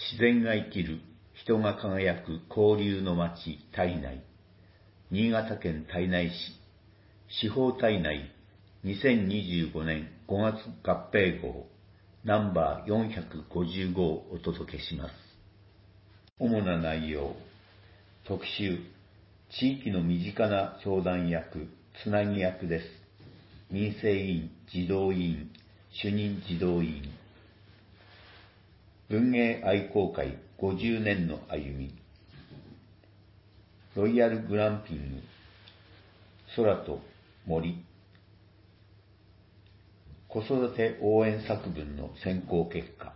自然が生きる、人が輝く交流の町、胎内。新潟県胎内市、司法胎内、2025年5月合併号、ナンバー455をお届けします。主な内容、特集、地域の身近な相談役、つなぎ役です。民生委員、児童委員、主任児童委員。文芸愛好会50年の歩み。ロイヤルグランピング、空と森。子育て応援作文の選考結果。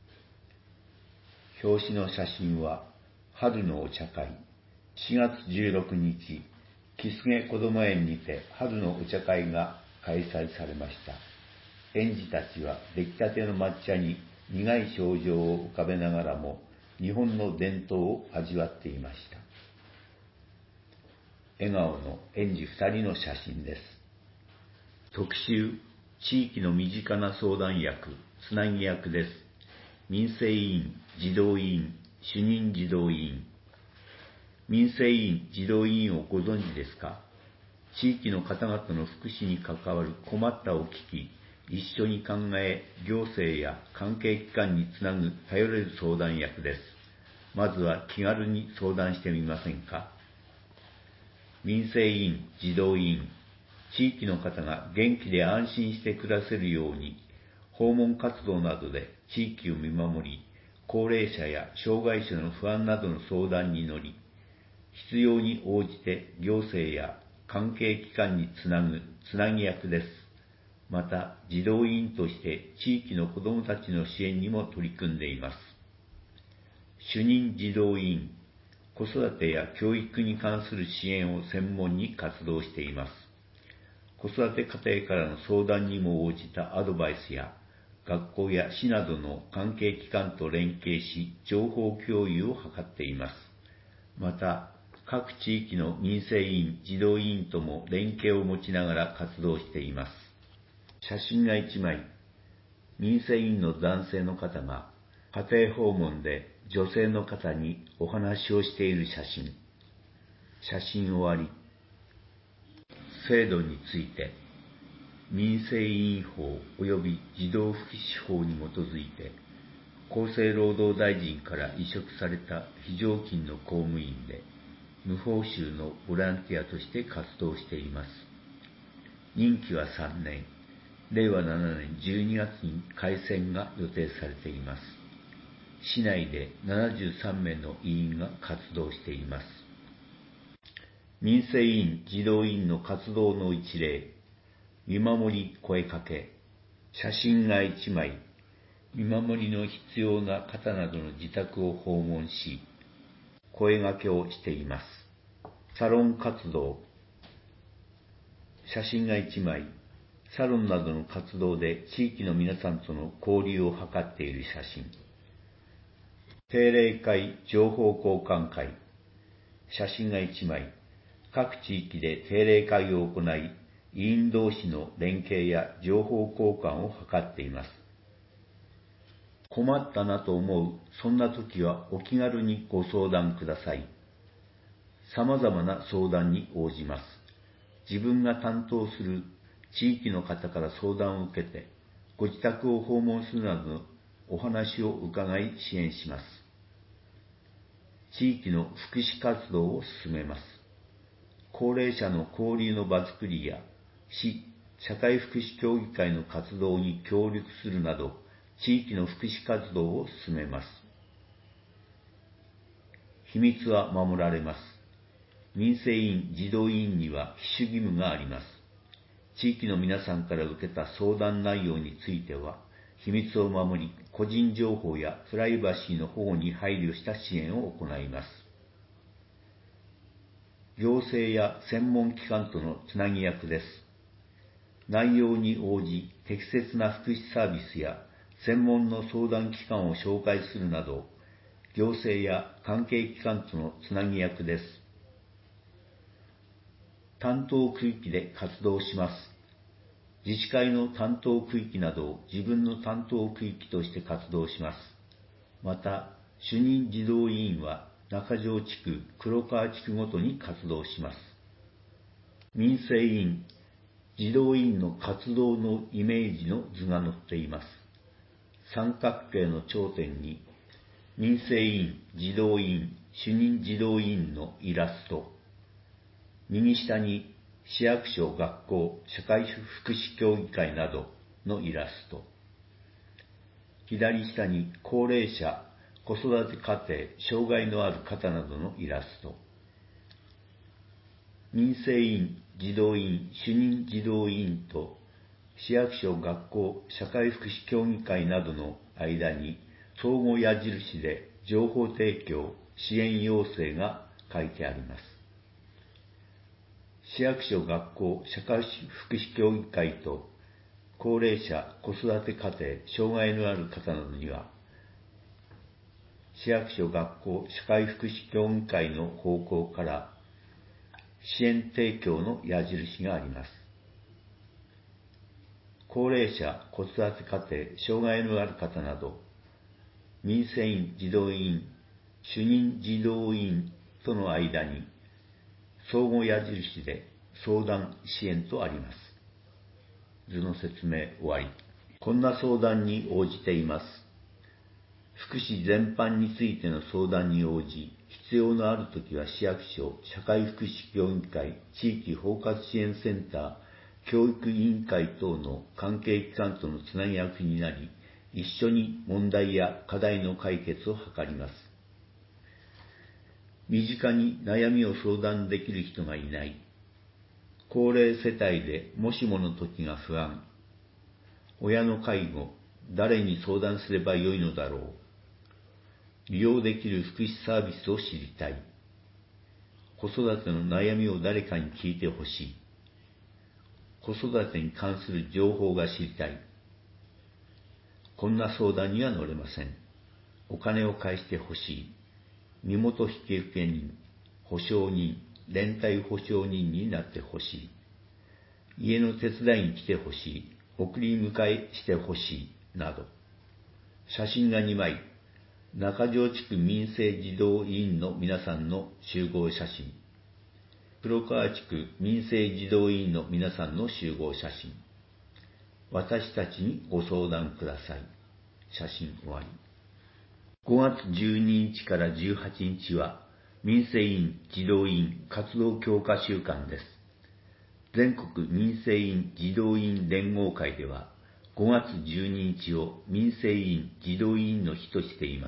表紙の写真は、春のお茶会。4月16日、木菅こども園にて春のお茶会が開催されました。園児たちは出来たての抹茶に苦い表情を浮かべながらも、日本の伝統を味わっていました。笑顔の園児2人の写真です。特集、地域の身近な相談役、つなぎ役です。民生委員、児童委員、主任児童委員。民生委員、児童委員をご存知ですか？地域の方々の福祉に関わる困ったを聞き、一緒に考え、行政や関係機関につなぐ頼れる相談役です。まずは気軽に相談してみませんか？民生委員、児童委員、地域の方が元気で安心して暮らせるように、訪問活動などで地域を見守り、高齢者や障害者の不安などの相談に乗り、必要に応じて行政や関係機関につなぐつなぎ役です。また、児童委員として地域の子どもたちの支援にも取り組んでいます。主任児童委員、子育てや教育に関する支援を専門に活動しています。子育て家庭からの相談にも応じたアドバイスや、学校や市などの関係機関と連携し、情報共有を図っています。また、各地域の民生委員、児童委員とも連携を持ちながら活動しています。写真が1枚、民生委員の男性の方が家庭訪問で女性の方にお話をしている写真。写真終わり。制度について、民生委員法及び児童福祉法に基づいて、厚生労働大臣から委嘱された非常勤の公務員で、無報酬のボランティアとして活動しています。任期は3年、令和7年12月に改選が予定されています。市内で73名の委員が活動しています。民生委員、児童委員の活動の一例、見守り声かけ、写真が1枚、見守りの必要な方などの自宅を訪問し、声掛けをしています。サロン活動、写真が1枚、サロンなどの活動で地域の皆さんとの交流を図っている写真。定例会情報交換会、写真が1枚、各地域で定例会を行い、委員同士の連携や情報交換を図っています。困ったなと思う、そんな時はお気軽にご相談ください。様々な相談に応じます。自分が担当する地域の方から相談を受けて、ご自宅を訪問するなどのお話を伺い支援します。地域の福祉活動を進めます。高齢者の交流の場作りや市社会福祉協議会の活動に協力するなど、地域の福祉活動を進めます。秘密は守られます。民生委員、児童委員には秘書義務があります。地域の皆さんから受けた相談内容については、秘密を守り、個人情報やプライバシーの保護に配慮した支援を行います。行政や専門機関とのつなぎ役です。内容に応じ、適切な福祉サービスや専門の相談機関を紹介するなど、行政や関係機関とのつなぎ役です。担当区域で活動します。自治会の担当区域などを自分の担当区域として活動します。また、 主任児童委員は中条地区、黒川地区ごとに活動します。民生委員、児童委員の活動のイメージの図が載っています。三角形の頂点に、民生委員、児童委員、主任児童委員のイラスト。右下に市役所、学校、社会福祉協議会などのイラスト。左下に高齢者、子育て家庭、障害のある方などのイラスト。民生委員、児童委員、主任児童委員と市役所、学校、社会福祉協議会などの間に相互矢印で情報提供、支援要請が書いてあります。市役所、学校、社会福祉協議会と高齢者、子育て家庭、障害のある方などには、市役所、学校、社会福祉協議会の方向から支援提供の矢印があります。高齢者、子育て家庭、障害のある方など、民生委員、児童委員、主任児童委員との間に相互矢印で相談支援とあります。図の説明終わり。こんな相談に応じています。福祉全般についての相談に応じ、必要のあるときは市役所、社会福祉協議会、地域包括支援センター、教育委員会等の関係機関とのつなぎ役になり、一緒に問題や課題の解決を図ります。身近に悩みを相談できる人がいない。高齢世帯でもしもの時が不安。親の介護、誰に相談すればよいのだろう。利用できる福祉サービスを知りたい。子育ての悩みを誰かに聞いてほしい。子育てに関する情報が知りたい。こんな相談には乗れません。お金を返してほしい。身元引受人、保証人、連帯保証人になってほしい。家の手伝いに来てほしい。送り迎えしてほしい。など。写真が2枚。中条地区民生児童委員の皆さんの集合写真。黒川地区民生児童委員の皆さんの集合写真。私たちにご相談ください。写真終わり。5月12日から18日は民生委員児童委員活動強化週間です。全国民生委員児童委員連合会では5月12日を民生委員児童委員の日としています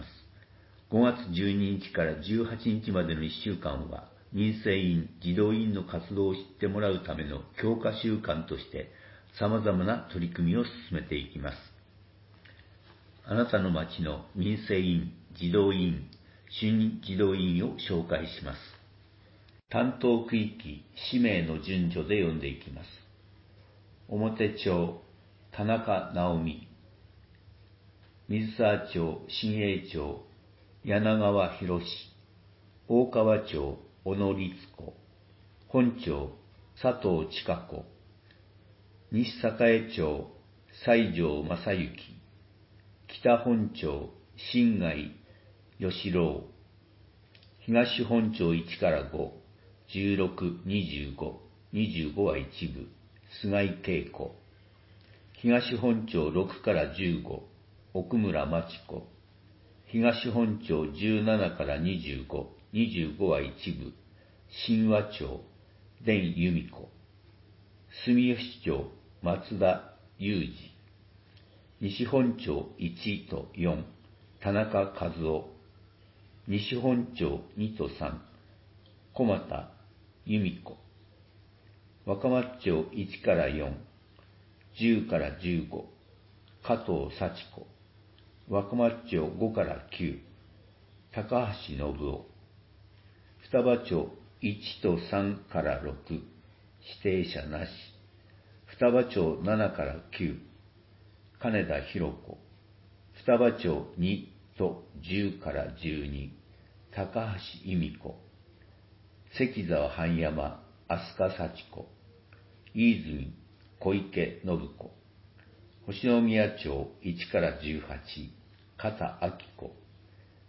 。5月12日から18日までの1週間は民生委員児童委員の活動を知ってもらうための強化週間として様々な取り組みを進めていきます。あなたの町の民生委員、児童委員、主任児童委員を紹介します。担当区域、氏名の順序で読んでいきます。表町、田中直美。水沢町、新栄町、柳川博士。大川町、小野律子。本町、佐藤千佳子。西栄町、西条正幸。北本町、新貝吉郎。東本町1から5、16、25、25は一部、菅井恵子。東本町6から15、奥村真知子。東本町17から25、25は一部、新和町、田由美子。住吉町、松田裕二。西本町1と4、田中和夫。西本町2と3、小俣由美子。若松町1から4、10から15、加藤幸子。若松町5から9、高橋信夫。双葉町1と3から6、指定者なし。双葉町7から9、金田博子。双葉町2と10から12、高橋由美子。関沢半山、飛鳥幸子。飯泉、小池信子。星宮町1から18、片明子。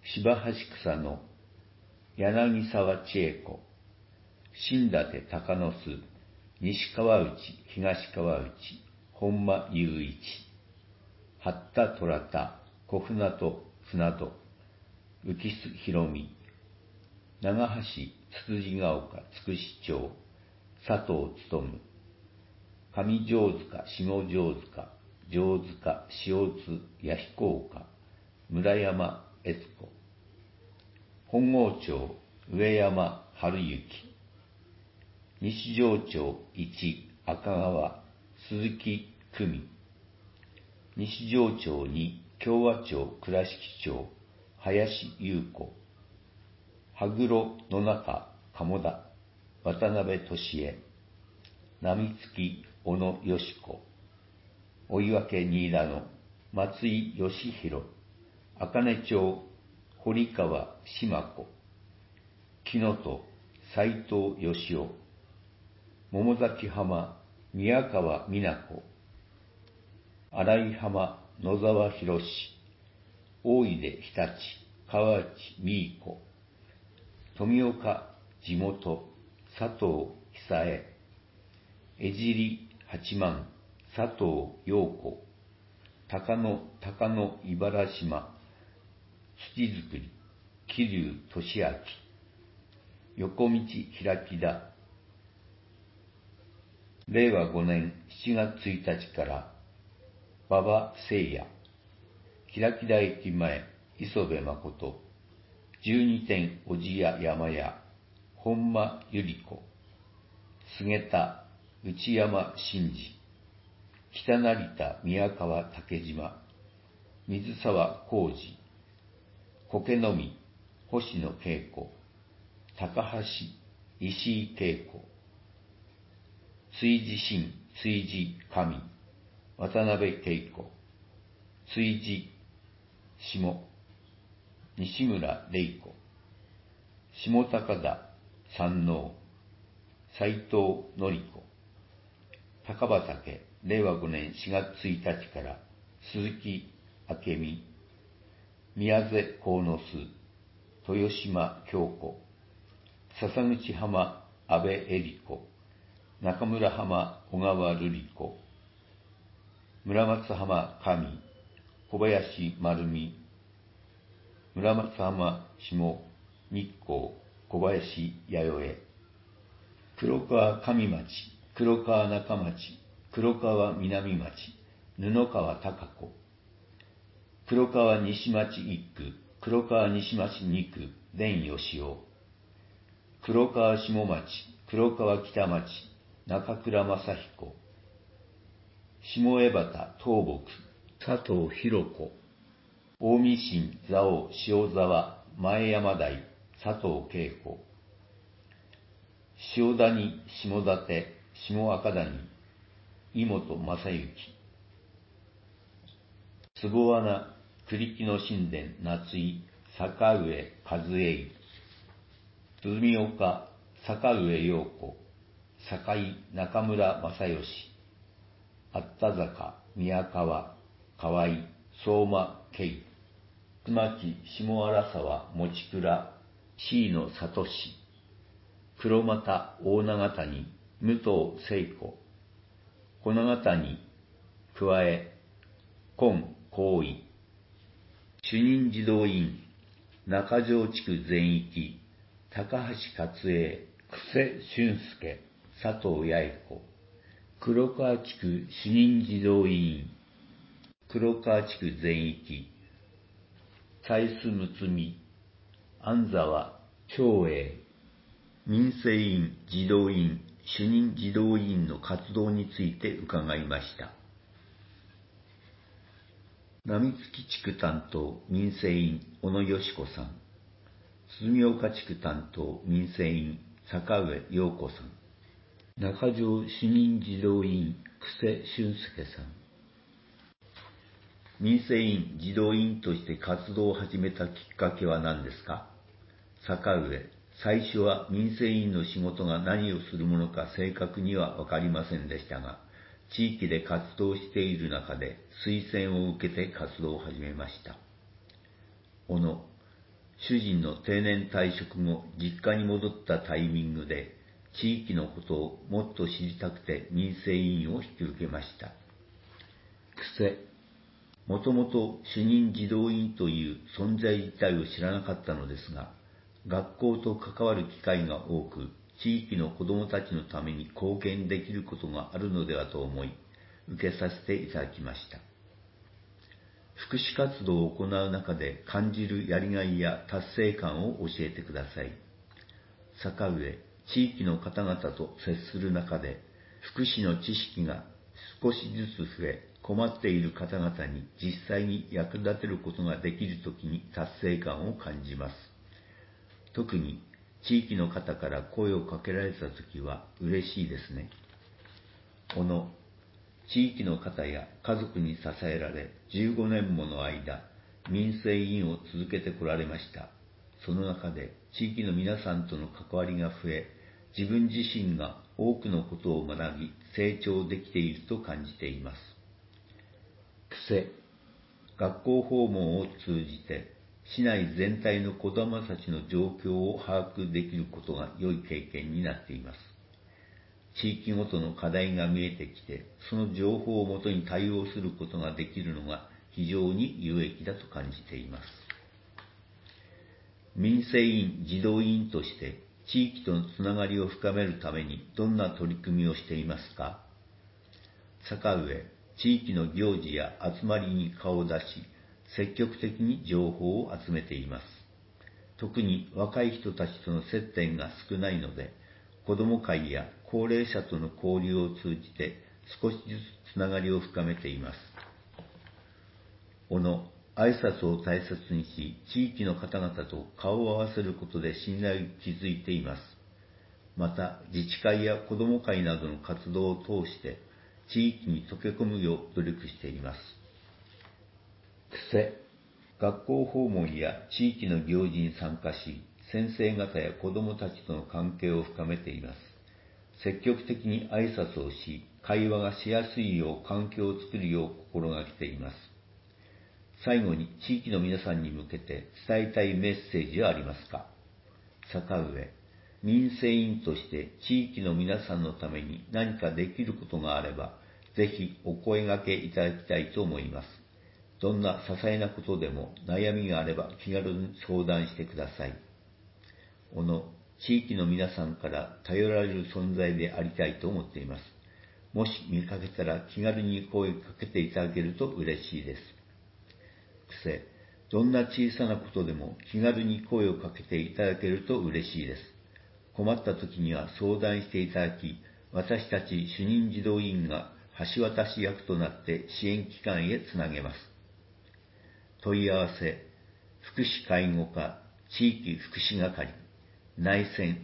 芝橋草の柳沢千恵子、新舘高野巣、西川内、東川内、本間雄一、八田虎田、小船渡、船戸、浮須弘美、長橋、つつじが丘、つくし町、佐藤勉、上城塚、下城塚、城塚、塩津、弥彦丘、村山悦子、本郷町、上山春行、西城町1、赤川、鈴木久美、西城町2、共和町、倉敷町、林優子、羽黒野中、鴨田、渡辺俊恵、並月、小野よし子、追分新田の松井義弘、茜町、堀川島子、木の戸、斉藤義雄、桃崎浜、宮川美奈子、新井浜、野沢博士、大出日立、川内美衣子、富岡地元、佐藤久恵、江尻八幡、佐藤陽子、高野茨島、土作り、桐生俊明、横道開田、令和5年7月1日から、馬場聖也、開田駅前、磯部誠、12店小千谷山屋、本間由里子、菅田、内山真司、北成田宮川竹島、水沢浩二、苔の実、星野恵子、高橋、石井恵子、築地新、築地上、渡辺恵子、築地下、西村玲子、下高田山王、斉藤典子、高畑、令和5年4月1日から鈴木明美、宮瀬鴻巣、豊島京子、笹口浜安部恵里子、中村浜小川瑠璃子、村松浜上小林丸美、村松浜下日光小林弥生、黒川上町、黒川中町、黒川南町、布川貴子、黒川西町1区、黒川西町2区、田義雄、黒川下町、黒川北町、中倉正彦、下江端東北、佐藤博子、近江新蔵王塩沢前山台、佐藤恵子、塩谷下館下赤谷、井本正幸、坪穴栗木の神殿夏井、坂上和栄、鶴岡坂上陽子、堺中村正義、あった坂宮川河合相馬慶、妻木下荒沢持倉椎野聡、黒又大長谷武藤聖子、小長谷桑江今行為、主任児童院中条地区全域高橋勝栄、久世俊介、佐藤八重子、黒川地区主任児童委員黒川地区全域蔡須睦美、安沢長英、民生委員児童委員主任児童委員の活動について伺いました。並月地区担当民生委員小野よし子さん、鈴岡地区担当民生委員坂上陽子さん、中条主任児童委員久世俊介さん。民生委員児童委員として活動を始めたきっかけは何ですか？坂上、最初は民生委員の仕事が何をするものか正確にはわかりませんでしたが、地域で活動している中で推薦を受けて活動を始めました。小野、 主人の定年退職後、実家に戻ったタイミングで、地域のことをもっと知りたくて民生委員を引き受けました。癖。もともと主任児童委員という存在自体を知らなかったのですが、学校と関わる機会が多く、地域の子どもたちのために貢献できることがあるのではと思い、受けさせていただきました。福祉活動を行う中で感じるやりがいや達成感を教えてください。坂上、地域の方々と接する中で、福祉の知識が少しずつ増え、困っている方々に実際に役立てることができるときに達成感を感じます。特に地域の方から声をかけられたときは嬉しいですね。小野、地域の方や家族に支えられ15年もの間、民生委員を続けてこられました。その中で地域の皆さんとの関わりが増え、自分自身が多くのことを学び、成長できていると感じています。癖。学校訪問を通じて、市内全体の子どもたちの状況を把握できることが良い経験になっています。地域ごとの課題が見えてきて、その情報をもとに対応することができるのが非常に有益だと感じています。民生委員、児童委員として地域とのつながりを深めるためにどんな取り組みをしていますか？坂上、地域の行事や集まりに顔を出し、積極的に情報を集めています。特に若い人たちとの接点が少ないので、子ども会や高齢者との交流を通じて少しずつつながりを深めています。小野、挨拶を大切にし、地域の方々と顔を合わせることで信頼を築いています。また、自治会や子ども会などの活動を通して、地域に溶け込むよう努力しています。癖。学校訪問や地域の行事に参加し、先生方や子どもたちとの関係を深めています。積極的に挨拶をし、会話がしやすいよう環境を作るよう心がけています。最後に地域の皆さんに向けて伝えたいメッセージはありますか？坂上、民生委員として地域の皆さんのために何かできることがあれば、ぜひお声掛けいただきたいと思います。どんな些細なことでも悩みがあれば気軽に相談してください。小野、地域の皆さんから頼られる存在でありたいと思っています。もし見かけたら気軽に声をかけていただけると嬉しいです。癖。どんな小さなことでも気軽に声をかけていただけると嬉しいです。困った時には相談していただき、私たち主任児童委員が橋渡し役となって支援機関へつなげます。問い合わせ、福祉介護課地域福祉係内線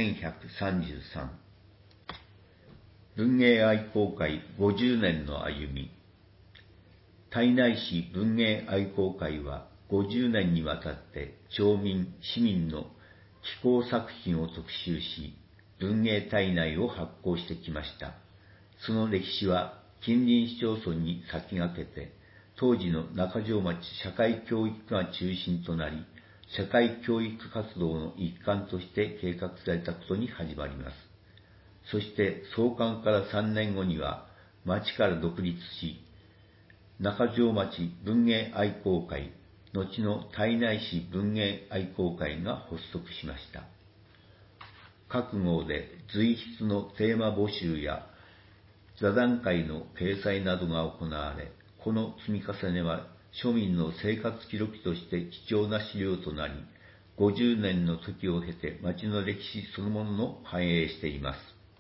1133。文芸愛好会50年の歩み。胎内市文芸愛好会は50年にわたって町民、市民の寄稿作品を特集し、文芸胎内を発行してきました。その歴史は近隣市町村に先駆けて、当時の中条町社会教育が中心となり、社会教育活動の一環として計画されたことに始まります。そして創刊から3年後には町から独立し、中条町文芸愛好会、後の胎内市文芸愛好会が発足しました。各号で随筆のテーマ募集や座談会の掲載などが行われ、この積み重ねは庶民の生活記録として貴重な資料となり、50年の時を経て町の歴史そのものを反映しています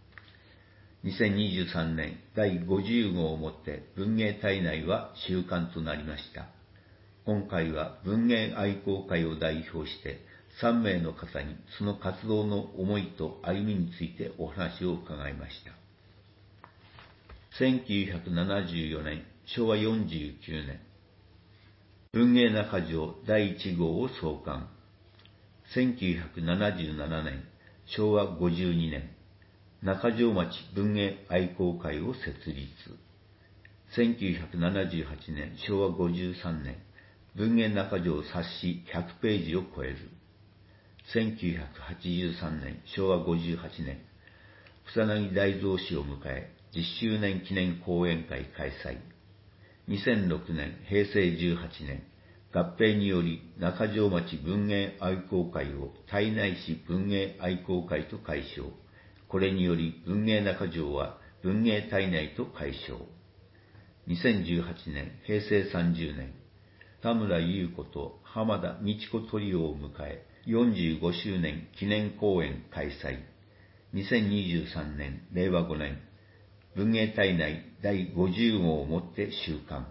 。2023年第50号をもって文芸胎内は終刊となりました。今回は文芸愛好会を代表して3名の方にその活動の思いと歩みについてお話を伺いました。1974年、昭和49年、文芸中条第1号を創刊。1977年、昭和52年、中条町文芸愛好会を設立。1978年、昭和53年、 文芸中条冊子100ページを超える。1983年、昭和58年、草薙大蔵氏を迎え、10周年記念講演会開催。2006年、平成18年、合併により中条町文芸愛好会を胎内市文芸愛好会と改称。これにより文芸中条は文芸胎内と改称。2018年、平成30年、田村優子と浜田美智子トリオを迎え、45周年記念講演開催。2023年、令和5年、文芸胎内第50号をもって収刊。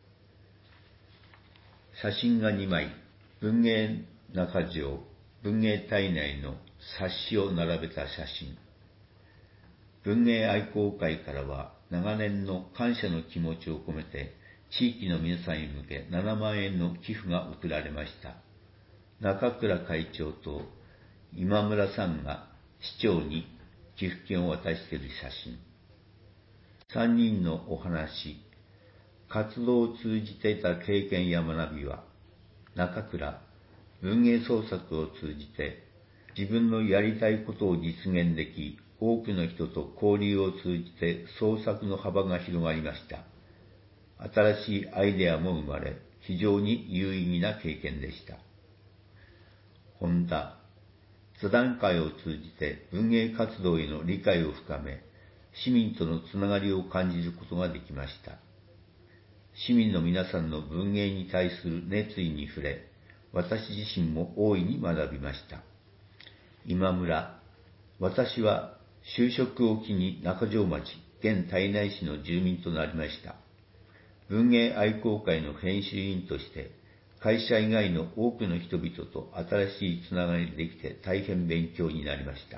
写真が2枚、文芸中条、文芸胎内の冊子を並べた写真。文芸愛好会からは長年の感謝の気持ちを込めて地域の皆さんへ向け7万円の寄付が贈られました。中倉会長と今村さんが市長に寄付金を渡している写真。3人のお話、活動を通じて得た経験や学びは、中倉、文芸創作を通じて自分のやりたいことを実現でき、多くの人と交流を通じて創作の幅が広がりました。新しいアイデアも生まれ、非常に有意義な経験でした。本田、座談会を通じて文芸活動への理解を深め、市民とのつながりを感じることができました。市民の皆さんの文芸に対する熱意に触れ、私自身も大いに学びました。今村、私は就職を機に中条町、現胎内市の住民となりました。文芸愛好会の編集員として、会社以外の多くの人々と新しいつながりできて大変勉強になりました。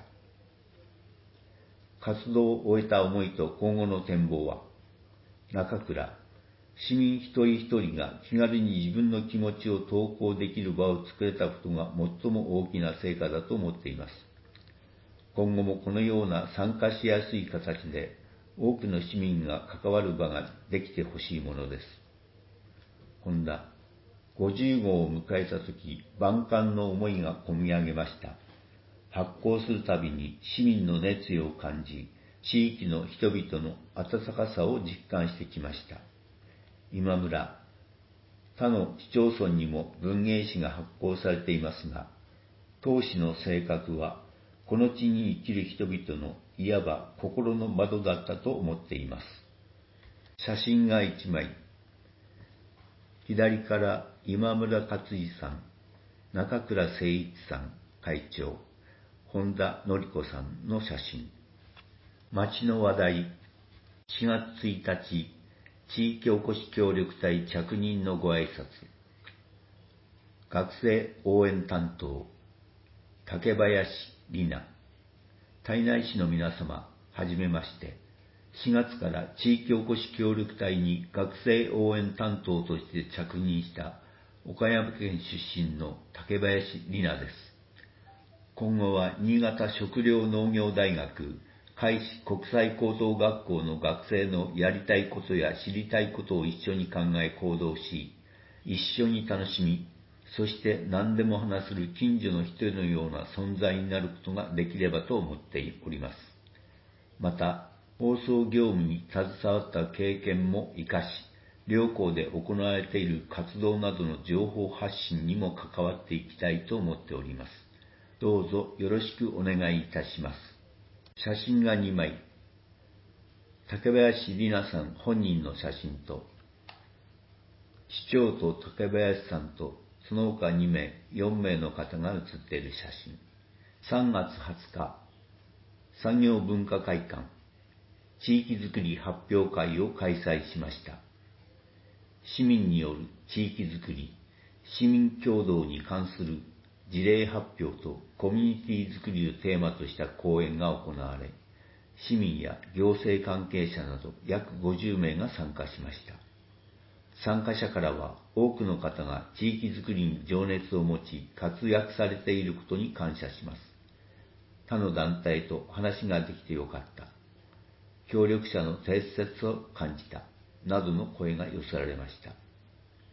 活動を終えた思いと今後の展望は、中倉、市民一人一人が気軽に自分の気持ちを投稿できる場を作れたことが最も大きな成果だと思っています。今後もこのような参加しやすい形で多くの市民が関わる場ができてほしいものです。本田、50号を迎えたとき、万感の思いがこみ上げました。発行するたびに市民の熱意を感じ、地域の人々の温かさを実感してきました。今村、他の市町村にも文芸誌が発行されていますが、当誌の性格は、この地に生きる人々のいわば心の窓だったと思っています。写真が1枚。左から今村勝治さん、中倉誠一さん、会長、本田典子さんの写真。町の話題、4月1日、地域おこし協力隊着任のご挨拶。学生応援担当、竹林里奈。胎内市の皆様、はじめまして。4月から地域おこし協力隊に学生応援担当として着任した岡山県出身の竹林里奈です。今後は新潟食糧農業大学海事国際高等学校の学生のやりたいことや知りたいことを一緒に考え行動し、一緒に楽しみ、そして何でも話せる近所の一人のような存在になることができればと思っております。また、放送業務に携わった経験も活かし、両校で行われている活動などの情報発信にも関わっていきたいと思っております。どうぞよろしくお願いいたします。写真が2枚。竹林里奈さん本人の写真と、市長と竹林さんとその他2名、4名の方が写っている写真。3月20日、産業文化会館、地域づくり発表会を開催しました。市民による地域づくり、市民共同に関する事例発表とコミュニティづくりをテーマとした講演が行われ、市民や行政関係者など約50名が参加しました。参加者からは多くの方が地域づくりに情熱を持ち活躍されていることに感謝します。他の団体と話ができてよかった。協力者の大切さを感じた。などの声が寄せられました。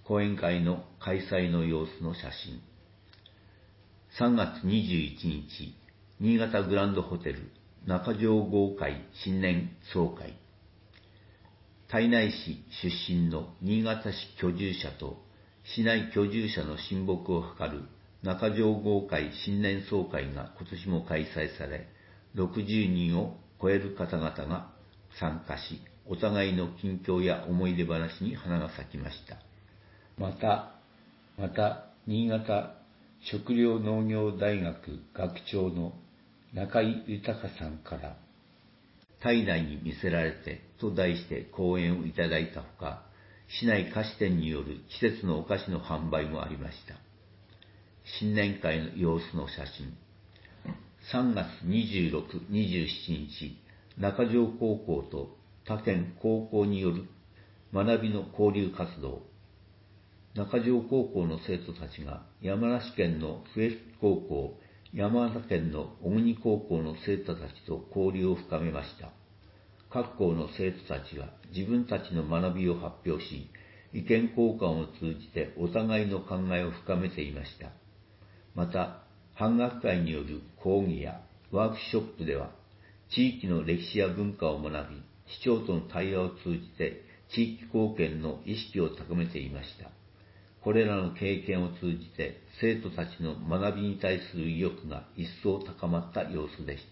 講演会の開催の様子の写真。3月21日、新潟グランドホテル中条号会新年総会。胎内市出身の新潟市居住者と市内居住者の親睦を図る中条号会新年総会が今年も開催され、60人を超える方々が参加し、お互いの近況や思い出話に花が咲きました。また、新潟食糧農業大学学長の中井豊さんから、胎内に魅せられてと題して講演をいただいたほか、市内菓子店による季節のお菓子の販売もありました。新年会の様子の写真。3月26、27日、中条高校と他県高校による学びの交流活動。中条高校の生徒たちが山梨県の笛吹高校、山形県の小国高校の生徒たちと交流を深めました。各校の生徒たちが自分たちの学びを発表し、意見交換を通じてお互いの考えを深めていました。また、班学会による講義やワークショップでは、地域の歴史や文化を学び、市長との対話を通じて地域貢献の意識を高めていました。これらの経験を通じて生徒たちの学びに対する意欲が一層高まった様子でした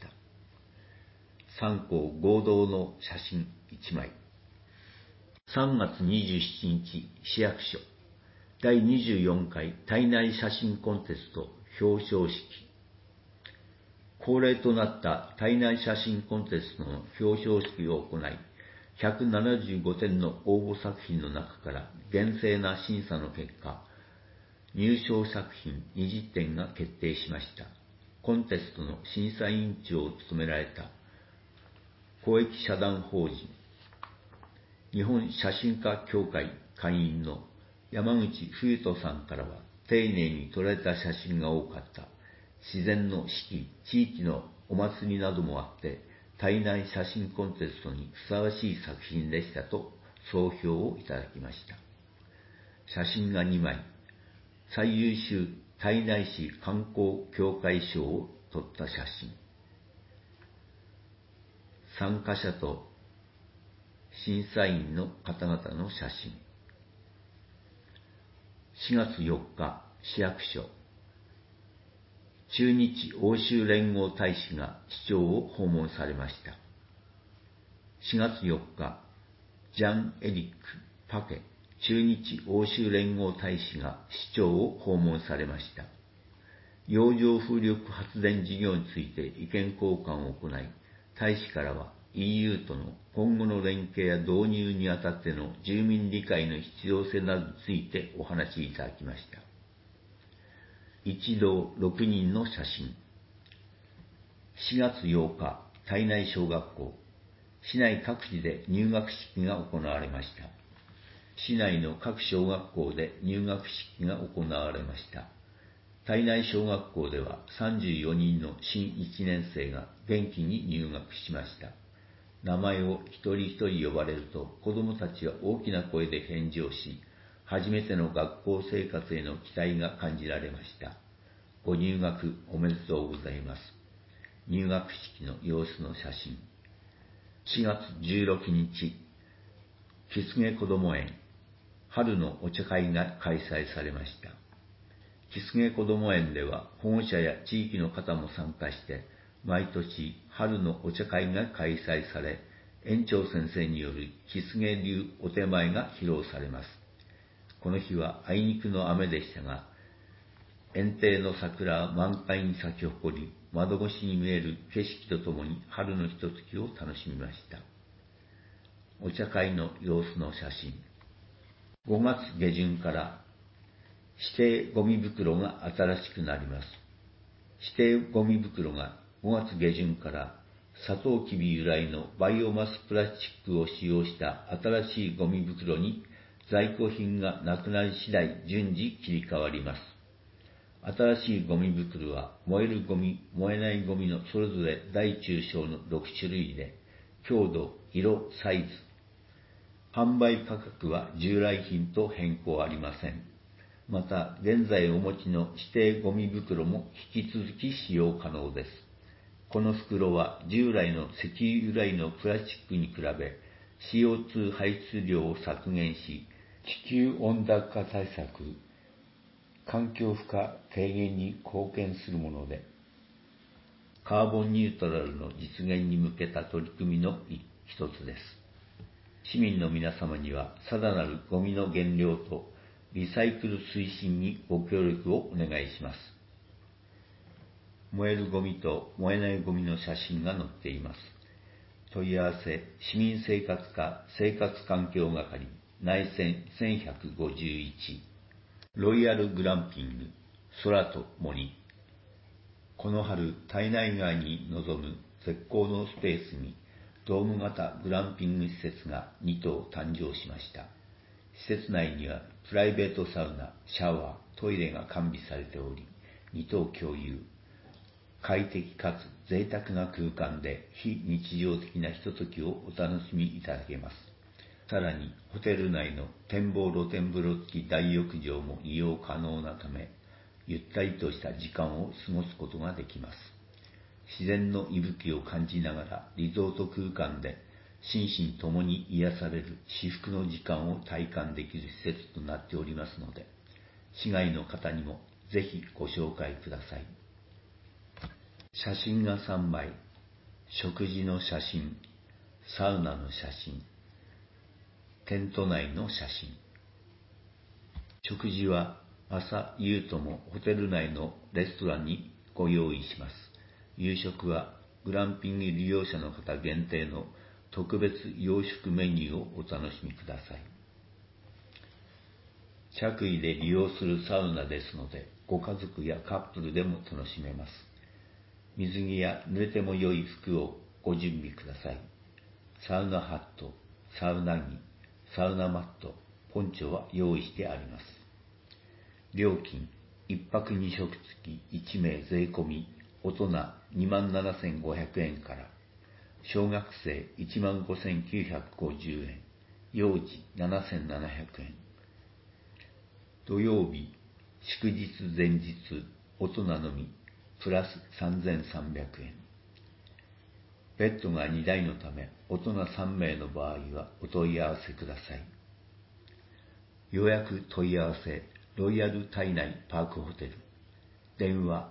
。3校合同の写真1枚。3月27日、市役所。第24回胎内写真コンテスト表彰式。恒例となった胎内写真コンテストの表彰式を行い、175点の応募作品の中から厳正な審査の結果、入賞作品20点が決定しました。コンテストの審査委員長を務められた公益社団法人日本写真家協会会員の山口冬人さんからは、丁寧に撮られた写真が多かった。自然の四季、地域のお祭りなどもあって、胎内写真コンテストにふさわしい作品でしたと総評をいただきました。写真が2枚。最優秀胎内市観光協会賞を取った写真。参加者と審査員の方々の写真。4月4日、市役所。駐日欧州連合大使が市長を訪問されました。4月4日、ジャン・エリック・パケ駐日欧州連合大使が市長を訪問されました。洋上風力発電事業について意見交換を行い、大使からは EU との今後の連携や導入にあたっての住民理解の必要性などについてお話しいただきました。一同6人の写真。4月8日、胎内小学校。市内各地で入学式が行われました。市内の各小学校で入学式が行われました。胎内小学校では34人の新1年生が元気に入学しました。名前を一人一人呼ばれると子どもたちは大きな声で返事をし、初めての学校生活への期待が感じられました。ご入学おめでとうございます。入学式の様子の写真。4月16日、木菅こども園、春のお茶会が開催されました。木菅こども園では保護者や地域の方も参加して、毎年春のお茶会が開催され、園長先生による木菅流お手前が披露されます。この日はあいにくの雨でしたが、園庭の桜は満開に咲き誇り、窓越しに見える景色とともに春のひとときを楽しみました。お茶会の様子の写真。5月下旬から指定ゴミ袋が新しくなります。指定ゴミ袋が5月下旬からサトウキビ由来のバイオマスプラスチックを使用した新しいゴミ袋に在庫品がなくなり次第順次切り替わります。新しいゴミ袋は燃えるゴミ、燃えないゴミのそれぞれ大中小の6種類で、強度、色、サイズ、 販売価格は従来品と変更ありません。また、現在お持ちの指定ゴミ袋も引き続き使用可能です。この袋は従来の石油由来のプラスチックに比べ CO2 排出量を削減し、地球温暖化対策、環境負荷低減に貢献するもので、カーボンニュートラルの実現に向けた取り組みの一つです。市民の皆様には、さらなるゴミの減量とリサイクル推進にご協力をお願いします。燃えるゴミと燃えないゴミの写真が載っています。問い合わせ、市民生活課生活環境係、内線1151、ロイヤルグランピング、空と森。この春、胎内外に臨む絶好のスペースに、ドーム型グランピング施設が2棟誕生しました。施設内にはプライベートサウナ、シャワー、トイレが完備されており、2棟共有。快適かつ贅沢な空間で非日常的なひとときをお楽しみいただけます。さらに、ホテル内の展望露天風呂付き大浴場も利用可能なため、ゆったりとした時間を過ごすことができます。自然の息吹を感じながらリゾート空間で心身ともに癒される至福の時間を体感できる施設となっておりますので、市外の方にもぜひご紹介ください。写真が3枚、食事の写真、サウナの写真、テント内の写真。食事は朝夕ともホテル内のレストランにご用意します。夕食はグランピング利用者の方限定の特別洋食メニューをお楽しみください。着衣で利用するサウナですので、ご家族やカップルでも楽しめます。水着や濡れても良い服をご準備ください。サウナハット、サウナ着、サウナマット、ポンチョは用意してあります。料金、1泊2食付き1名税込み、大人 27,500 円から、小学生 15,950 円、幼児 7,700 円。土曜日、祝日前日、大人のみ、プラス 3,300 円。ベッドが2台のため、大人3名の場合はお問い合わせください。予約問い合わせ、ロイヤル胎内パークホテル。電話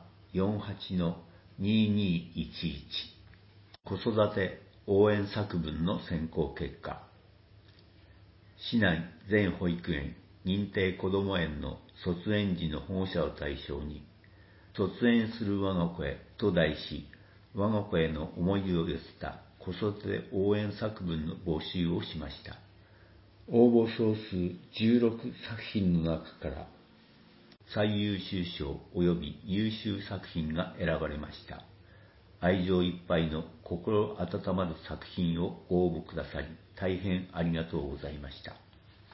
48-2211。子育て応援作文の選考結果。市内全保育園、認定こども園の卒園児の保護者を対象に、卒園する我が子へと題し、我が子への思いを寄せた子育て応援作文の募集をしました。応募総数16作品の中から最優秀賞及び優秀作品が選ばれました。愛情いっぱいの心温まる作品をご応募くださり、大変ありがとうございました。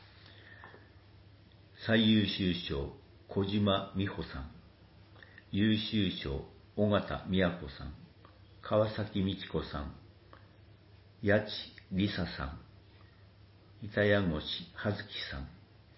最優秀賞、小島美穂さん。優秀賞、尾形美子さん。川崎美智子さん。八千里沙さん。板谷越葉月さん。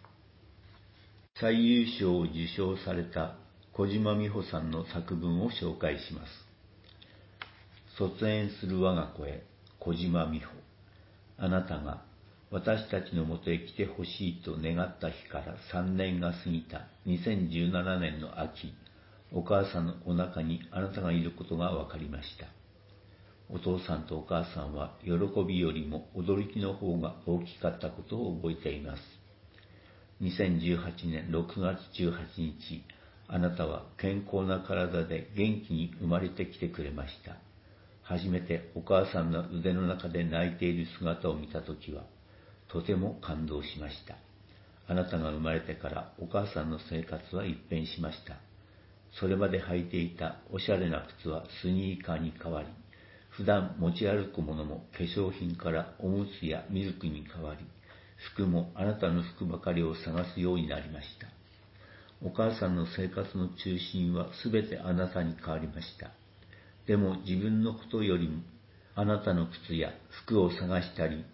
最優秀を受賞された小島美穂さんの作文を紹介します。卒園する我が子へ、小島美穂。あなたが私たちのもとへ来てほしいと願った日から3年が過ぎた2017年の秋、お母さんのお腹にあなたがいることが分かりました。お父さんとお母さんは喜びよりも驚きの方が大きかったことを覚えています。2018年6月18日、あなたは健康な体で元気に生まれてきてくれました。初めてお母さんの腕の中で泣いている姿を見たときは、とても感動しました。あなたが生まれてからお母さんの生活は一変しました。それまで履いていたおしゃれな靴はスニーカーに変わり、普段持ち歩くものも化粧品からおむつやミルクに変わり、服もあなたの服ばかりを探すようになりました。お母さんの生活の中心はすべてあなたに変わりました。でも自分のことよりもあなたの靴や服を探したり、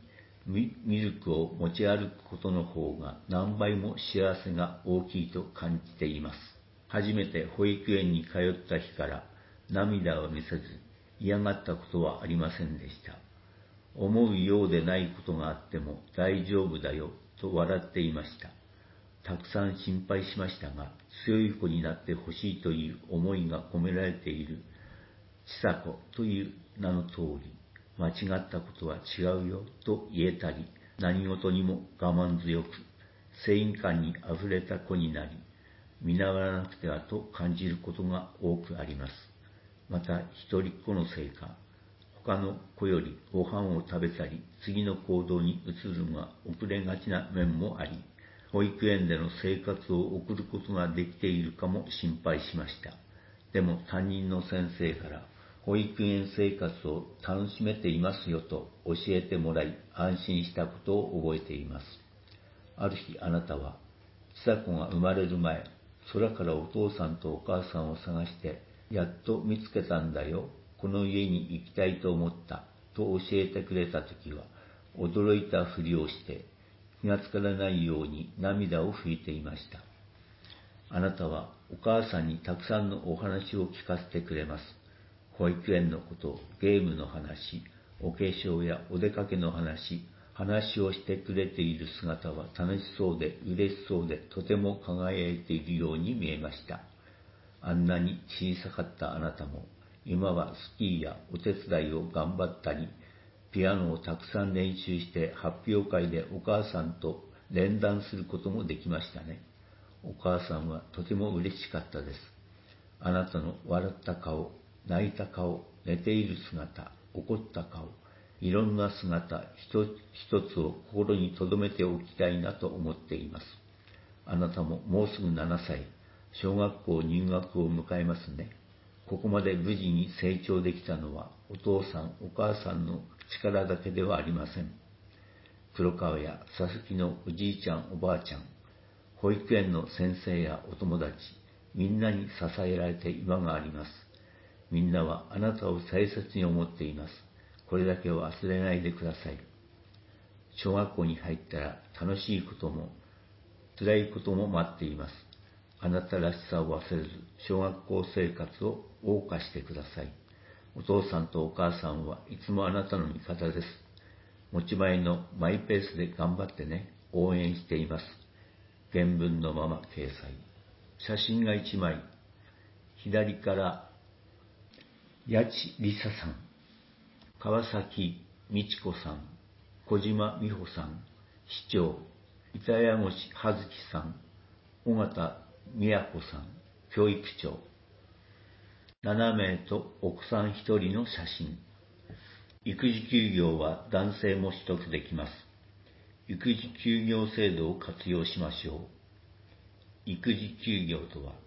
ミルクを持ち歩くことの方が何倍も幸せが大きいと感じています。初めて保育園に通った日から涙を見せず嫌がったことはありませんでした。思うようでないことがあっても大丈夫だよと笑っていました。たくさん心配しましたが、強い子になってほしいという思いが込められている千佐子という名の通り、間違ったことは違うよと言えたり、何事にも我慢強く、正義感にあふれた子になり、見習わなくてはと感じることが多くあります。また一人っ子のせいか、他の子よりご飯を食べたり、次の行動に移るのが遅れがちな面もあり、保育園での生活を送ることができているかも心配しました。でも担任の先生から、保育園生活を楽しめていますよと教えてもらい、安心したことを覚えています。ある日あなたは、千佐子が生まれる前、空からお父さんとお母さんを探して、やっと見つけたんだよ、この家に行きたいと思った、と教えてくれたときは、驚いたふりをして、気がつかれないように涙を拭いていました。あなたはお母さんにたくさんのお話を聞かせてくれます。保育園のこと、ゲームの話、お化粧やお出かけの話をしてくれている姿は楽しそうで嬉しそうでとても輝いているように見えました。あんなに小さかったあなたも、今はスキーやお手伝いを頑張ったり、ピアノをたくさん練習して発表会でお母さんと連弾することもできましたね。お母さんはとても嬉しかったです。あなたの笑った顔、泣いた顔、寝ている姿、怒った顔、いろんな姿一つ一つを心に留めておきたいなと思っています。あなたももうすぐ7歳、小学校入学を迎えますね。ここまで無事に成長できたのはお父さんお母さんの力だけではありません。黒川や佐々木のおじいちゃんおばあちゃん、保育園の先生やお友達、みんなに支えられて今があります。みんなはあなたを大切に思っています。これだけを忘れないでください。小学校に入ったら楽しいことも辛いことも待っています。あなたらしさを忘れず、小学校生活を謳歌してください。お父さんとお母さんはいつもあなたの味方です。持ち前のマイペースで頑張ってね。応援しています。原文のまま掲載。写真が1枚。左から八千里沙さん、川崎美智子さん、小島美穂さん、市長、板谷越葉月さん、尾形宮子さん、教育長。7名とお子さん1人の写真。育児休業は男性も取得できます。育児休業制度を活用しましょう。育児休業とは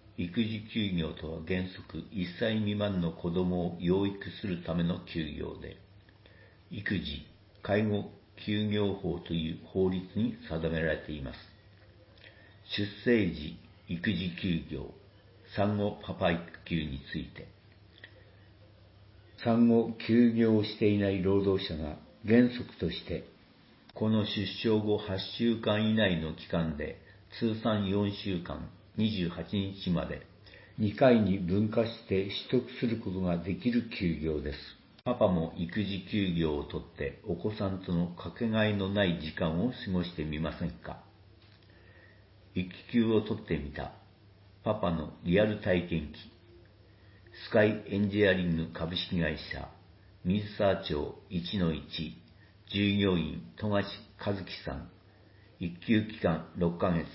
原則1歳未満の子供を養育するための休業で、育児・介護休業法という法律に定められています。出生時育児休業、産後パパ育休について、産後休業をしていない労働者が原則としてこの出生後8週間以内の期間で通算4週間28日まで2回に分割して取得することができる休業です。パパも育児休業をとってお子さんとのかけがえのない時間を過ごしてみませんか。育休を取ってみたパパのリアル体験記。スカイエンジニアリング株式会社水沢町 1-1 従業員富樫和樹さん。育休期間6ヶ月。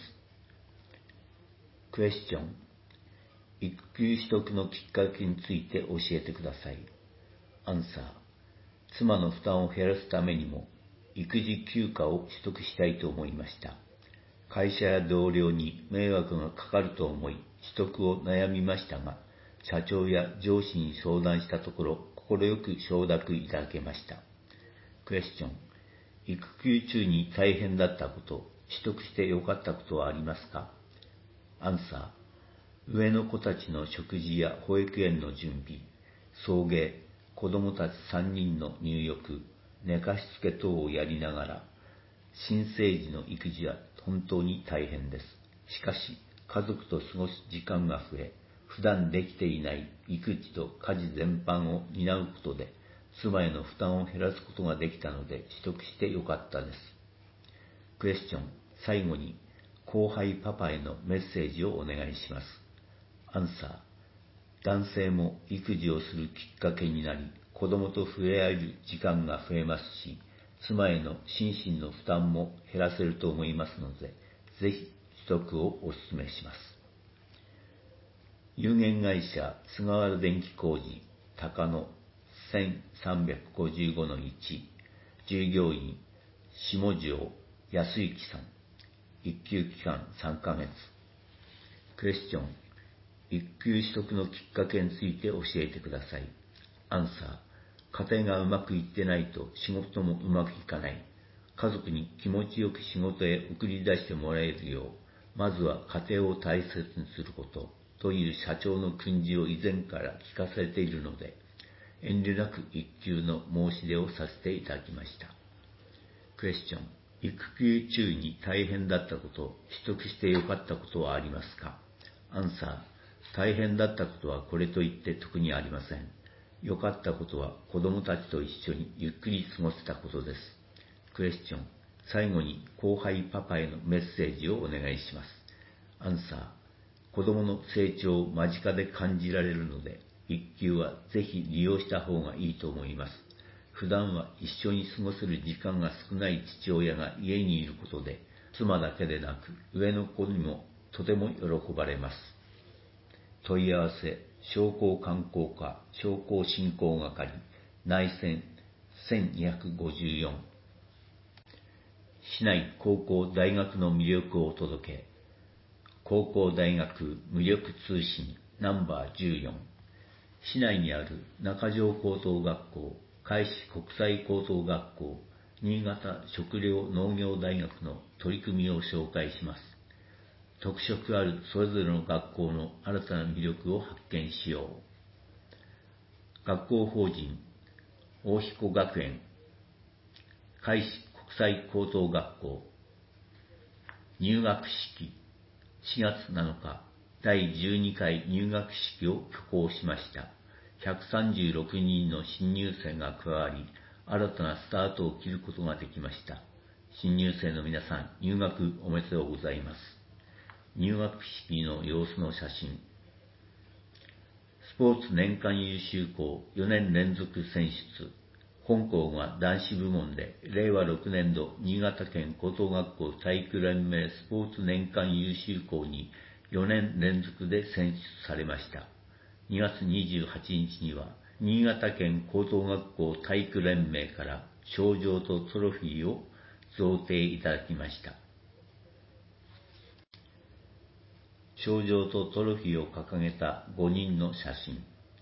クエスチョン。育休取得のきっかけについて教えてください。アンサー。妻の負担を減らすためにも育児休暇を取得したいと思いました。会社や同僚に迷惑がかかると思い取得を悩みましたが、社長や上司に相談したところ、快く承諾いただけました。クエスチョン。育休中に大変だったこと、取得してよかったことはありますか。アンサー。上の子たちの食事や保育園の準備、送迎、子供たち3人の入浴、 寝かしつけ等をやりながら、新生児の育児は本当に大変です。しかし、家族と過ごす時間が増え、普段できていない育児と家事全般を担うことで、妻への負担を減らすことができたので取得してよかったです。クエスチョン、最後に後輩パパへのメッセージをお願いします。アンサー、男性も育児をするきっかけになり、子供と触れ合える時間が増えますし、妻への心身の負担も減らせると思いますので、ぜひ取得をお勧めします。有限会社菅原電気工事高野 1355-1 従業員下條康之さん、育休期間3ヶ月。クエスチョン、育休取得のきっかけについて教えてください。アンサー、家庭がうまくいってないと仕事もうまくいかない。家族に気持ちよく仕事へ送り出してもらえるよう、まずは家庭を大切にすることという社長の訓示を以前から聞かされているので、遠慮なく育休の申し出をさせていただきました。クエスチョン、育休中に大変だったこと、取得してよかったことはありますか？アンサー、大変だったことはこれといって特にありません。良かったことは子供たちと一緒にゆっくり過ごせたことです。クエスチョン、最後に後輩パパへのメッセージをお願いします。アンサー、子供の成長を間近で感じられるので、育休はぜひ利用した方がいいと思います。普段は一緒に過ごせる時間が少ない父親が家にいることで、妻だけでなく上の子にもとても喜ばれます。問い合わせ、商工観光課商工振興係内線1254。市内高校大学の魅力をお届け。高校大学無力通信ナンバー14。市内にある中条高等学校、海士国際高等学校、新潟食料農業大学の取り組みを紹介します。特色あるそれぞれの学校の新たな魅力を発見しよう。学校法人大彦学園海士国際高等学校入学式4月7日第12回入学式を挙行しました。136人の新入生が加わり、新たなスタートを切ることができました。新入生の皆さん、入学おめでとうございます。入学式の様子の写真。スポーツ年間優秀校4年連続選出。本校が男子部門で令和6年度新潟県高等学校体育連盟スポーツ年間優秀校に4年連続で選出されました。2月28日には新潟県高等学校体育連盟から賞状とトロフィーを贈呈いただきました。賞状とトロフィーを掲げた5人の写真。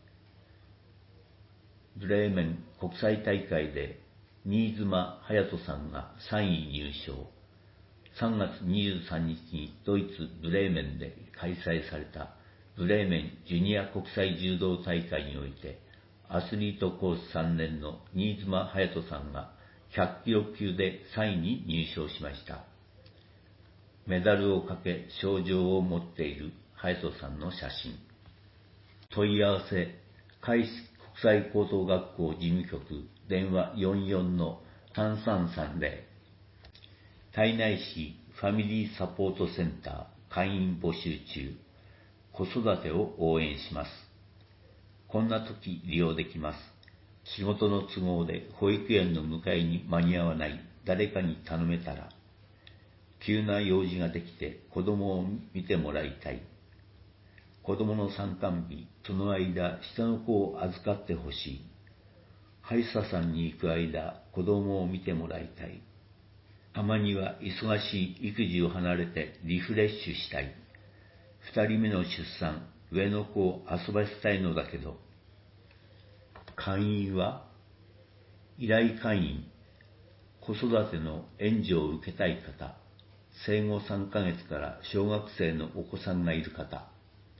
ブレーメン国際大会で新妻隼人さんが3位入賞。3月23日にドイツ・ブレーメンで開催されたブレーメンジュニア国際柔道大会において、アスリートコース3年の新妻隼人さんが100キロ級で3位に入賞しました。メダルをかけ賞状を持っている隼人さんの写真。問い合わせ、海士国際高等学校事務局電話44-3330。胎内市ファミリーサポートセンター会員募集中。子育てを応援します。こんな時利用できます。仕事の都合で保育園の迎えに間に合わない誰かに頼めたら、急な用事ができて子供を見てもらいたい。子供の参観日、その間下の子を預かってほしい。歯医者さんに行く間、子供を見てもらいたい。たまには忙しい育児を離れてリフレッシュしたい。2人目の出産、上の子を遊ばせたいのだけど。会員は依頼会員、子育ての援助を受けたい方、生後3ヶ月から小学生のお子さんがいる方。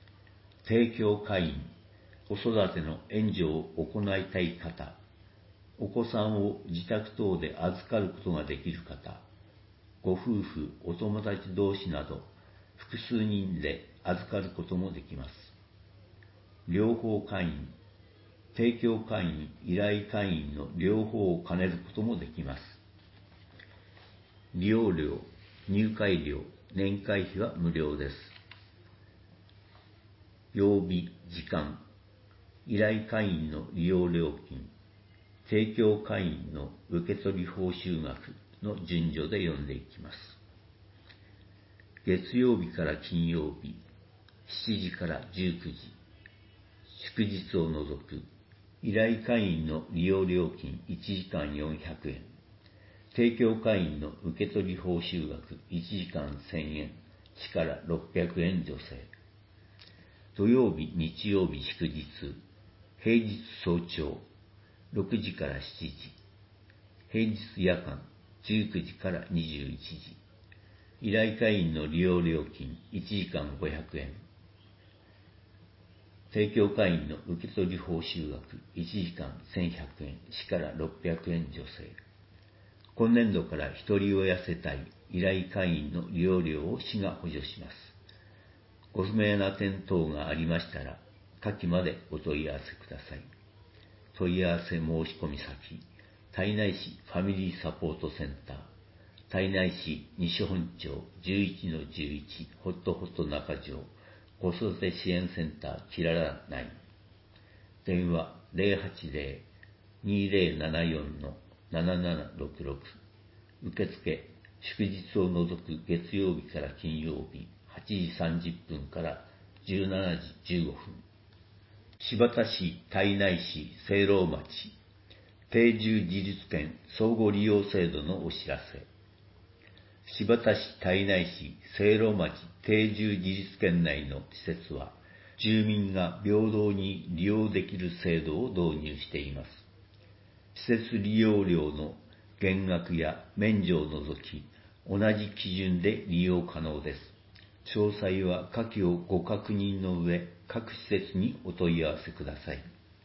提供会員、子育ての援助を行いたい方。 お子さんを自宅等で預かることができる方、ご夫婦、お友達同士など複数人で預かることもできます。両方会員、提供会員、依頼会員の両方を兼ねることもできます。利用料、入会料、年会費は無料です。曜日、時間、依頼会員の利用料金、提供会員の受取報酬額の順序で読んでいきます。月曜日から金曜日、7時から19時、祝日を除く、依頼会員の利用料金1時間400円、提供会員の受取報酬額1時間1000円、市から600円助成。土曜日、日曜日、祝日、平日早朝、6時から7時、平日夜間、19時から21時、依頼会員の利用料金1時間500円、提供会員の受取報酬額1時間1100円、市から600円助成。今年度から一人親世帯依頼会員の利用料を市が補助します。ご不明な点等がありましたら、下記までお問い合わせください。問い合わせ申し込み先、胎内市ファミリーサポートセンター、胎内市西本町 11-11 ホットホット中条子育て支援センターキララ内、電話 080-2074-7766、受付、祝日を除く月曜日から金曜日、8時30分から17時15分。新発田市、胎内市、聖籠町、定住自立権相互利用制度のお知らせ。新発田市、胎内市、聖籠町、定住自立権内の施設は、住民が平等に利用できる制度を導入しています。施設利用料の減額や免除を除き、同じ基準で利用可能です。詳細は下記をご確認の上、各施設にお問い合わせください。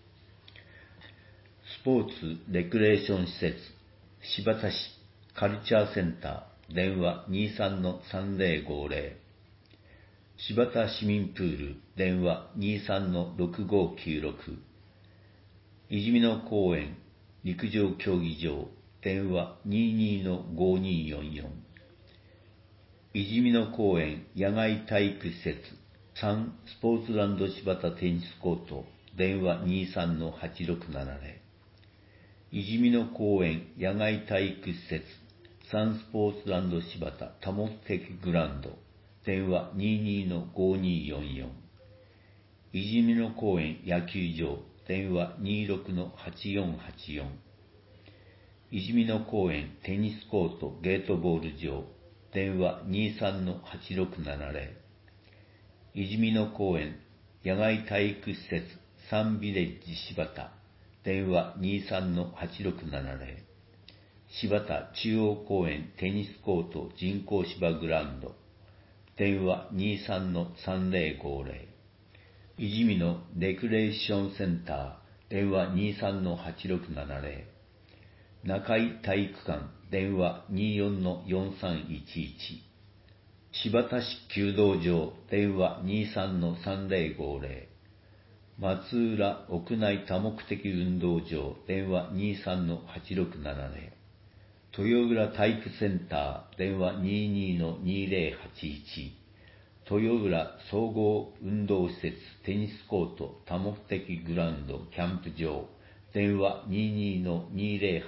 スポーツ・レクレーション施設、新発田市カルチャーセンター、電話 23-3050、新発田市民プール、電話 23-6596、いじみの公園、陸上競技場、電話 22-5244、いじみの公園野外体育施設サンスポーツランド新発田テニスコート、電話 23-8670、いじみの公園野外体育施設サンスポーツランド新発田多目的グラウンド、電話 22-5244、いじみの公園野球場、電話 26-8484、いじみの公園テニスコートゲートボール場、電話 23-8670、いじみの公園野外体育施設サンビレッジ新発田、電話 23-8670、新発田中央公園テニスコート人工芝グラウンド、電話 23-3050、いじみのレクレーションセンター、電話 23-8670、中井体育館、電話 24-4311、新発田市弓道場、電話 23-3050、松浦屋内多目的運動場、電話 23-8670、豊浦体育センター、電話 22-2081、豊浦総合運動施設テニスコート多目的グラウンドキャンプ場、電話 22-2081、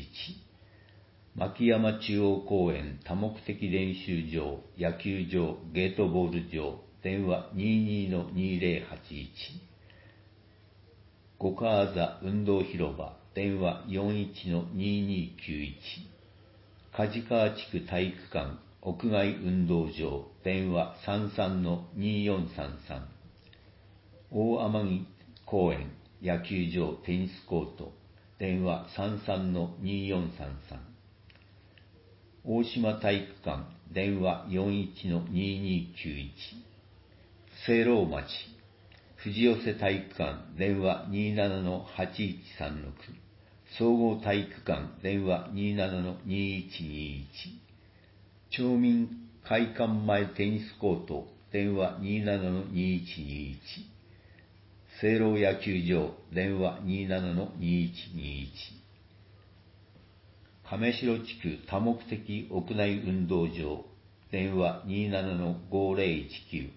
牧山中央公園多目的練習場野球場ゲートボール場、電話 22-2081、五川座運動広場、電話 41-2291、梶川地区体育館屋外運動場、電話 33-2433、大天城公園野球場テニスコート、電話 33-2433、大島体育館、電話 41-2291、聖籠町、藤寄体育館、電話 27-8136、 総合体育館電話27-2121、町民会館前テニスコート電話27-2121、聖老野球場電話27-2121、亀城地区多目的屋内運動場電話27-5019、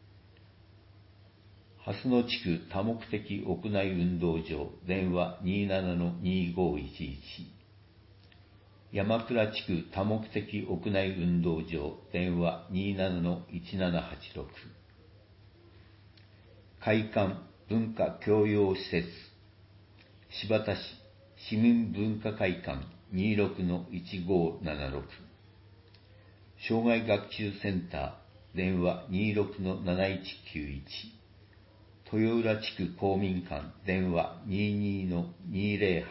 蓮野地区多目的屋内運動場電話27-2511、山倉地区多目的屋内運動場電話27-1786、会館文化教養施設新発田市市民文化会館26-1576、障害学習センター電話26-7191、豊浦地区公民館電話22-2081、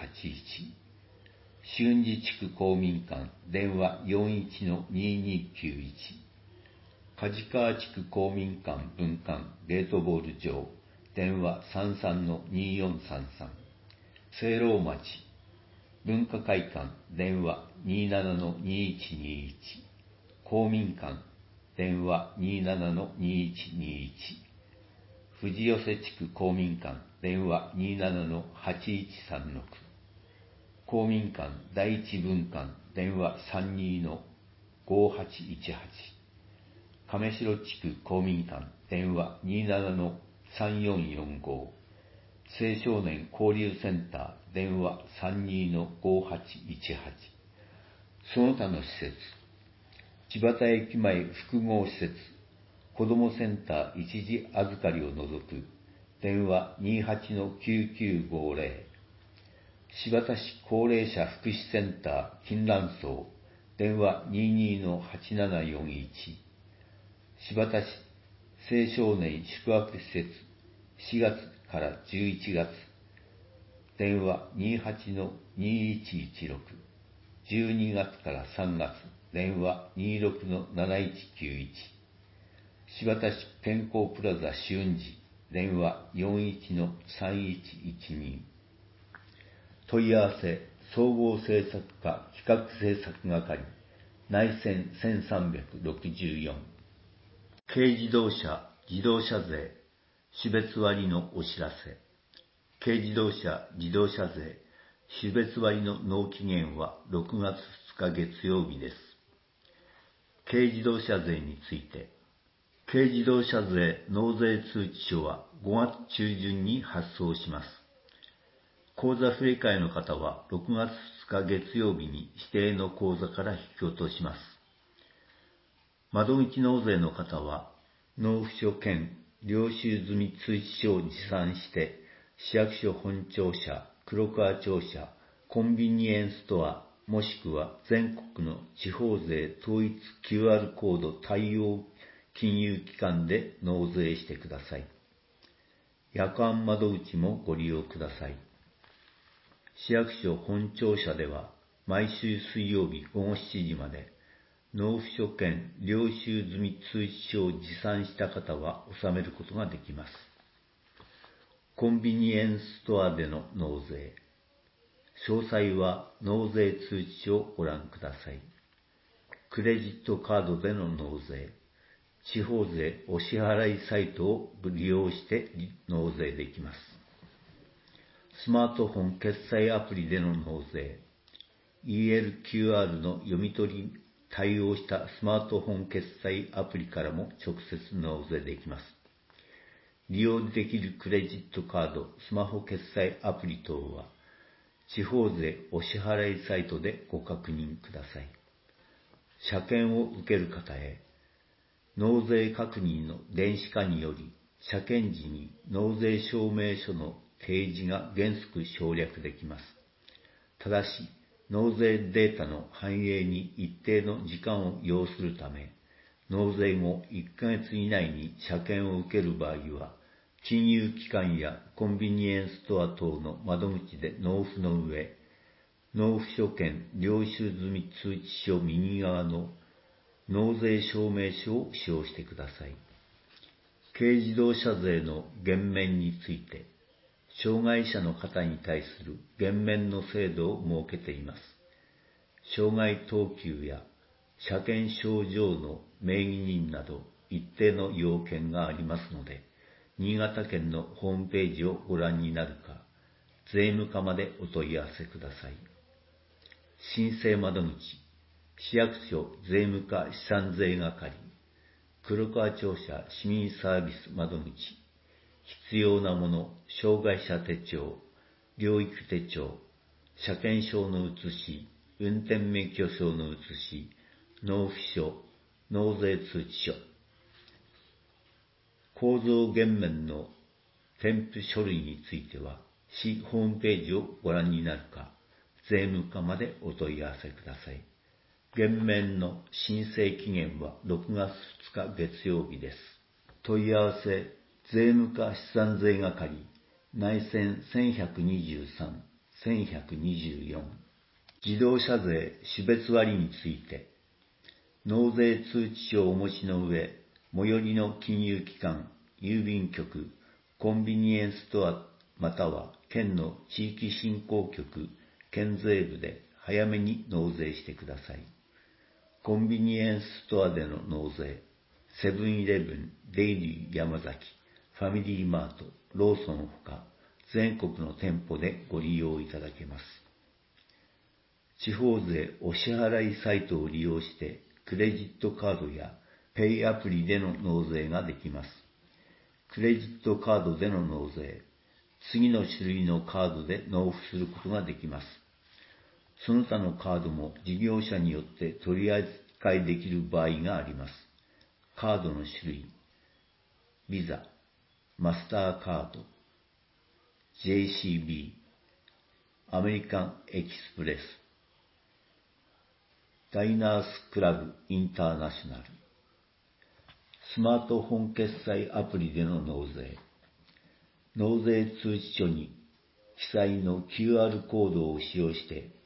春寺地区公民館電話41-2291、梶川地区公民館分館ゲートボール場電話33-2433、聖老町文化会館電話27-2121、公民館電話27-2121、富士寄地区公民館電話27-8136、公民館第一分館電話32-5818、亀城地区公民館電話27-3445、青少年交流センター電話32-5818、その他の施設、千葉田駅前複合施設、子どもセンター一時預かりを除く電話28-9950、新発田市高齢者福祉センター金蘭荘電話22-8741、新発田市青少年宿泊施設4月から11月電話28-2116、12月から3月電話26-7191、新発田市健康プラザ春寺電話41-3112、問い合わせ総合政策課企画政策係内線1364、軽自動車自動車税種別割のお知らせ。軽自動車自動車税種別割の納期限は6月2日月曜日です。軽自動車税について、軽自動車税納税通知書は5月中旬に発送します。口座振替の方は6月2日月曜日に指定の口座から引き落とします。窓口納税の方は納付書兼領収済み通知書を持参して市役所本庁舎、黒川庁舎、コンビニエンスストアもしくは全国の地方税統一 QR コード対応金融機関で納税してください。夜間窓口もご利用ください。市役所本庁舎では毎週水曜日午後7時まで納付書兼領収済み通知書を持参した方は納めることができます。コンビニエンスストアでの納税。詳細は納税通知書をご覧ください。クレジットカードでの納税。地方税お支払いサイトを利用して納税できます。スマートフォン決済アプリでの納税。ELQR の読み取り対応したスマートフォン決済アプリからも直接納税できます。利用できるクレジットカード、スマホ決済アプリ等は、地方税お支払いサイトでご確認ください。車検を受ける方へ、納税確認の電子化により、車検時に納税証明書の提示が原則省略できます。ただし、納税データの反映に一定の時間を要するため、納税後1ヶ月以内に車検を受ける場合は、金融機関やコンビニエンスストア等の窓口で納付の上、納付書兼領収済み通知書右側の納税証明書を使用してください。軽自動車税の減免について、 障害者の方に対する減免の制度を設けています。障害等級や車検症状の名義人など一定の要件がありますので、新潟県のホームページをご覧になるか、税務課までお問い合わせください。申請窓口、市役所税務課資産税係、黒川庁舎市民サービス窓口、必要なもの、障害者手帳、療育手帳、車検証の写し、運転免許証の写し、納付書、納税通知書、構造減免の添付書類については、市ホームページをご覧になるか、税務課までお問い合わせください。減免の申請期限は6月2日月曜日です。問い合わせ、税務課資産税係、内線1123、1124。自動車税種別割について、納税通知書をお持ちの上、最寄りの金融機関、郵便局、コンビニエンスストアまたは県の地域振興局、県税部で早めに納税してください。コンビニエンスストアでの納税、セブンイレブン、デイリー山崎、ファミリーマート、ローソンほか全国の店舗でご利用いただけます。地方税お支払いサイトを利用してクレジットカードやペイアプリでの納税ができます。クレジットカードでの納税、次の種類のカードで納付することができます。その他のカードも事業者によって取り扱いできる場合があります。カードの種類、ビザ、マスターカード、JCB、アメリカンエキスプレス、ダイナースクラブインターナショナル、スマートフォン決済アプリでの納税、納税通知書に記載の QR コードを使用して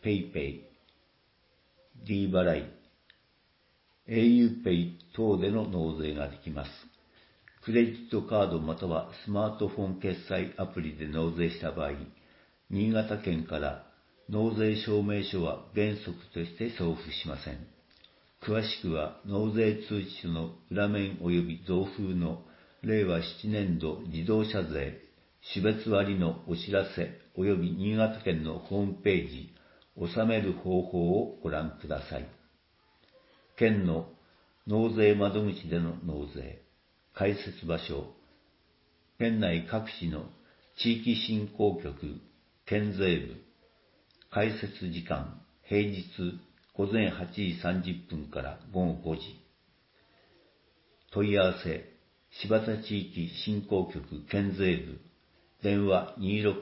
PayPay、D 払い、auPay 等での納税ができます。クレジットカードまたはスマートフォン決済アプリで納税した場合、新潟県から納税証明書は原則として送付しません。詳しくは納税通知書の裏面及び同封の令和7年度自動車税種別割のお知らせ及び新潟県のホームページ、納める方法をご覧ください。県の納税窓口での納税、開設場所、県内各市の地域振興局、県税部、開設時間、平日午前8時30分から午後5時。問い合わせ、柴田地域振興局県税部、電話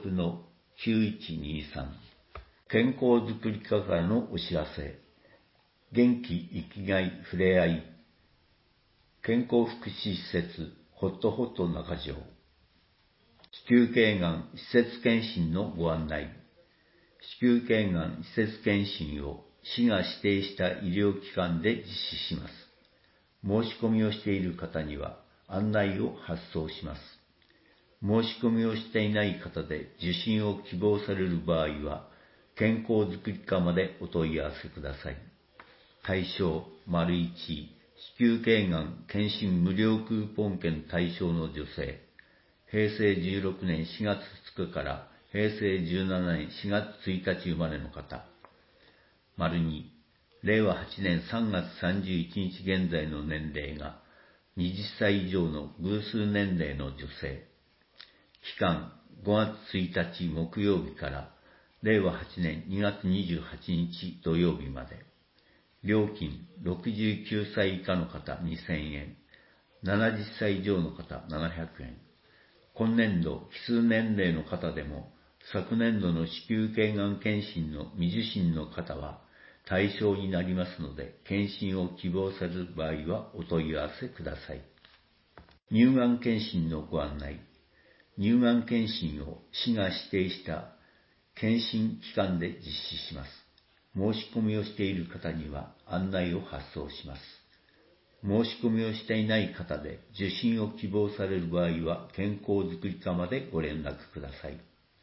26-9123。健康づくり課からのお知らせ、元気生きがいふれあい、健康福祉施設ホットホット中条、子宮頸がん施設検診のご案内、子宮頸がん施設検診を市が指定した医療機関で実施します。申し込みをしている方には案内を発送します。申し込みをしていない方で受診を希望される場合は、健康づくり課までお問い合わせください。対象、1、子宮頸がん検診無料クーポン券対象の女性、平成16年4月2日から平成17年4月1日生まれの方。2、令和8年3月31日現在の年齢が20歳以上の偶数年齢の女性。期間5月1日木曜日から令和8年2月28日土曜日まで。料金69歳以下の方2000円、70歳以上の方700円。今年度奇数年齢の方でも昨年度の子宮頸がん検診の未受診の方は対象になりますので、検診を希望される場合はお問い合わせください。乳がん検診のご案内。乳がん検診を市が指定した検診機関で実施します。申し込みをしている方には案内を発送します。申し込みをしていない方で受診を希望される場合は健康づくり課までご連絡ください。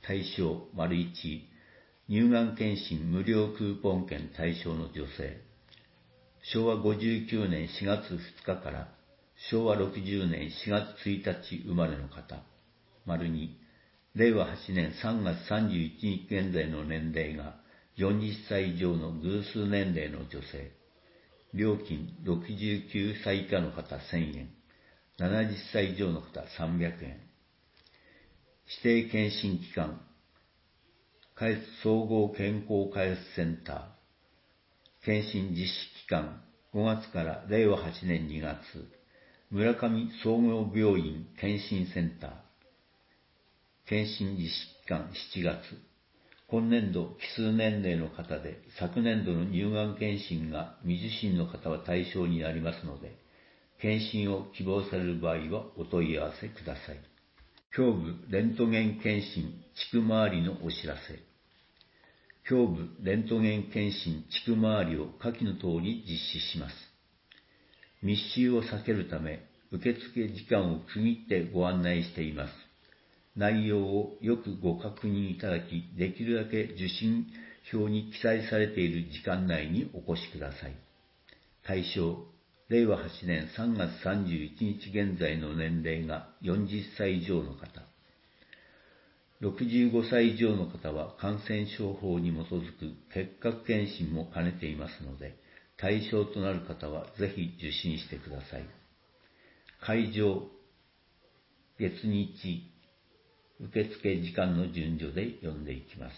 対象 ① 乳がん検診無料クーポン券対象の女性、昭和59年4月2日から昭和60年4月1日生まれの方、②令和8年3月31日現在の年齢が40歳以上の偶数年齢の女性、料金69歳以下の方1000円、70歳以上の方300円。指定検診機関、開発総合健康開発センター、検診実施期間5月から令和8年2月、村上総合病院検診センター、検診実施期間7月、今年度奇数年齢の方で昨年度の乳がん検診が未受診の方は対象になりますので、検診を希望される場合はお問い合わせください。胸部レントゲン検診地区回りのお知らせ。胸部レントゲン検診地区回りを下記の通り実施します。密集を避けるため、受付時間を区切ってご案内しています。内容をよくご確認いただき、できるだけ受診票に記載されている時間内にお越しください。対象、令和8年3月31日現在の年齢が40歳以上の方。65歳以上の方は感染症法に基づく結核検診も兼ねていますので、対象となる方はぜひ受診してください。会場、月日、受付時間の順序で読んでいきます。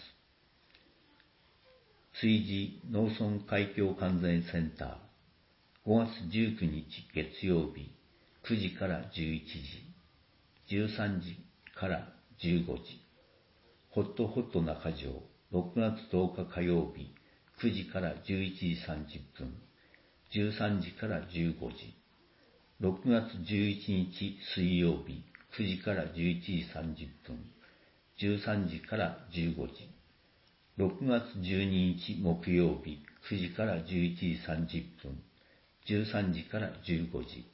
築地農村海峡完全センター、5月19日月曜日、9時から11時、13時から15時。ホットホット中条、6月10日火曜日、9時から11時30分、13時から15時。6月11日水曜日、9時から11時30分、13時から15時。6月12日木曜日、9時から11時30分、13時から15時。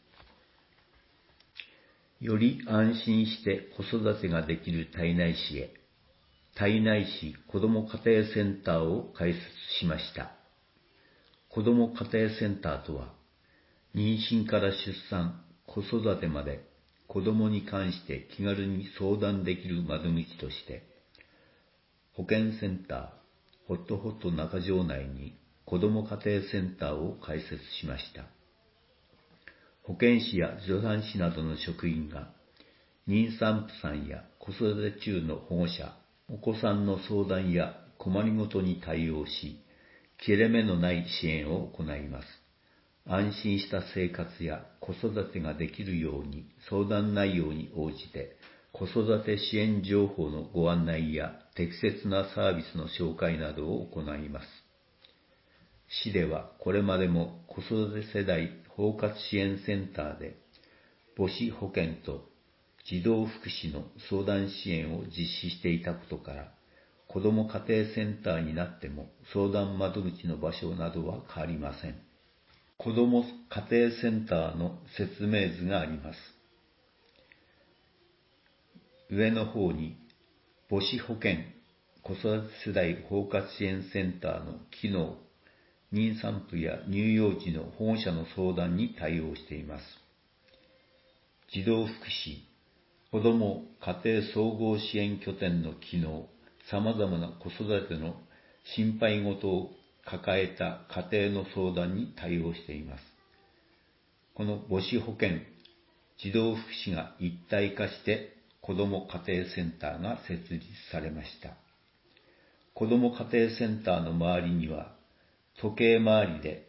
より安心して子育てができる胎内市へ、胎内市子ども家庭センターを開設しました。子ども家庭センターとは、妊娠から出産、子育てまで子どもに関して気軽に相談できる窓口として、保健センター、ホットホット中条内に子ども家庭センターを開設しました。保健師や助産師などの職員が、妊産婦さんや子育て中の保護者、お子さんの相談や困りごとに対応し、切れ目のない支援を行います。安心した生活や子育てができるように相談内容に応じて、子育て支援情報のご案内や適切なサービスの紹介などを行います。市ではこれまでも子育て世代包括支援センターで母子保健と児童福祉の相談支援を実施していたことから、子ども家庭センターになっても相談窓口の場所などは変わりません。子ども家庭センターの説明図があります。上の方に母子保健子育て世代包括支援センターの機能、妊産婦や乳幼児の保護者の相談に対応しています。児童福祉、子ども家庭総合支援拠点の機能、様々な子育ての心配事を抱えた家庭の相談に対応しています。この母子保健、児童福祉が一体化して子ども家庭センターが設立されました。子ども家庭センターの周りには、時計回りで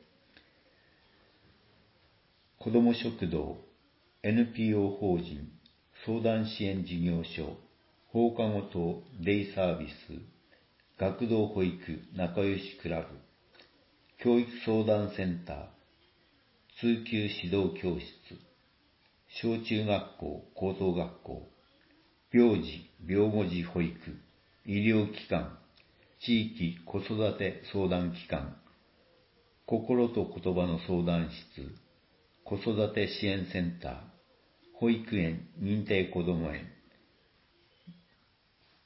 子ども食堂、NPO 法人、相談支援事業所、放課後等デイサービス、学童保育仲良しクラブ、教育相談センター、通級指導教室、小中学校、高等学校、病児、病後児保育、医療機関、地域子育て相談機関、心と言葉の相談室、子育て支援センター、保育園、認定こども園、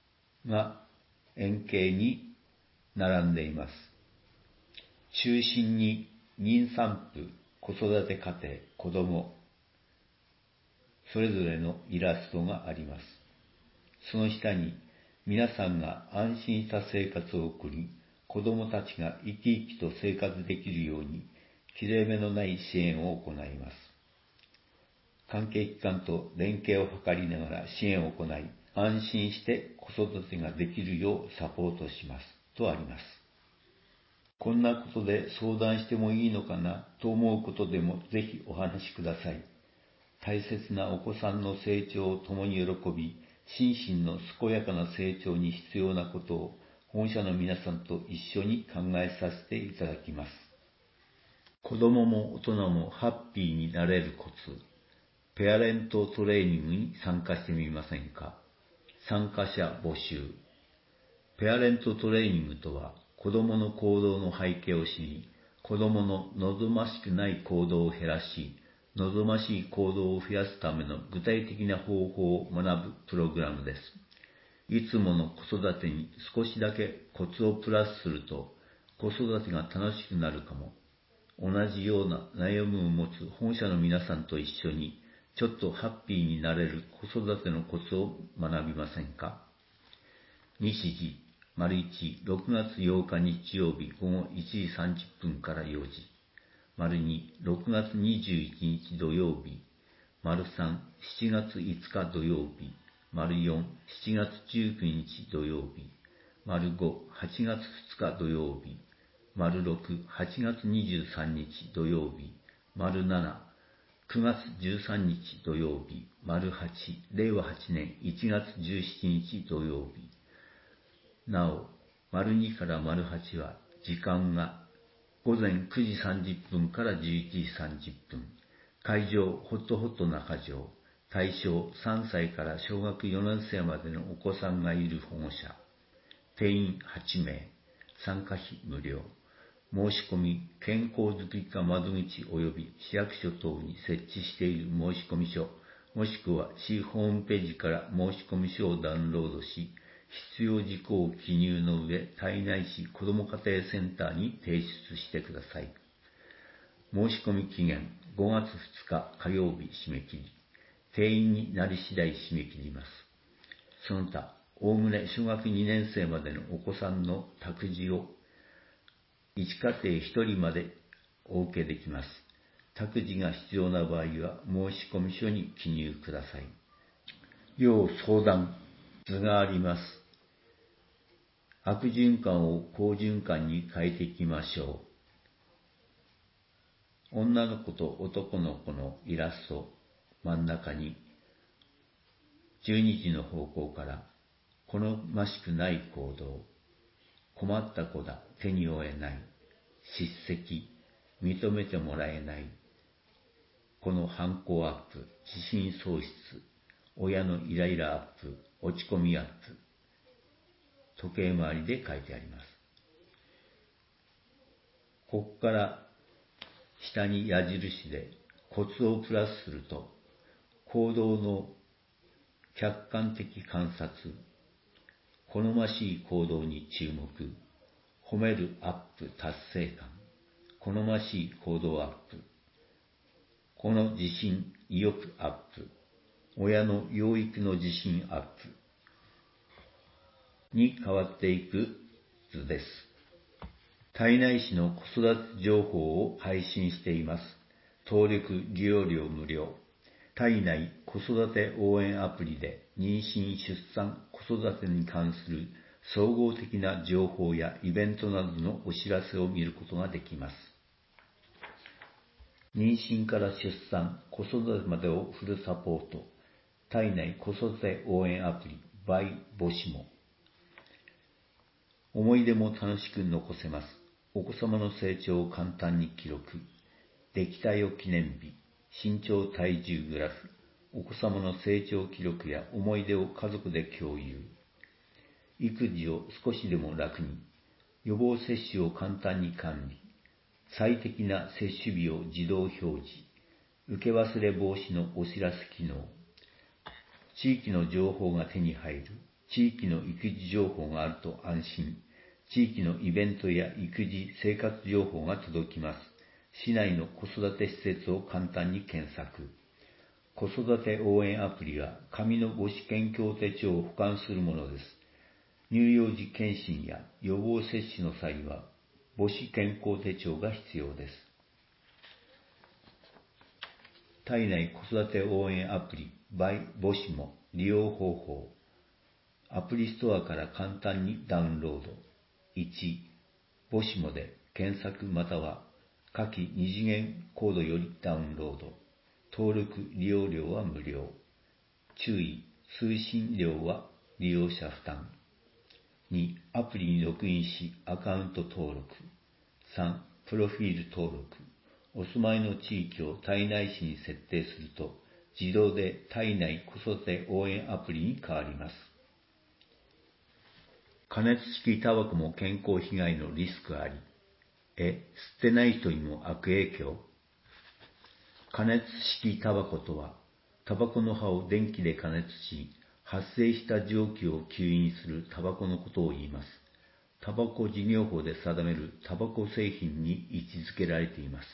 が円形に並んでいます。中心に妊産婦、子育て家庭、子供、それぞれのイラストがあります。その下に皆さんが安心した生活を送り、子供たちが生き生きと生活できるように、切れ目のない支援を行います。関係機関と連携を図りながら支援を行い、安心して子育てができるようサポートしますとあります。こんなことで相談してもいいのかなと思うことでもぜひお話しください。大切なお子さんの成長を共に喜び、心身の健やかな成長に必要なことを保護者の皆さんと一緒に考えさせていただきます。子供も大人もハッピーになれるコツ、ペアレントトレーニングに参加してみませんか。参加者募集。ペアレントトレーニングとは、子供の行動の背景を知り、子供の望ましくない行動を減らし、望ましい行動を増やすための具体的な方法を学ぶプログラムです。いつもの子育てに少しだけコツをプラスすると、子育てが楽しくなるかも。同じような悩みを持つ保護者の皆さんと一緒に、ちょっとハッピーになれる子育てのコツを学びませんか。日時、1、6月8日日曜日午後1時30分から4時。2、6月21日土曜日。3、7月5日土曜日。4、7月19日土曜日。5、8月2日土曜日。6、8月23日土曜日。7、9月13日土曜日。8、令和8年1月17日土曜日。なお、2から8は時間が午前9時30分から11時30分。会場、ホットホット中条。対象、3歳から小学4年生までのお子さんがいる保護者。定員8名。参加費無料。申し込み、健康づくり課窓口及び市役所等に設置している申込書、もしくは市ホームページから申込書をダウンロードし、必要事項を記入の上、胎内市子ども家庭センターに提出してください。申し込み期限5月2日火曜日締め切り。定員になり次第締め切ります。その他、おおむね小学2年生までのお子さんの託児を1家庭1人までお受けできます。託児が必要な場合は申込書に記入ください。要相談図があります。悪循環を好循環に変えていきましょう。女の子と男の子のイラスト、真ん中に12時の方向から好ましくない行動、困った子だ、手に負えない、叱責、認めてもらえない、この反抗アップ、自信喪失、親のイライラアップ、落ち込みアップ、時計回りで書いてあります。ここから下に矢印でコツをプラスすると、行動の客観的観察、好ましい行動に注目、褒めるアップ達成感、好ましい行動アップ、この自信意欲アップ、親の養育の自信アップに変わっていく図です。胎内市の子育て情報を配信しています。登録利用料無料。胎内子育て応援アプリで妊娠・出産・子育てに関する総合的な情報やイベントなどのお知らせを見ることができます。妊娠から出産・子育てまでをフルサポート。胎内子育て応援アプリ by 母子も。思い出も楽しく残せます。お子様の成長を簡単に記録。出来たよ記念日。身長体重グラフ。お子様の成長記録や思い出を家族で共有。育児を少しでも楽に。予防接種を簡単に管理。最適な接種日を自動表示。受け忘れ防止のお知らせ機能。地域の情報が手に入る。 地域の育児情報があると安心。地域のイベントや育児、生活情報が届きます。市内の子育て施設を簡単に検索。子育て応援アプリは紙の母子健康手帳を保管するものです。乳幼児検診や予防接種の際は母子健康手帳が必要です。体内子育て応援アプリ by 母子も利用方法。アプリストアから簡単にダウンロード。1、母子もで検索または下記二次元コードよりダウンロード。登録利用料は無料。注意、通信料は利用者負担。2、アプリにログインしアカウント登録。3、プロフィール登録。お住まいの地域を体内市に設定すると自動で体内子育て応援アプリに変わります。加熱式タバコも健康被害のリスクあり。吸ってない人にも悪影響。加熱式タバコとは、タバコの葉を電気で加熱し、発生した蒸気を吸引するタバコのことを言います。タバコ事業法で定めるタバコ製品に位置づけられています。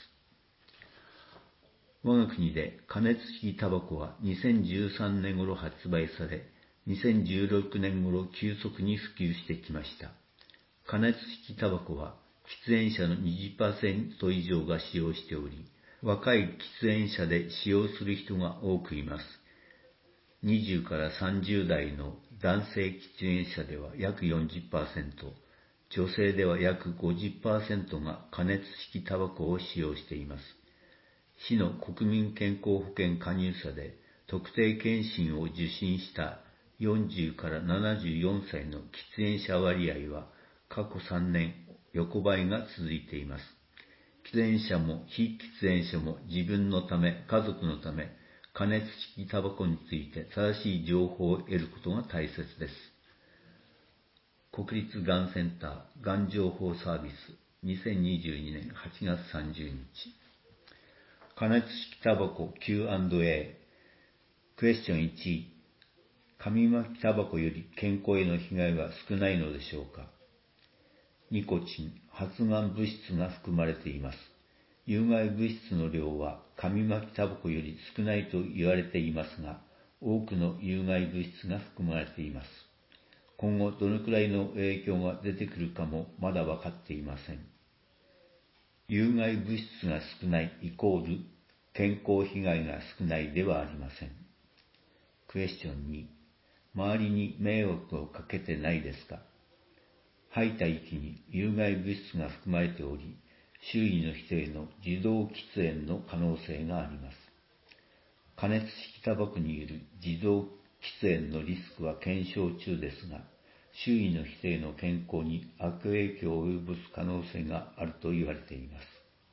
我が国で加熱式タバコは2013年頃発売され、2016年頃急速に普及してきました。加熱式タバコは喫煙者の 20% 以上が使用しており、若い喫煙者で使用する人が多くいます。20から30代の男性喫煙者では約 40%、女性では約 50% が加熱式タバコを使用しています。市の国民健康保険加入者で特定健診を受診した40から74歳の喫煙者割合は過去3年横ばいが続いています。喫煙者も非喫煙者も自分のため、家族のため、加熱式タバコについて正しい情報を得ることが大切です。国立がんセンターがん情報サービス2022年8月30日。加熱式タバコ Q&A。 クエスチョン1、紙巻きタバコより健康への被害は少ないのでしょうか。ニコチン、発がん物質が含まれています。有害物質の量は紙巻きタバコより少ないと言われていますが、多くの有害物質が含まれています。今後どのくらいの影響が出てくるかもまだ分かっていません。有害物質が少ないイコール健康被害が少ないではありません。クエスチョン2、周りに迷惑をかけてないですか。吐いた息に有害物質が含まれており、周囲の人への自動喫煙の可能性があります。加熱式タバコによる自動喫煙のリスクは検証中ですが、周囲の人への健康に悪影響を及ぼす可能性があると言われています。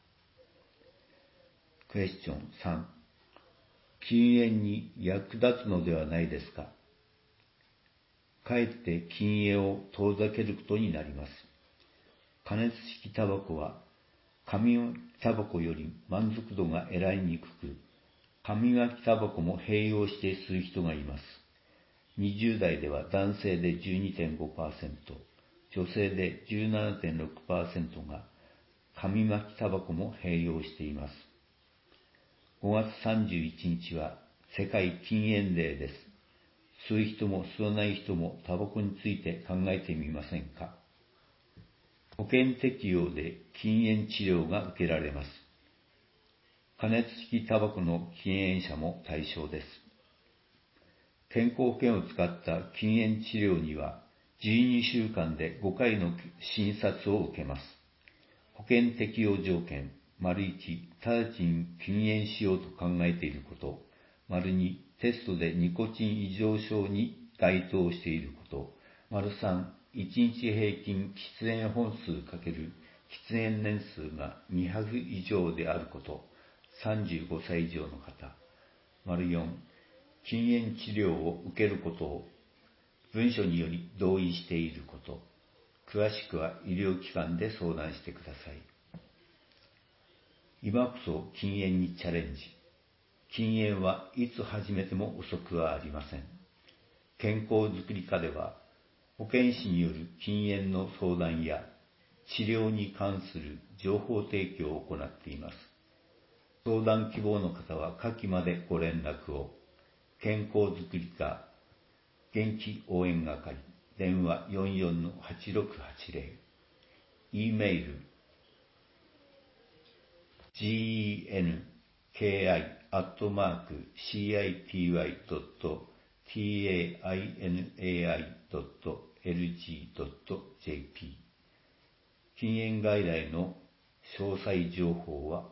クエスチョン3、禁煙に役立つのではないですか。かえって禁煙を遠ざけることになります。加熱式タバコは紙巻きタバコより満足度が得られにくく、紙巻きタバコも併用して吸う人がいます。20代では男性で 12.5%、女性で 17.6% が紙巻きタバコも併用しています。5月31日は世界禁煙デーです。吸う人も吸わない人もタバコについて考えてみませんか。保険適用で禁煙治療が受けられます。加熱式タバコの禁煙者も対象です。健康保険を使った禁煙治療には12週間で5回の診察を受けます。保険適用条件、①、直ちに禁煙しようと考えていること、②、テストでニコチン異常症に該当していること、③、1日平均喫煙本数×喫煙年数が200以上であること、35歳以上の方、�4、禁煙治療を受けることを文書により同意していること。詳しくは医療機関で相談してください。今こそ禁煙にチャレンジ。禁煙はいつ始めても遅くはありません。 健康づくり課では、保健師による禁煙の相談や治療に関する情報提供を行っています。相談希望の方は下記までご連絡を。健康づくり課元気応援係、電話 44-8680、e メール genki@citi.tainai.lg.jp。 禁煙外来の詳細情報は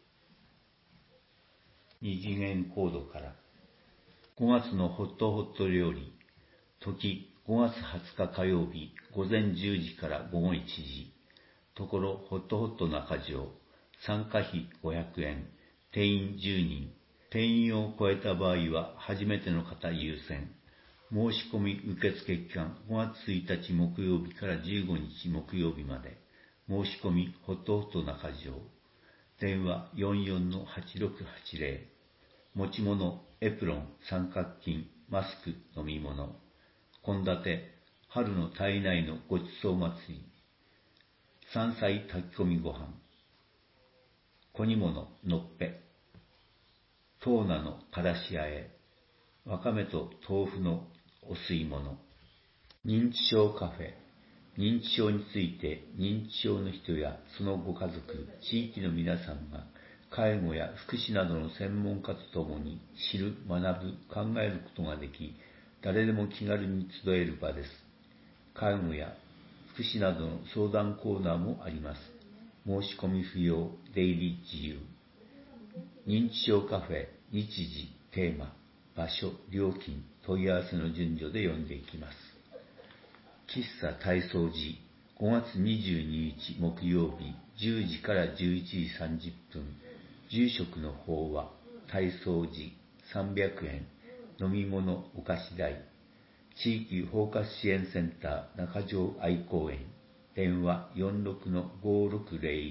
二次元コードから。5月のホット料理、時5月20日火曜日午前10時から午後1時、ところホット中条、参加費500円、定員10人、定員を超えた場合は初めての方優先。申し込み受付期間5月1日木曜日から15日木曜日まで。申し込みホット中条、電話 44-8680。持ち物、エプロン、三角巾、マスク、飲み物。献立、春の体内のごちそう祭り。山菜炊き込みご飯。小煮物、のっぺ。トーナのからしあえ。わかめと豆腐のお吸い物。認知症カフェ。認知症について認知症の人やそのご家族、地域の皆さんが介護や福祉などの専門家とともに知る、学ぶ、考えることができ、誰でも気軽に集える場です。介護や福祉などの相談コーナーもあります。申し込み不要、出入り自由。認知症カフェ、日時、テーマ、場所、料金、問い合わせの順序で読んでいきます。喫茶体操寺、5月22日木曜日10時から11時30分。住職の方は体操寺300円、飲み物お菓子代。地域包括支援センター中条愛公園、電話 46-5601。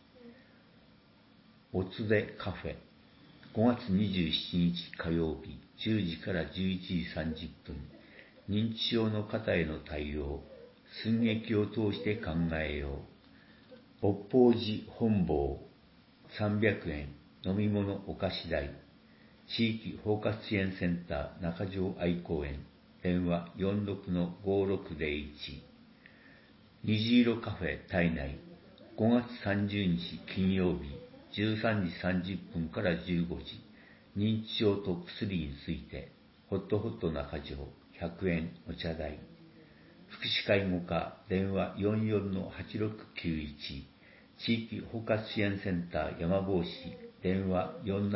おつでカフェ、5月27日火曜日10時から11時30分。認知症の方への対応、寸劇を通して考えよう。北方寺本坊300円、飲み物お菓子代。地域包括支援センター中条愛公園、電話 46-5601。虹色カフェ体内、5月30日金曜日13時30分から15時。認知症と薬について、ホット中条100円お茶代。福祉介護課、電話 44-8691。地域包括支援センター山坊市、電話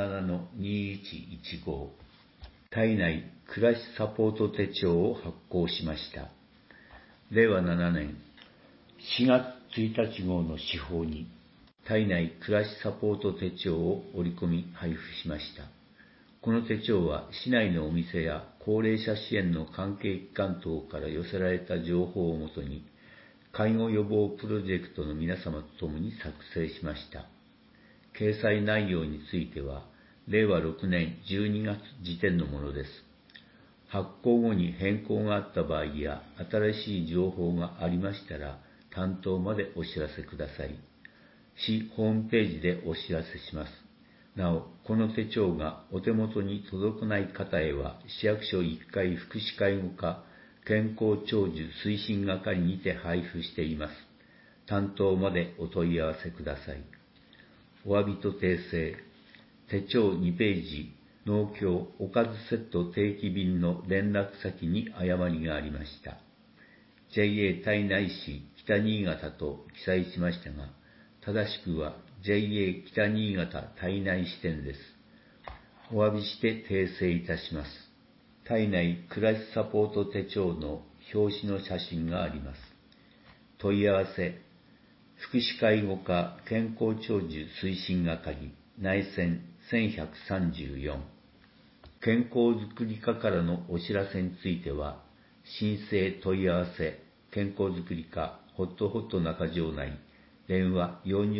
47-2115。体内暮らしサポート手帳を発行しました。令和7年4月1日号の司法に、体内暮らしサポート手帳を折り込み配布しました。この手帳は市内のお店や高齢者支援の関係機関等から寄せられた情報をもとに、介護予防プロジェクトの皆様と共に作成しました。掲載内容については、令和6年12月時点のものです。発行後に変更があった場合や、新しい情報がありましたら、担当までお知らせください。市ホームページでお知らせします。なお、この手帳がお手元に届かない方へは、市役所1階福祉介護課健康長寿推進係にて配布しています。担当までお問い合わせください。お詫びと訂正。手帳2ページ、農協おかずセット定期便の連絡先に誤りがありました。JA 胎内市北新潟と記載しましたが、正しくは JA 北新潟胎内支店です。お詫びして訂正いたします。体内暮らしサポート手帳の表紙の写真があります。問い合わせ、福祉介護課健康長寿推進係内線1134。健康づくり課からのお知らせについては、申請問い合わせ、健康づくり課ホット中条内、電話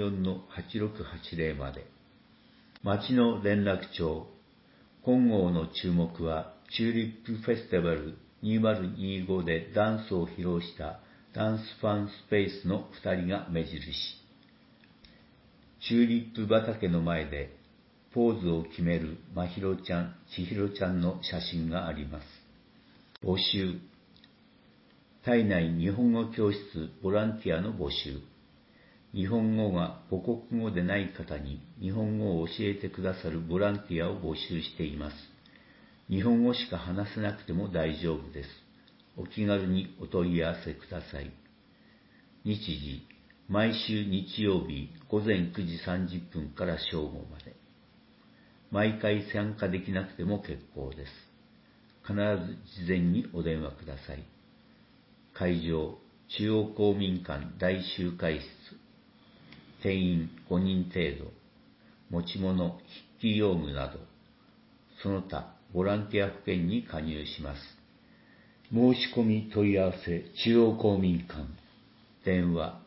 44-8680 まで。町の連絡帳。今号の注目は、チューリップフェスティバル 2025でダンスを披露したダンスファンスペースの2人が目印。チューリップ畑の前でポーズを決めるまひろちゃん、ちひろちゃんの写真があります。募集。体内日本語教室ボランティアの募集。日本語が母国語でない方に日本語を教えてくださるボランティアを募集しています。日本語しか話せなくても大丈夫です。お気軽にお問い合わせください。日時、毎週日曜日午前9時30分から正午まで。毎回参加できなくても結構です。必ず事前にお電話ください。会場、中央公民館大集会室。定員5人程度。持ち物、筆記用具など。その他、ボランティア保険に加入します。申し込み問い合わせ、中央公民館。電話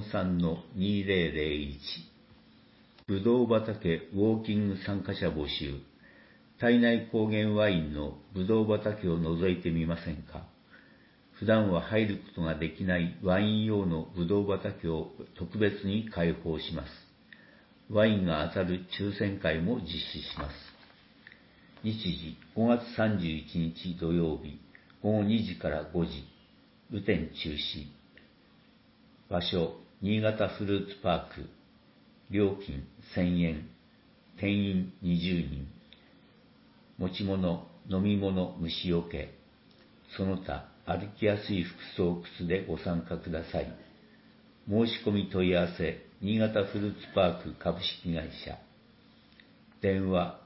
43-2001。ぶどう畑ウォーキング参加者募集。体内高原ワインのぶどう畑を覗いてみませんか。普段は入ることができないワイン用のぶどう畑を特別に開放します。ワインが当たる抽選会も実施します。日時5月31日土曜日午後2時から5時。雨天中止。場所、新潟フルーツパーク。料金1000円。定員20人。持ち物、飲み物、虫除け。その他、歩きやすい服装靴でご参加ください。申し込み問い合わせ、新潟フルーツパーク株式会社。電話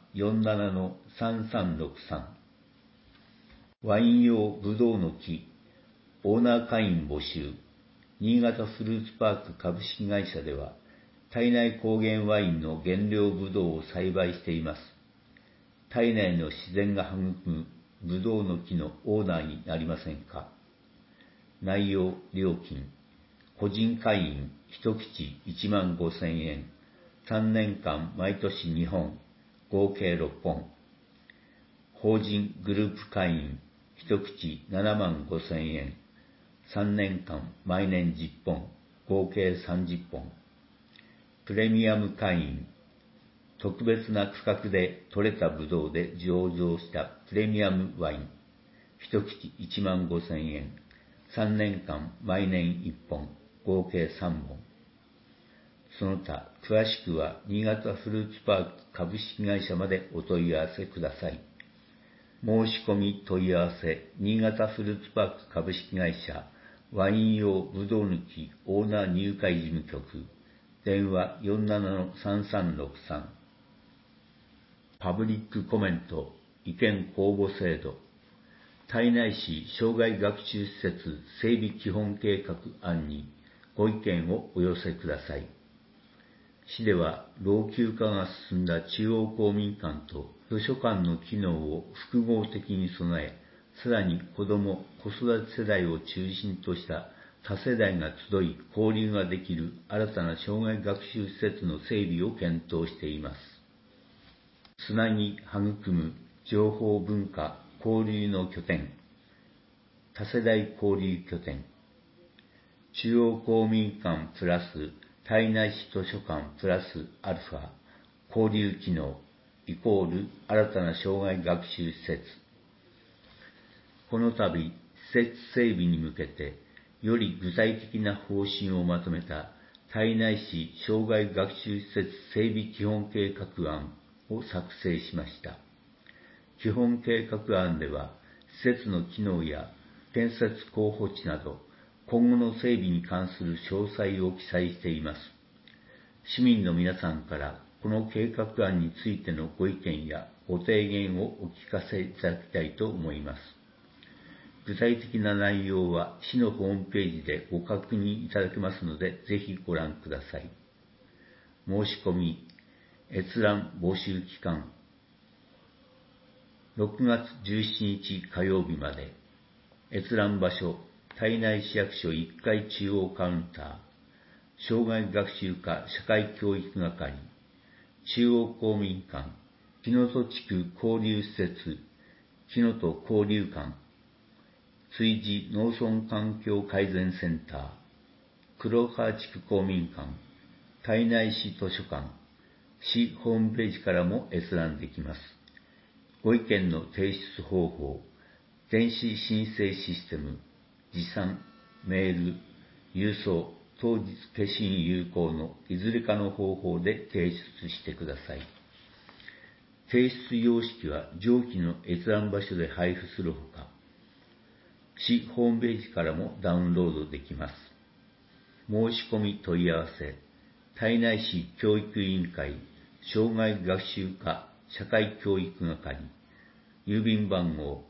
47-3363。ワイン用ぶどうの木、オーナー会員募集。新潟フルーツパーク株式会社では、体内高原ワインの原料ぶどうを栽培しています。体内の自然が育むぶどうの木のオーナーになりませんか。内容、料金、個人会員一口15,000円、3年間毎年2本、合計6本。法人グループ会員一口75,000円、3年間毎年10本、合計30本。プレミアム会員、特別な区画で採れたブドウで醸造したプレミアムワイン、一口15,000円、3年間毎年1本、合計3本。その他、詳しくは新潟フルーツパーク株式会社までお問い合わせください。申し込み問い合わせ、新潟フルーツパーク株式会社ワイン用ぶどう抜きオーナー入会事務局。電話 47-3363。パブリックコメント、意見公募制度。胎内市障害学習施設整備基本計画案にご意見をお寄せください。市では老朽化が進んだ中央公民館と図書館の機能を複合的に備え、さらに子ども・子育て世代を中心とした多世代が集い交流ができる新たな障害学習施設の整備を検討しています。つなぎ育む情報文化交流の拠点、多世代交流拠点、中央公民館プラス胎内市図書館プラスアルファ交流機能イコール新たな障害学習施設。この度、施設整備に向けて、より具体的な方針をまとめた胎内市障害学習施設整備基本計画案を作成しました。基本計画案では、施設の機能や建設候補地など、今後の整備に関する詳細を記載しています。市民の皆さんからこの計画案についてのご意見やご提言をお聞かせいただきたいと思います。具体的な内容は市のホームページでご確認いただけますので、ぜひご覧ください。申し込み、閲覧募集期間、6月17日火曜日まで。閲覧場所、胎内市役所1階中央カウンター、障害学習課社会教育係、中央公民館、木の戸地区交流施設、木の戸交流館、 炊事農村環境改善センター、黒川地区公民館、胎内市図書館、市ホームページからも閲覧できます。ご意見の提出方法、電子申請システム、持参、メール、郵送、当日消印有効のいずれかの方法で提出してください。提出様式は上記の閲覧場所で配布するほか、市ホームページからもダウンロードできます。申し込み問い合わせ、胎内市教育委員会障害学習課社会教育係、郵便番号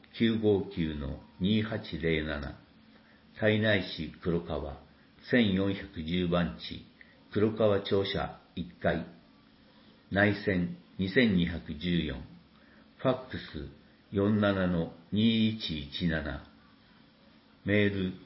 959-2807、胎内市黒川1410番地、黒川庁舎1階、内線2214、ファックス 47-2117、メール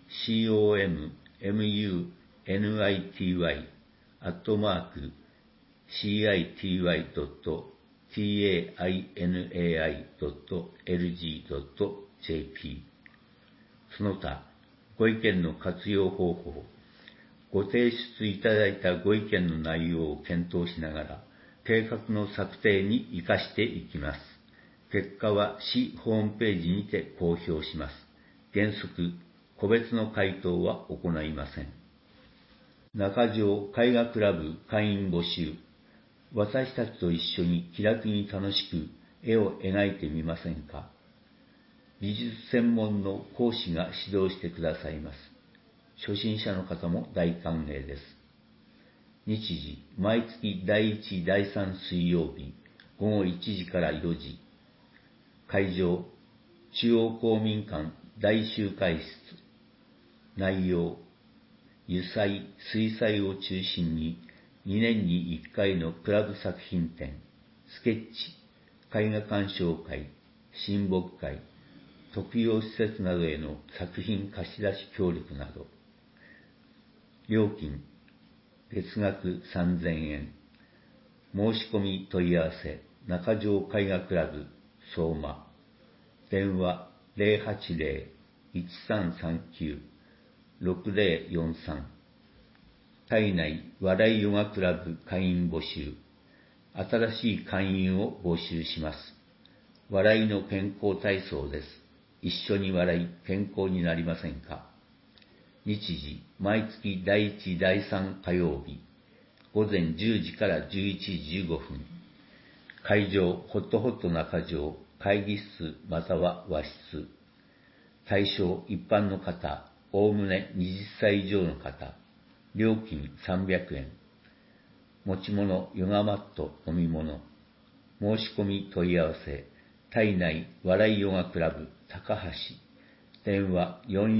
community@citinai.lg.jp。 その他、ご意見の活用方法、ご提出いただいたご意見の内容を検討しながら、計画の策定に生かしていきます。結果は市ホームページにて公表します。原則、個別の回答は行いません。中条絵画クラブ会員募集。私たちと一緒に気楽に楽しく絵を描いてみませんか。美術専門の講師が指導してくださいます。初心者の方も大歓迎です。日時、毎月第1、第3水曜日、午後1時から4時。会場、中央公民館大集会室。内容、油彩、水彩を中心に2年に1回のクラブ作品展、スケッチ、絵画鑑賞会、親睦会、特養施設などへの作品貸し出し協力など。料金、月額3000円。申し込み問い合わせ、中条絵画クラブ、相馬。電話080-1339-6043。胎内笑いヨガクラブ会員募集。新しい会員を募集します。笑いの健康体操です。一緒に笑い健康になりませんか。日時、毎月第1、第3火曜日、午前10時から11時15分。会場、ホットホット中条、会議室または和室。対象、一般の方、おおむね20歳以上の方。料金300円。持ち物、ヨガマット、飲み物。申し込み問い合わせ、胎内笑いヨガクラブ、高橋。電話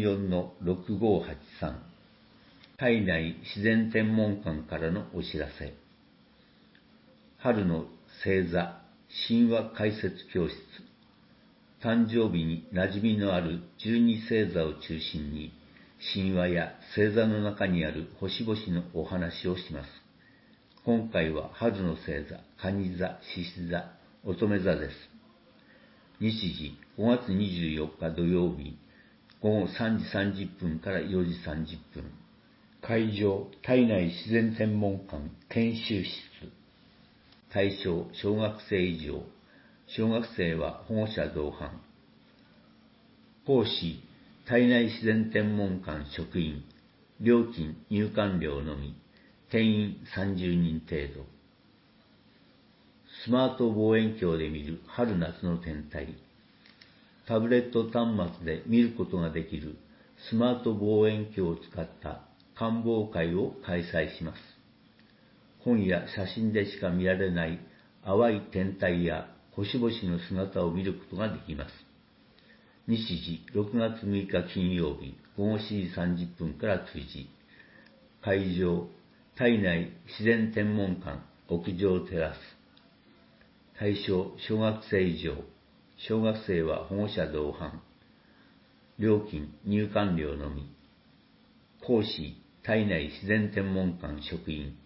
44-6583。胎内自然天文館からのお知らせ。春の星座、神話解説教室。誕生日に馴染みのある12星座を中心に、神話や星座の中にある星々のお話をします。今回は春の星座、蟹座、獅子座、乙女座です。日時、5月24日土曜日、午後3時30分から4時30分。会場、胎内自然天文館研修室。対象、小学生以上。小学生は保護者同伴。講師、胎内自然天文館職員。料金、入館料のみ。定員30人程度。スマート望遠鏡で見る春夏の天体。タブレット端末で見ることができるスマート望遠鏡を使った観望会を開催します。本や写真でしか見られない淡い天体や星々の姿を見ることができます。日時、6月6日金曜日、午後7時30分から9時。会場、胎内自然天文館屋上テラス。対象、小学生以上。小学生は保護者同伴。料金、入館料のみ。講師、胎内自然天文館職員。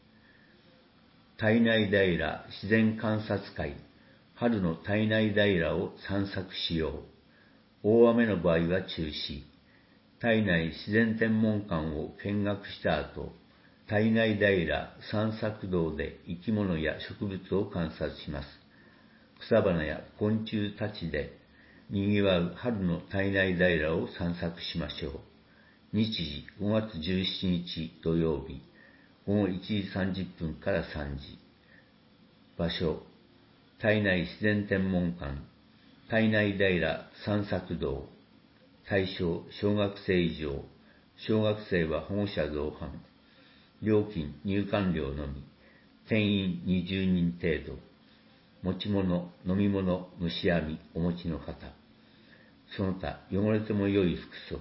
胎内平自然観察会。春の胎内平を散策しよう。 大雨の場合は中止。胎内自然天文館を見学した後、胎内平散策道で生き物や植物を観察します。草花や昆虫たちで賑わう春の胎内平を散策しましょう。日時5月17日土曜日、午後1時30分から3時。場所、胎内自然天文館、胎内平散策道。対象、小学生以上。小学生は保護者同伴。料金、入館料のみ。定員20人程度。持ち物、飲み物、蒸し網、お持ちの方。その他、汚れても良い服装。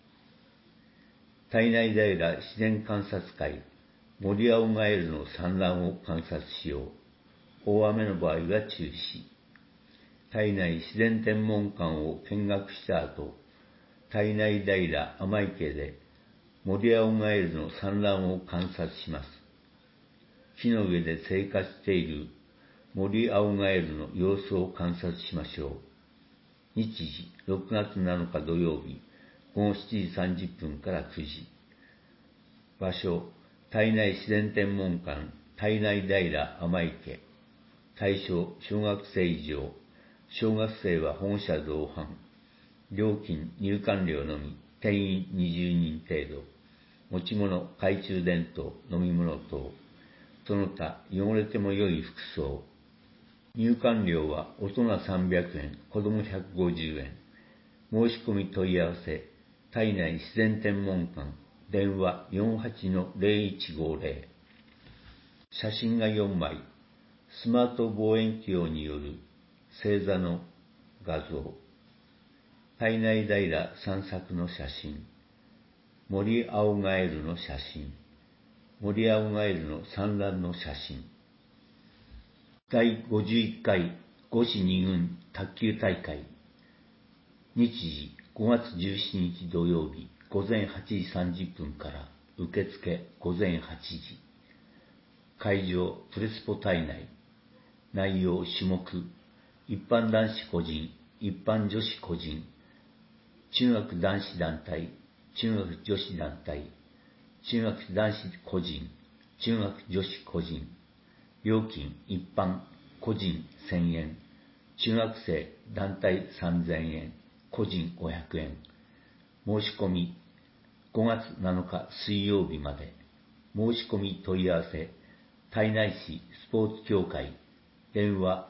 胎内平自然観察会、モリアオガエルの産卵を観察しよう。大雨の場合は中止。胎内自然天文館を見学した後、胎内平天池でモリアオガエルの産卵を観察します。木の上で生活しているモリアオガエルの様子を観察しましょう。日時6月7日土曜日、午後7時30分から9時。場所、胎内自然天文館、胎内平天池。対象、小学生以上。小学生は保護者同伴。料金、入館料のみ。定員20人程度。持ち物、懐中電灯、飲み物等。その他、汚れても良い服装。入館料は大人300円、子供150円。申し込み問い合わせ、胎内自然天文館、電話 48-0150。写真が4枚。スマート望遠鏡による星座の画像。胎内平散策の写真。モリアオガエルの写真。モリアオガエルの産卵の写真。第51回五市二軍卓球大会。日時5月17日土曜日午前8時30分から受付午前8時。会場プレスポ体内。内容種目一般男子個人、一般女子個人、中学男子団体、中学女子団体、中学男子個人、中学女子個人。料金一般個人1000円、中学生団体3000円、個人500円。申し込み5月7日水曜日まで。申し込み問い合わせ、胎内市スポーツ協会、電話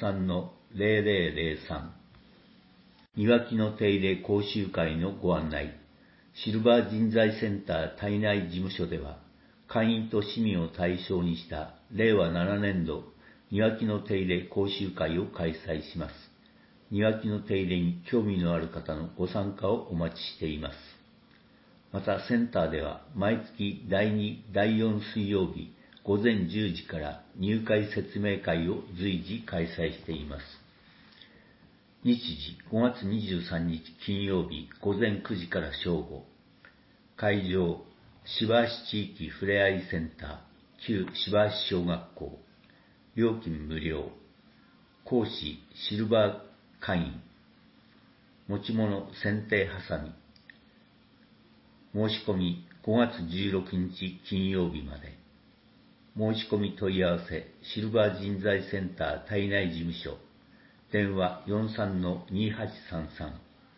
43-0003。庭木の手入れ講習会のご案内。シルバー人材センター胎内事務所では、会員と市民を対象にした令和7年度庭木の手入れ講習会を開催します。庭木の手入れに興味のある方のご参加をお待ちしています。またセンターでは毎月第2、第4水曜日午前10時から入会説明会を随時開催しています。日時5月23日金曜日午前9時から正午。会場、芝橋地域ふれあいセンター、旧芝橋小学校。料金無料。講師、シルバー会員。持ち物、剪定ハサミ。申し込み5月16日金曜日まで。申し込み問い合わせ、シルバー人材センター胎内事務所。電話 43-2833。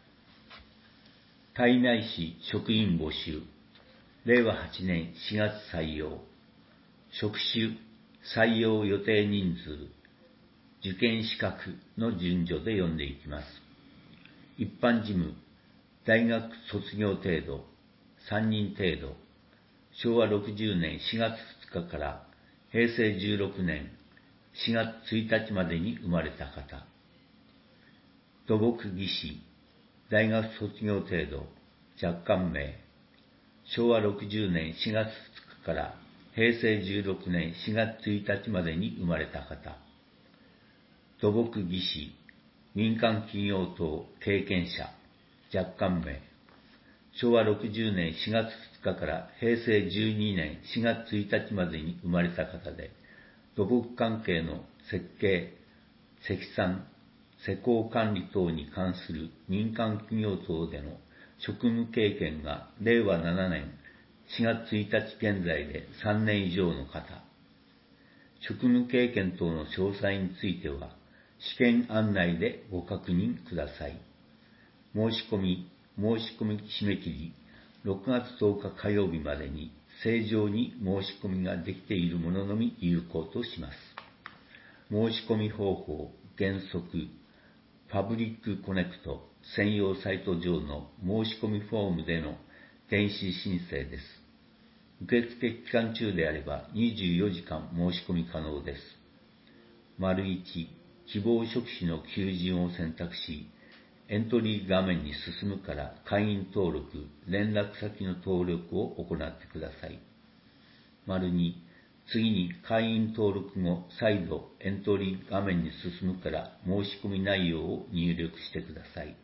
胎内市職員募集。令和8年4月採用。職種、採用予定人数、受験資格の順序で読んでいきます。一般事務、大学卒業程度、3人程度。昭和60年4月2日から平成16年4月1日までに生まれた方。土木技師、大学卒業程度、若干名。昭和60年4月2日から平成16年4月1日までに生まれた方。土木技師、民間企業等経験者、若干名。昭和60年4月2日から平成12年4月1日までに生まれた方で、土木関係の設計、積算、 施工管理等に関する民間企業等での職務経験が令和7年4月1日現在で3年以上の方、職務経験等の詳細については、試験案内でご確認ください。申し込み締め切り、6月10日火曜日までに正常に申し込みができているもののみ有効とします。申し込み方法、原則、パブリックコネクト専用サイト上の申し込みフォームでの電子申請です。受付期間中であれば24時間申し込み可能です。1、希望職種の求人を選択し、エントリー画面に進むから会員登録、連絡先の登録を行ってください。2、次に会員登録後、再度エントリー画面に進むから申し込み内容を入力してください。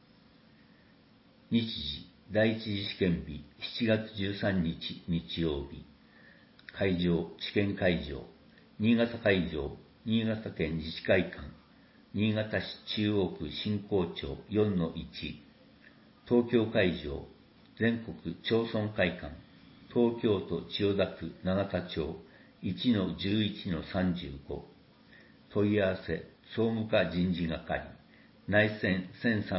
日時、第一次試験日、7月13日日曜日。会場、試験会場、新潟会場、新潟県自治会館、新潟市中央区新港町 4-1、東京会場、全国町村会館、東京都千代田区永田町 1-11-35、問い合わせ、総務課人事係、内線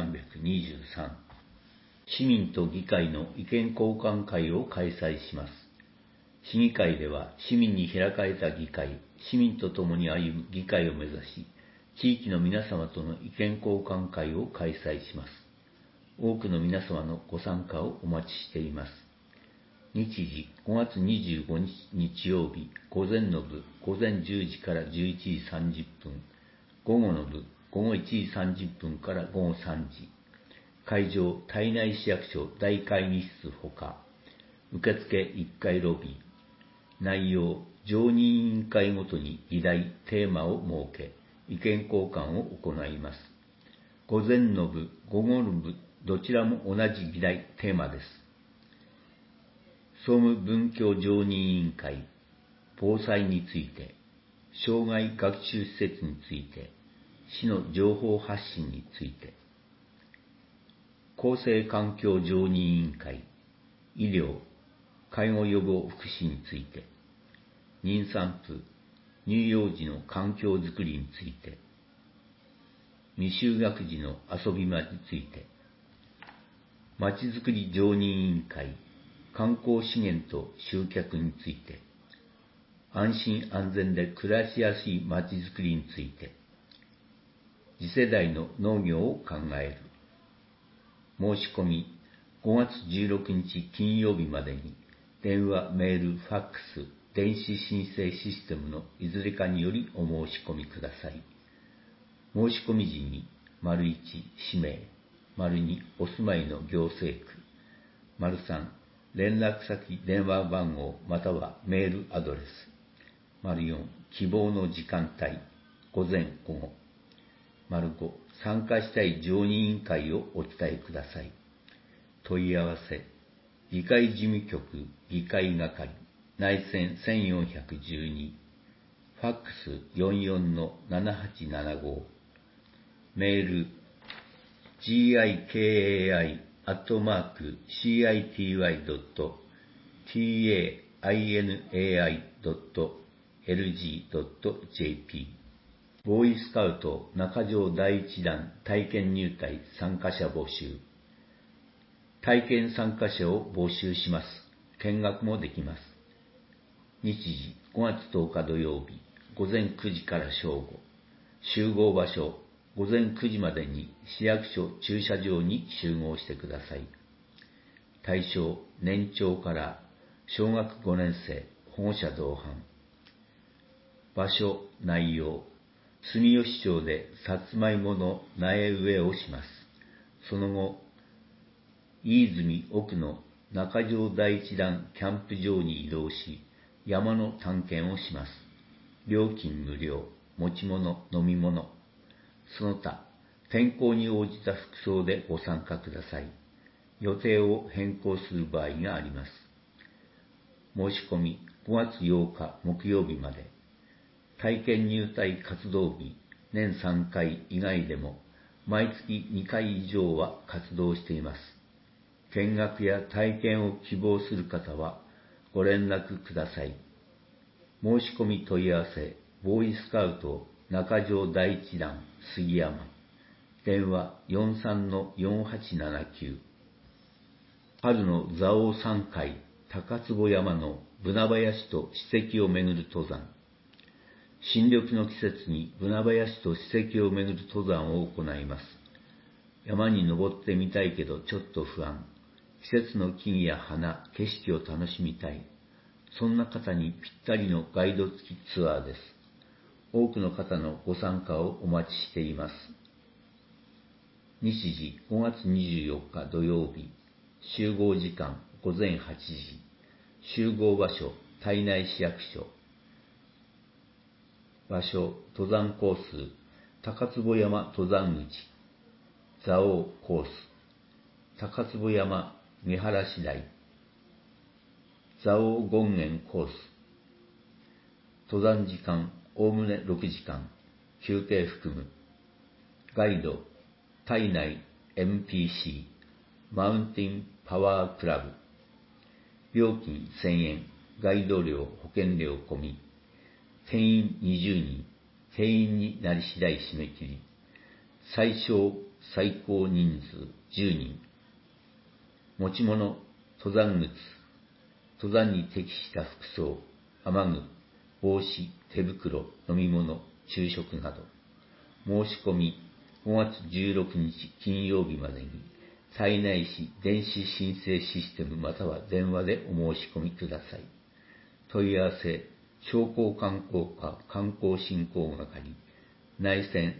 1323、市民と議会の意見交換会を開催します。市議会では市民に開かれた議会、市民と共に歩む議会を目指し、地域の皆様との意見交換会を開催します。多くの皆様のご参加をお待ちしています。日時、5月25日日曜日、午前の部、午前10時から11時30分、午後の部、午後1時30分から午後3時、会場、胎内市役所大会議室ほか、受付1階ロビー、内容、常任委員会ごとに議題、テーマを設け、意見交換を行います。午前の部、午後の部、どちらも同じ議題、テーマです。総務文教常任委員会、防災について、障害学習施設について、市の情報発信について、厚生環境常任委員会、医療、介護予防福祉について、妊産婦、乳幼児の環境づくりについて、未就学児の遊び場について、まちづくり常任委員会、観光資源と集客について、安心安全で暮らしやすいまちづくりについて、次世代の農業を考える。申し込み、5月16日金曜日までに、電話、メール、ファックス、電子申請システムのいずれかによりお申し込みください。申し込み時に、1、氏名、2、お住まいの行政区、3、連絡先電話番号またはメールアドレス、4、希望の時間帯、午前午後、5、参加したい常任委員会をお伝えください。問い合わせ、議会事務局議会係、内線1412、ファックス 44-7875、メール gikai@city.tainai.lg.jp ボーイスカウト中条第一弾体験入隊参加者募集。体験参加者を募集します。見学もできます。日時5月10日土曜日、午前9時から正午。集合場所、午前9時までに市役所駐車場に集合してください。対象、年長から小学5年生、保護者同伴。場所、内容、住吉町でさつまいもの苗植えをします。その後、飯泉奥の中条第一弾キャンプ場に移動し、山の探検をします。料金無料、持ち物、飲み物。その他、天候に応じた服装でご参加ください。予定を変更する場合があります。申し込み5月8日木曜日まで。体験入隊活動日年3回以外でも毎月2回以上は活動しています。見学や体験を希望する方はご連絡ください。申し込み問い合わせ、ボーイスカウト中条第一弾杉山、電話 43-4879。春の蔵王山海高坪山のブナ林と史跡を巡る登山。新緑の季節にブナ林と史跡を巡る登山を行います。山に登ってみたいけどちょっと不安。季節の木々や花、景色を楽しみたい。そんな方にぴったりのガイド付きツアーです。多くの方のご参加をお待ちしています。日時5月24日土曜日。集合時間午前8時。集合場所胎内市役所。場所登山コース高坪山登山口蔵王コース高坪山見晴し台蔵王権現コース。登山時間おおむね6時間、休憩含む。ガイド胎内 MPC マウンテンパワークラブ。料金1000円、ガイド料保険料込み。定員20人、定員になり次第締め切り。最小最高人数10人。持ち物、登山靴、登山に適した服装、雨具、帽子、手袋、飲み物、昼食など。申し込み5月16日金曜日までに胎内市電子申請システムまたは電話でお申し込みください。問い合わせ商工観光課観光振興係内線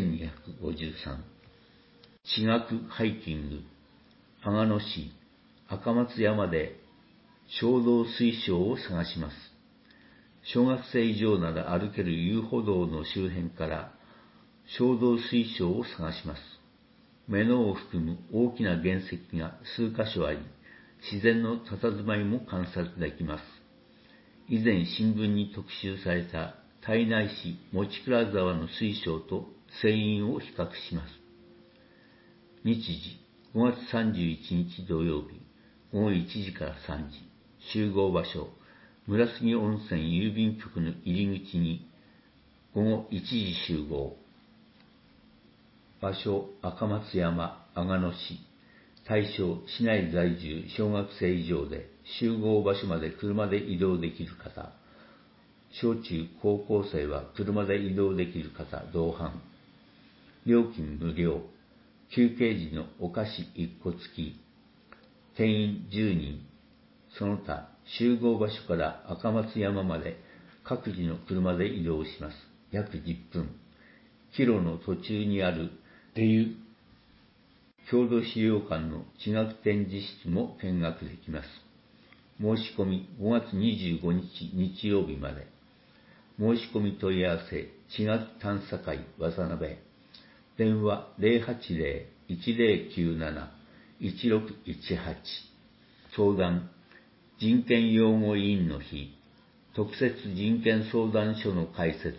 1253。地学ハイキング阿賀野市赤松山で衝動水晶を探します。小学生以上なら歩ける遊歩道の周辺から衝動水晶を探します。目のを含む大きな原石が数箇所あり、自然の佇まいも観察できます。以前新聞に特集された胎内市持倉沢の水晶と船員を比較します。日時5月31日土曜日午後1時から3時。集合場所村杉温泉郵便局の入り口に午後1時集合。場所赤松山阿賀野市。対象市内在住小学生以上で集合場所まで車で移動できる方。小中高校生は車で移動できる方同伴。料金無料。休憩時のお菓子1個付き。定員10人。その他集合場所から赤松山まで各自の車で移動します。約10分。帰路の途中にある出湯郷土資料館の地学展示室も見学できます。申し込み5月25日日曜日まで。申し込み問い合わせ地学探査会渡辺。電話 080-1097-1618。相談人権擁護委員の日、特設人権相談所の開設。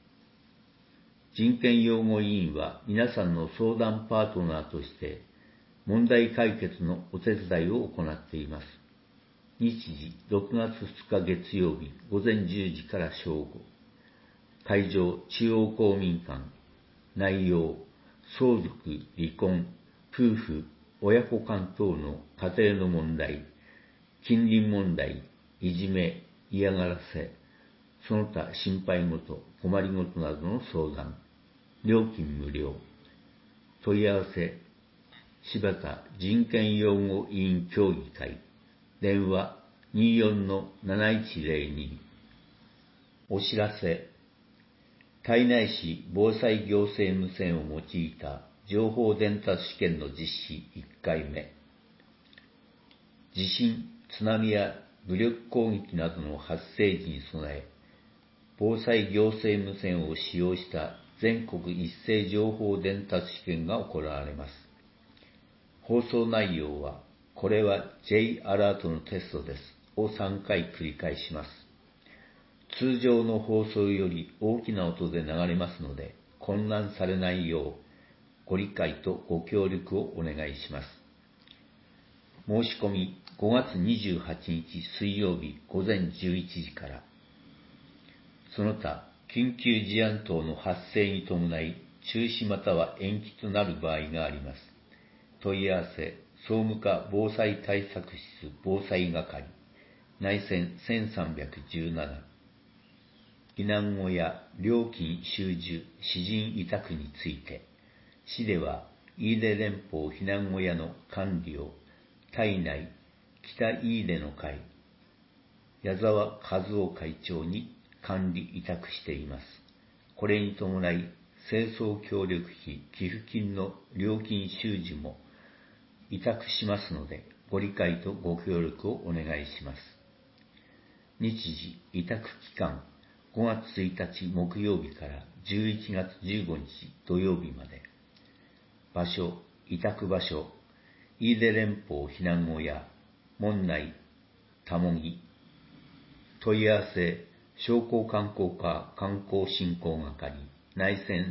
人権擁護委員は皆さんの相談パートナーとして問題解決のお手伝いを行っています。日時6月2日月曜日午前10時から正午。会場中央公民館。内容相続、離婚、夫婦、親子間等の家庭の問題、近隣問題、いじめ、嫌がらせ、その他心配事、困り事などの相談。料金無料。問い合わせ柴田人権擁護委員協議会。電話 24-7102。お知らせ胎内市防災行政無線を用いた情報伝達試験の実施1回目。地震、津波や武力攻撃などの発生時に備え、防災行政無線を使用した全国一斉情報伝達試験が行われます。放送内容は、これは J アラートのテストですを3回繰り返します。通常の放送より大きな音で流れますので、 混乱されないようご理解とご協力をお願いします。申し込み5月28日水曜日午前11時から。その他、緊急事案等の発生に伴い中止または延期となる場合があります。問い合わせ、総務課防災対策室防災係、内線1317。避難後や料金収受、私人委託について、市では飯豊連邦避難小屋の管理を体内北飯豊の会、矢沢和夫会長に管理委託しています。これに伴い、清掃協力費寄付金の料金収受も委託しますので、ご理解とご協力をお願いします。日時、委託期間、5月1日木曜日から11月15日土曜日まで。場所、委託場所、飯豊連邦避難小屋、門内、たもぎ。問い合わせ、商工観光課観光振興係、内線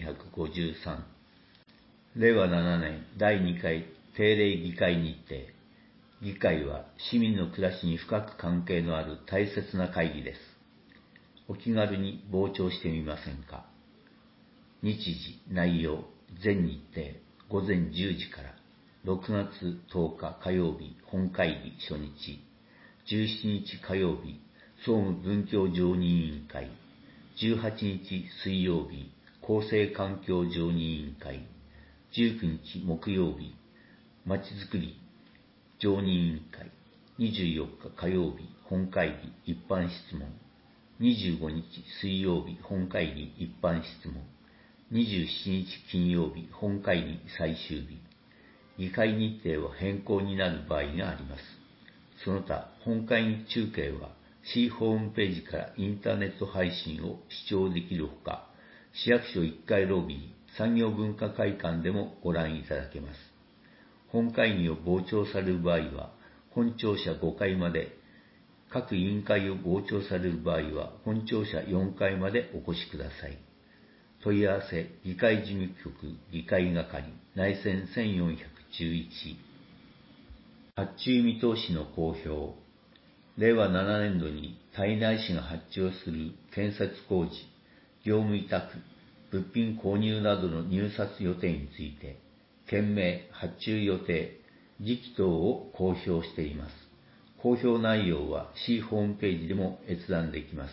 1253。令和7年第2回定例議会日程。議会は市民の暮らしに深く関係のある大切な会議です。お気軽に傍聴してみませんか。日時、内容、全日程、午前10時から。6月10日火曜日本会議初日。17日火曜日総務文教常任委員会。18日水曜日厚生環境常任委員会。19日木曜日まちづくり常任委員会。24日火曜日本会議一般質問。25日水曜日本会議一般質問。27日金曜日本会議最終日。議会日程は変更になる場合があります。その他、本会議中継は市ホームページからインターネット配信を視聴できるほか、市役所1階ロビー、産業文化会館でもご覧いただけます。本会議を傍聴される場合は、本庁舎5階まで、各委員会を傍聴される場合は、本庁舎4階までお越しください。問い合わせ、議会事務局、議会係、内線1411。発注見通しの公表。令和7年度に胎内市が発注する建設工事、業務委託、物品購入などの入札予定について、件名、発注予定、時期等を公表しています。公表内容は市ホームページでも閲覧できます。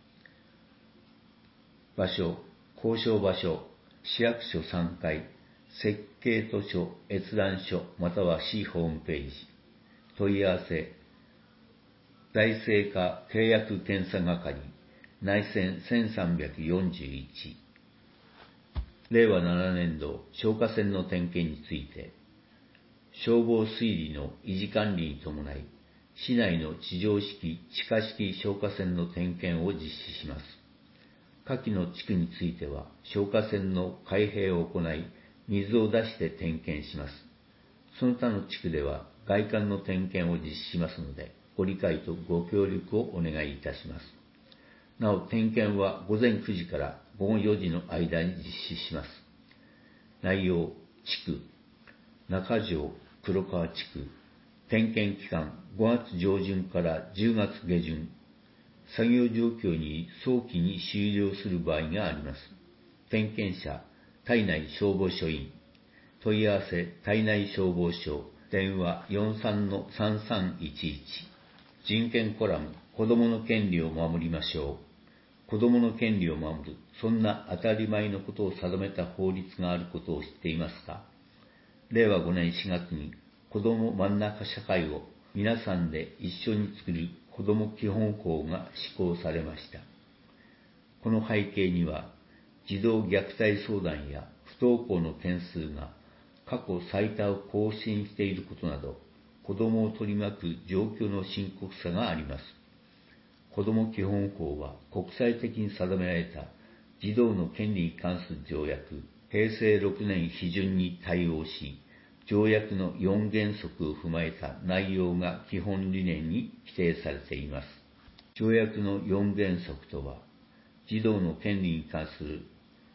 場所、交渉場所、市役所3階、設計図書閲覧書または市ホームページ。問い合わせ、財政課契約検査係、内線1341。令和7年度消火栓の点検について、消防推理の維持管理に伴い、市内の地上式、地下式消火栓の点検を実施します。下記の地区については、消火栓の開閉を行い、水を出して点検します。その他の地区では、外観の点検を実施しますので、ご理解とご協力をお願いいたします。なお、点検は午前9時から午後4時の間に実施します。内容、地区、中条、黒川地区、点検期間5月上旬から10月下旬、作業状況に早期に終了する場合があります。点検者、胎内消防署員。問い合わせ、胎内消防署、電話 43-3311。人権コラム、子どもの権利を守りましょう。子どもの権利を守る、そんな当たり前のことを定めた法律があることを知っていますか。令和5年4月に子ども真ん中社会を皆さんで一緒に作る子ども基本法が施行されました。この背景には、児童虐待相談や不登校の件数が過去最多を更新していることなど、子どもを取り巻く状況の深刻さがあります。子ども基本法は国際的に定められた児童の権利に関する条約、平成6年批准に対応し、条約の4原則を踏まえた内容が基本理念に規定されています。条約の4原則とは、児童の権利に関する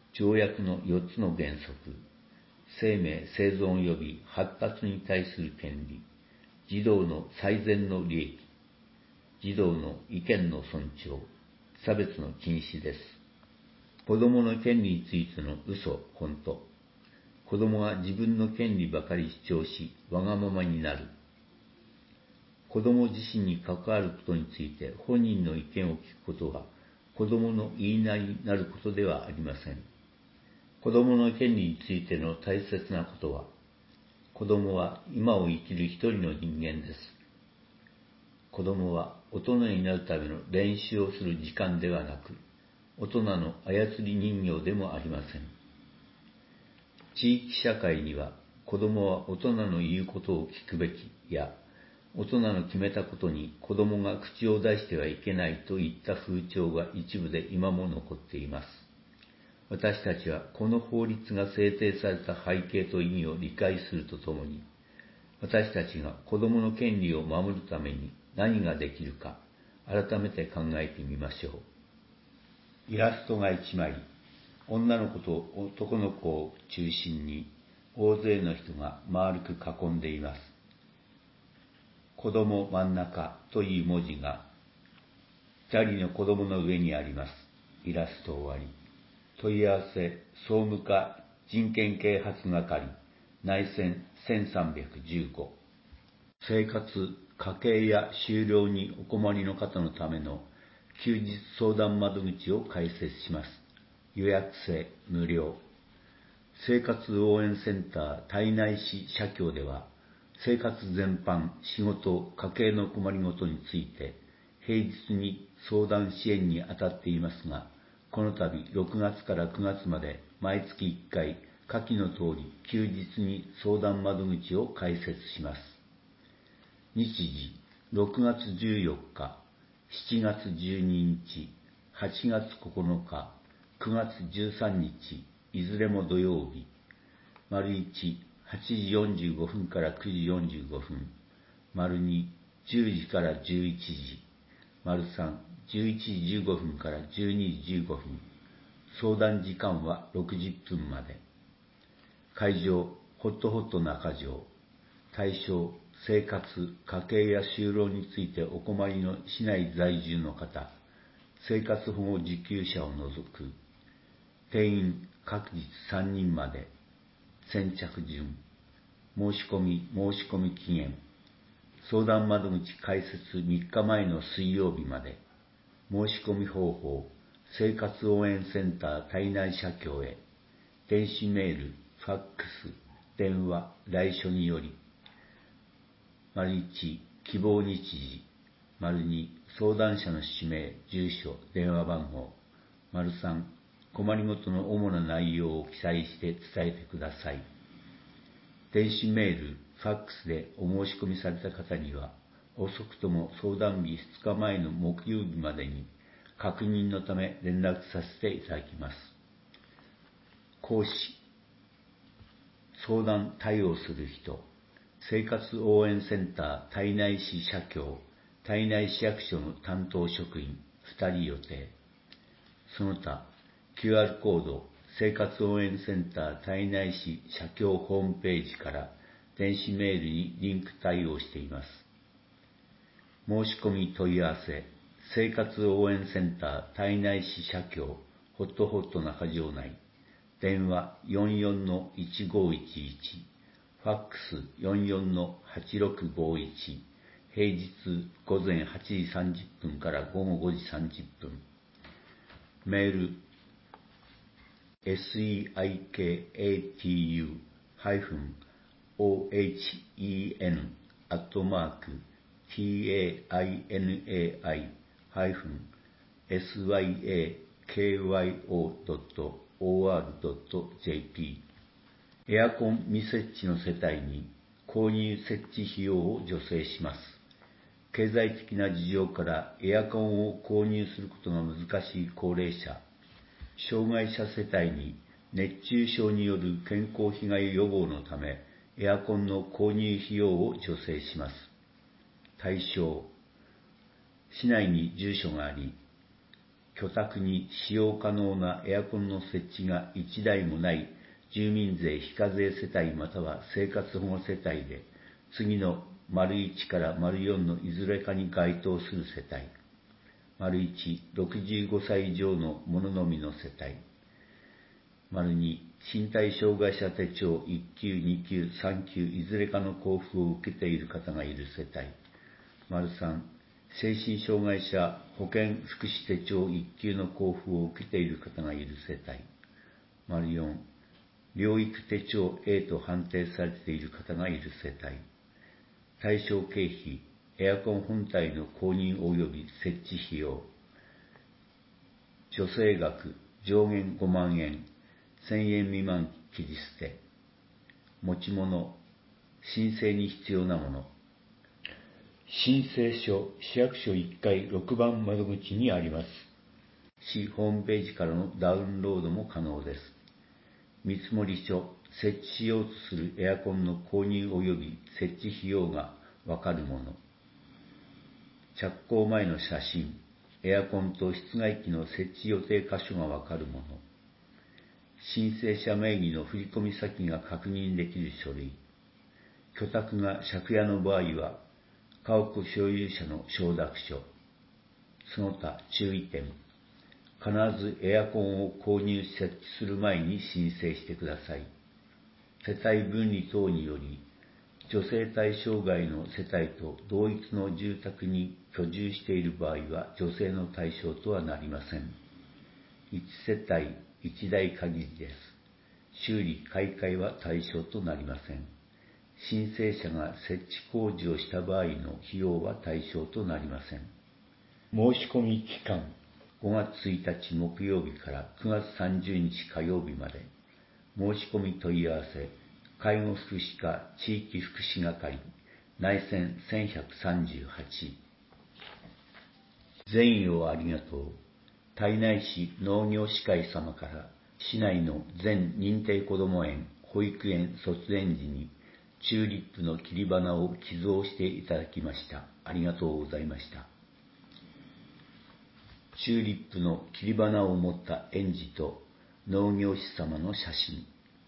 条約の4つの原則、生命、生存及び発達に対する権利、児童の最善の利益、児童の意見の尊重、差別の禁止です。子供の権利についての嘘、本当。子供が自分の権利ばかり主張し、わがままになる。子供自身に関わることについて本人の意見を聞くことは、子供の言いなりになることではありません。子供の権利についての大切なことは、子供は今を生きる一人の人間です。子供は大人になるための練習をする時間ではなく、大人の操り人形でもありません。地域社会には、子供は大人の言うことを聞くべきや、大人の決めたことに子供が口を出してはいけないといった風潮が一部で今も残っています。私たちはこの法律が制定された背景と意味を理解するとともに、私たちが子供の権利を守るために何ができるか、改めて考えてみましょう。イラストが1枚、女の子と男の子を中心に大勢の人が丸く囲んでいます。子供真ん中という文字が2人の子供の上にあります。イラスト終わり。問い合わせ総務課人権啓発係内線1315。生活、家計や就労にお困りの方のための休日相談窓口を開設します。予約制無料。生活応援センター胎内市社協では、生活全般、仕事、家計の困りごとについて平日に相談支援に当たっていますが、この度6月から9月まで毎月1回、下記の通り休日に相談窓口を開設します。日時、6月14日、7月12日、8月9日、9月13日、いずれも土曜日。丸1、8時45分から9時45分。丸2、10時から11時。丸3、11時15分から12時15分。相談時間は60分まで。会場、ホットホット中条。対象、生活、家計や就労についてお困りの市内在住の方、生活保護受給者を除く。定員、各日3人まで。先着順。申し込み期限。相談窓口開設3日前の水曜日まで。申し込み方法、生活応援センター胎内社協へ。電子メール、ファックス、電話、来所により。丸1、希望日時。丸2、相談者の氏名、住所、電話番号。丸3、困りごとの主な内容を記載して伝えてください。電子メール、ファックスでお申し込みされた方には、遅くとも相談日2日前の木曜日までに確認のため連絡させていただきます。講師、相談対応する人、生活応援センター胎内市社協、胎内市役所の担当職員2人予定。その他、QR コード、生活応援センター胎内市社協ホームページから電子メールにリンク対応しています。申し込み問い合わせ、生活応援センター胎内市社協ホットホット中条内、電話 44-1511、ファックス 44-8651、平日午前8時30分から午後5時30分。メール、seikaten@syakyo.org.jp。 エアコン未設置の世帯に購入設置費用を助成します。経済的な事情からエアコンを購入することが難しい高齢者、障害者世帯に熱中症による健康被害予防のためエアコンの購入費用を助成します。対象、市内に住所があり、 居宅に使用可能なエアコンの設置が1台もない住民税非課税世帯または生活保護世帯で、次の丸1から丸4のいずれかに該当する世帯。丸1、65歳以上の者のみの世帯。丸2、身体障害者手帳1級、2級、3級いずれかの交付を受けている方がいる世帯。丸3、精神障害者保健福祉手帳1級の交付を受けている方がいる世帯。丸4、療育手帳 A と判定されている方がいる世帯。対象経費、エアコン本体の購入及び設置費用。助成額、上限5万円、1000円未満切り捨て。持ち物、申請に必要なもの。申請書、市役所1階6番窓口にあります。市ホームページからのダウンロードも可能です。見積書、設置しようとするエアコンの購入及び設置費用がわかるもの。着工前の写真、エアコンと室外機の設置予定箇所がわかるもの。申請者名義の振込先が確認できる書類。居宅が借家の場合は、家屋所有者の承諾書。その他注意点。必ずエアコンを購入設置する前に申請してください。世帯分離等により、女性対象外の世帯と同一の住宅に居住している場合は女性の対象とはなりません。1世帯1台限りです。修理・買い替えは対象となりません。申請者が設置工事をした場合の費用は対象となりません。申し込み期間、5月1日木曜日から9月30日火曜日まで。申し込み問い合わせ、介護福祉課地域福祉係、内線1138。善意をありがとう。胎内市農業士会様から市内の全認定こども園、保育園卒園時にチューリップの切り花を寄贈していただきました。ありがとうございました。チューリップの切り花を持った園児と農業士様の写真。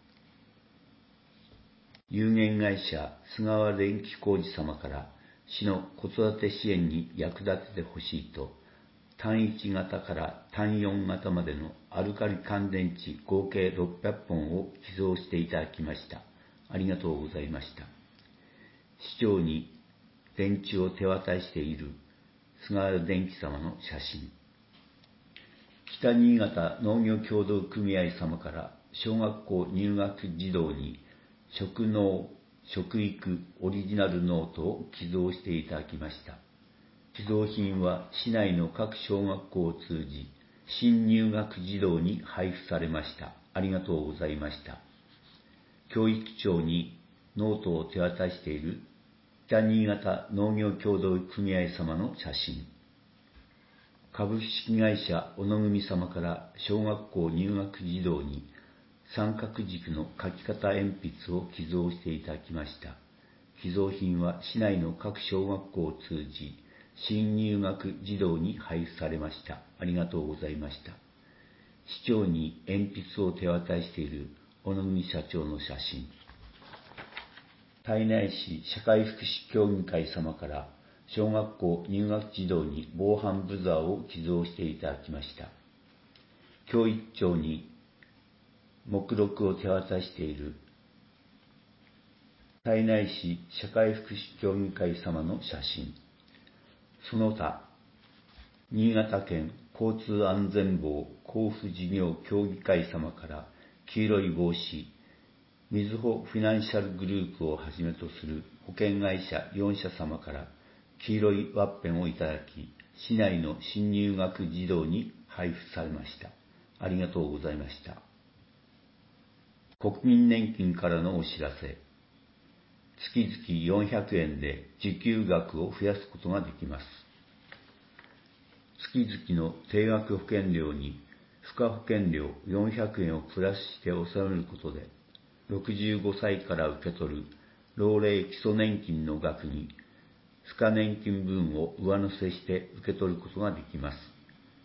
有限会社菅原電気工事様から市の子育て支援に役立ててほしいと、単1型から単4型までのアルカリ乾電池合計600本を寄贈していただきました。ありがとうございました。市長に電池を手渡している菅原電機様の写真。北新潟農業協同組合様から小学校入学児童に食農・食育オリジナルノートを寄贈していただきました。寄贈品は市内の各小学校を通じ、新入学児童に配布されました。ありがとうございました。教育長にノートを手渡している北新潟農業協同組合様の写真。株式会社小野組様から小学校入学児童に三角軸の書き方鉛筆を寄贈していただきました。寄贈品は市内の各小学校を通じ、新入学児童に配布されました。ありがとうございました。市長に鉛筆を手渡している小野組社長の写真。胎内市社会福祉協議会様から小学校入学児童に防犯ブザーを寄贈していただきました。教育長に目録を手渡している胎内市社会福祉協議会様の写真。その他、新潟県交通安全網交付事業協議会様から黄色い帽子、みずほフィナンシャルグループをはじめとする保険会社4社様から黄色いワッペンをいただき、市内の新入学児童に配布されました。ありがとうございました。国民年金からのお知らせ。月々400円で受給額を増やすことができます。月々の定額保険料に付加保険料400円をプラスして納めることで、65歳から受け取る老齢基礎年金の額に付加年金分を上乗せして受け取ることができます。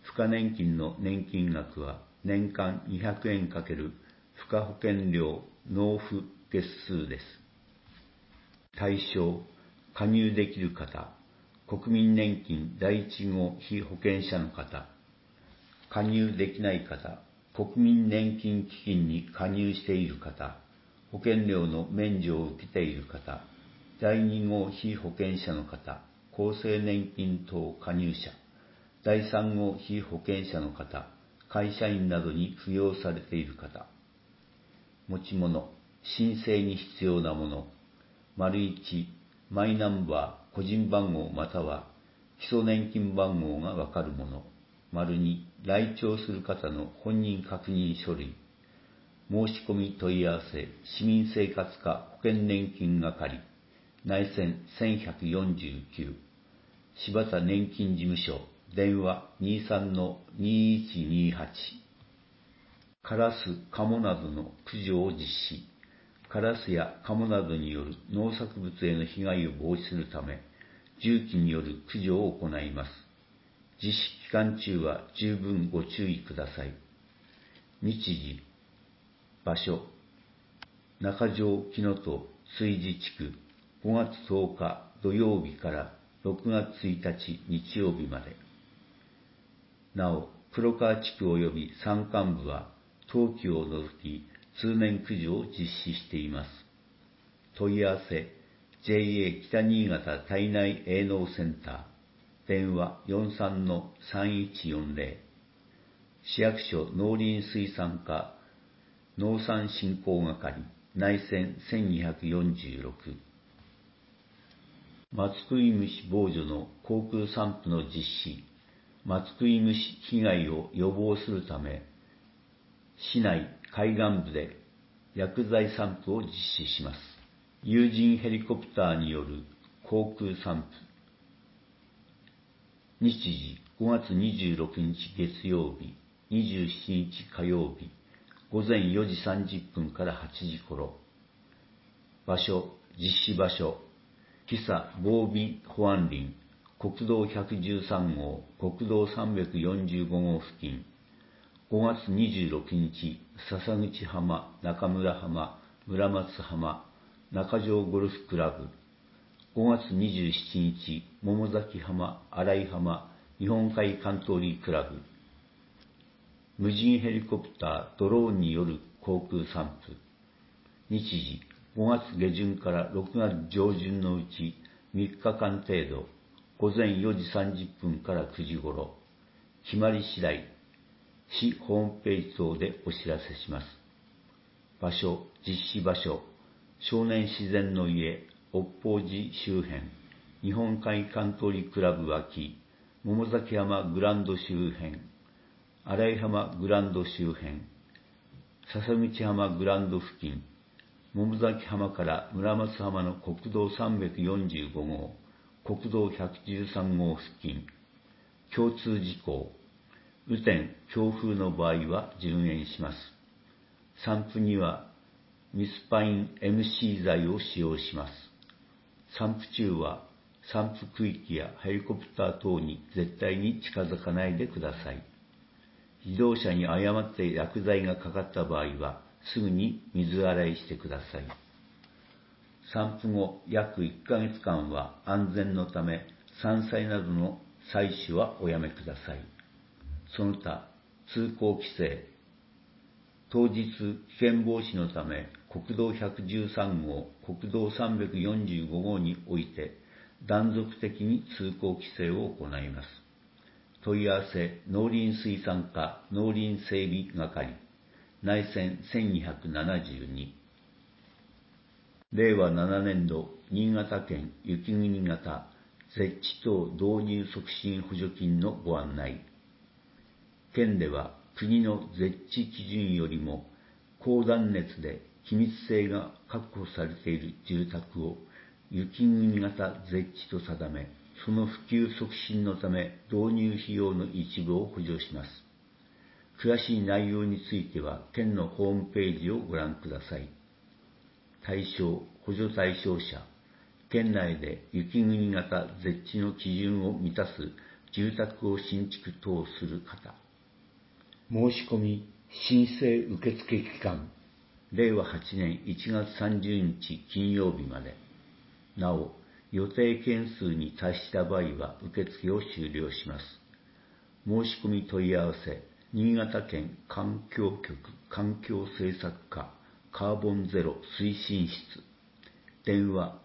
付加年金の年金額は年間200円×付加保険料納付月数です。対象、加入できる方、国民年金第一号被保険者の方、加入できない方、国民年金基金に加入している方、保険料の免除を受けている方、第2号被保険者の方、厚生年金等加入者、第3号被保険者の方、会社員などに扶養されている方。持ち物、申請に必要なもの。1、マイナンバー、個人番号または基礎年金番号がわかるもの。2、来庁する方の本人確認書類。申し込み問い合わせ、市民生活課保険年金係、内線1149、柴田年金事務所、電話 23-2128。カラス、カモなどの駆除を実施。カラスやカモなどによる農作物への被害を防止するため、重機による駆除を行います。実施期間中は十分ご注意ください。日時、場所、中条木のと炊事地区、5月10日土曜日から6月1日日曜日まで。なお、黒川地区及び山間部は冬季を除き通年駆除を実施しています。問い合わせ、JA 北新潟体内営農センター、電話 43-3140、市役所農林水産課農産振興係、内線1246。松食い虫防除の航空散布の実施、松食い虫被害を予防するため、市内海岸部で薬剤散布を実施します。有人ヘリコプターによる航空散布。日時、5月26日月曜日、27日火曜日、午前4時30分から8時頃。場所、実施場所、久佐防備保安林、国道113号、国道345号付近。5月26日、笹口浜、中村浜、村松浜、中条ゴルフクラブ。5月27日、桃崎浜、新井浜、日本海カントリークラブ。無人ヘリコプター、ドローンによる航空散布。日時、5月下旬から6月上旬のうち3日間程度、午前4時30分から9時頃。決まり次第、市ホームページ等でお知らせします。場所、実施場所、少年自然の家、北方寺周辺、日本海カントリークラブ脇、桃崎浜グランド周辺、新井浜グランド周辺、笹口浜グランド付近、桃崎浜から村松浜の国道345号、国道113号付近。共通事項、雨天、強風の場合は順延します。散布にはミスパイン MC 剤を使用します。散布中は散布区域やヘリコプター等に絶対に近づかないでください。自動車に誤って薬剤がかかった場合はすぐに水洗いしてください。散布後約1ヶ月間は安全のため山菜などの採取はおやめください。その他、通行規制。当日、危険防止のため、国道113号、国道345号において、断続的に通行規制を行います。問い合わせ、農林水産課農林整備係、内線1272。令和7年度、新潟県雪国型、絶地等導入促進補助金のご案内。県では国の絶地基準よりも高断熱で気密性が確保されている住宅を雪国型絶地と定め、その普及促進のため導入費用の一部を補助します。詳しい内容については県のホームページをご覧ください。対象、補助対象者、県内で雪国型絶地の基準を満たす住宅を新築等する方。申し込み申請受付期間、令和8年1月30日金曜日まで。なお、予定件数に達した場合は受付を終了します。申し込み問い合わせ、新潟県環境局環境政策課カーボンゼロ推進室。電話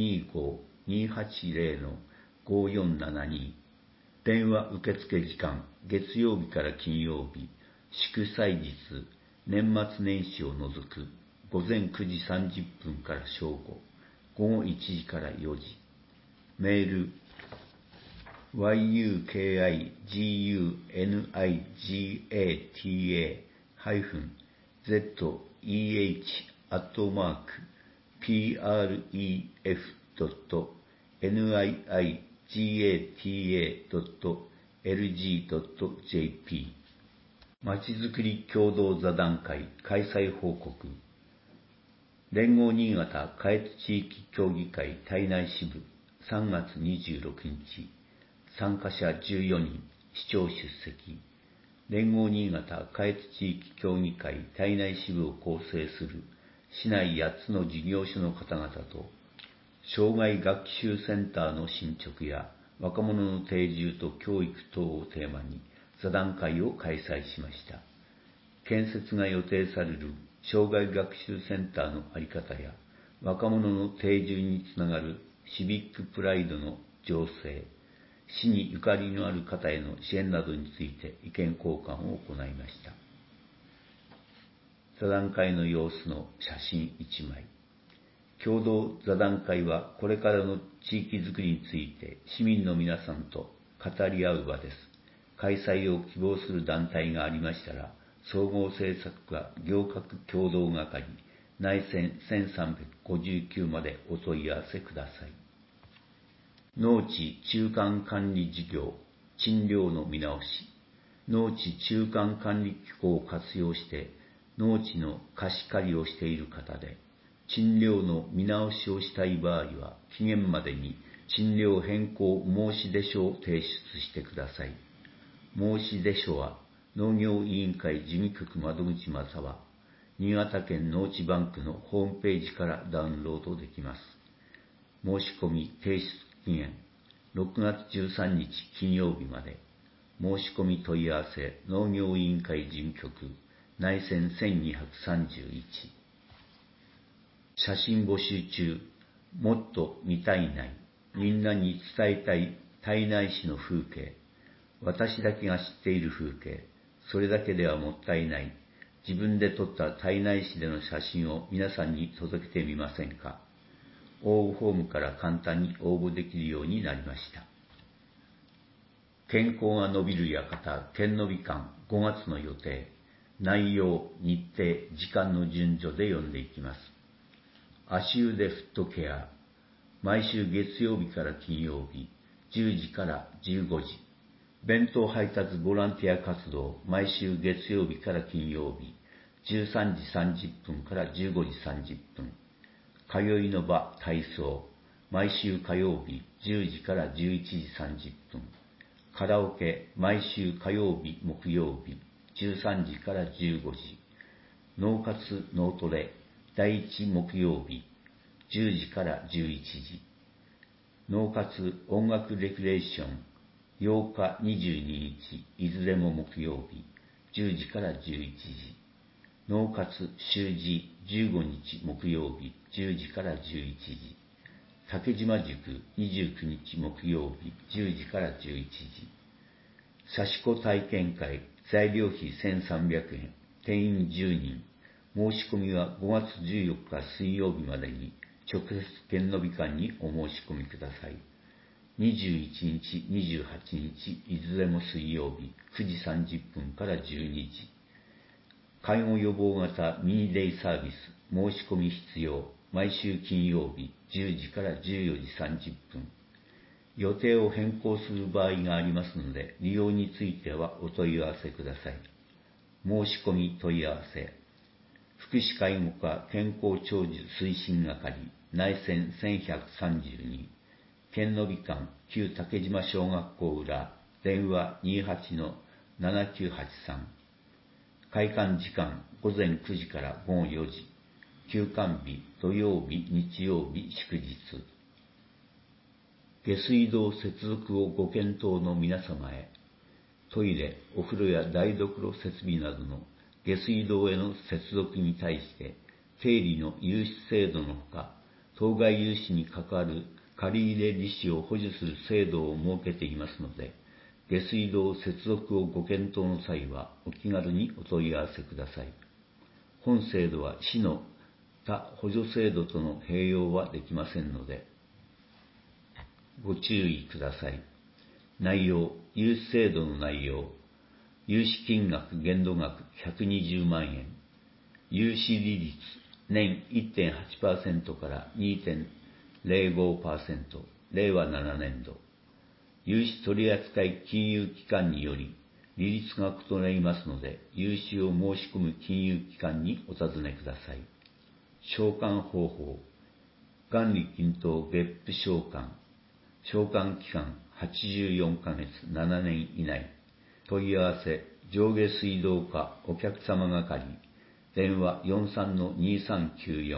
025-280-5472。電話受付時間、月曜日から金曜日、祝祭日、年末年始を除く、午前9時30分から正午、午後1時から4時。メール、yukigata-pref.zeh-pref.pref.lg.jp。 まちづくり共同座談会開催報告。連合新潟下越地域協議会胎内支部3月26日。参加者14人、市長出席。連合新潟下越地域協議会胎内支部を構成する市内8つの事業所の方々と、障害学習センターの進捗や若者の定住と教育等をテーマに座談会を開催しました。建設が予定される障害学習センターの在り方や若者の定住につながるシビックプライドの醸成、市にゆかりのある方への支援などについて意見交換を行いました。座談会の様子の写真1枚。共同座談会はこれからの地域づくりについて市民の皆さんと語り合う場です。開催を希望する団体がありましたら、総合政策課行革共同係内線1359までお問い合わせください。農地中間管理事業、賃料の見直し。農地中間管理機構を活用して農地の貸し借りをしている方で、賃料の見直しをしたい場合は、期限までに賃料変更申出書を提出してください。申出書は、農業委員会事務局窓口または、新潟県農地バンクのホームページからダウンロードできます。申し込み提出期限、6月13日金曜日まで。申し込み問い合わせ、農業委員会事務局、内線1231。写真募集中。もっと見たいない。みんなに伝えたい胎内市の風景。私だけが知っている風景。それだけではもったいない。自分で撮った胎内市での写真を皆さんに届けてみませんか。応募フォームから簡単に応募できるようになりました。健康が伸びる館、健伸館5月の予定。内容、日程、時間の順序で読んでいきます。足腕フットケア。毎週月曜日から金曜日、10時から15時。弁当配達ボランティア活動、毎週月曜日から金曜日、13時30分から15時30分。通いの場体操、毎週火曜日、10時から11時30分。カラオケ、毎週火曜日、木曜日、13時から15時。脳活脳トレ、第1木曜日、10時から11時。脳活音楽レクレーション、8日22日、いずれも木曜日、10時から11時。脳活習字15日木曜日、10時から11時。竹島塾29日木曜日、10時から11時。刺し子体験会、材料費1300円、定員10人。申し込みは5月14日水曜日までに、直接県伸び館にお申し込みください。21日、28日、いずれも水曜日、9時30分から12時。介護予防型ミニデイサービス、申し込み必要、毎週金曜日、10時から14時30分。予定を変更する場合がありますので、利用についてはお問い合わせください。申し込み問い合わせ。福祉介護課健康長寿推進係、内線1132。県伸館旧竹島小学校裏、 電話28-7983。開館時間午前9時から午後4時。休館日土曜日、日曜日、祝日。下水道接続をご検討の皆様へ、トイレ、お風呂や台所設備などの下水道への接続に対して、経理の融資制度のほか、当該融資に関わる借入利子を補助する制度を設けていますので、下水道接続をご検討の際はお気軽にお問い合わせください。本制度は市の他補助制度との併用はできませんので、ご注意ください。内容、融資制度の内容、融資金額限度額120万円、融資利率年 1.8% から 2.05%、令和7年度、融資取扱金融機関により利率が異なりますので、融資を申し込む金融機関にお尋ねください。償還方法、元利均等別府償還、償還期間84ヶ月7年以内。問い合わせ、上下水道課お客様係、電話43-2394。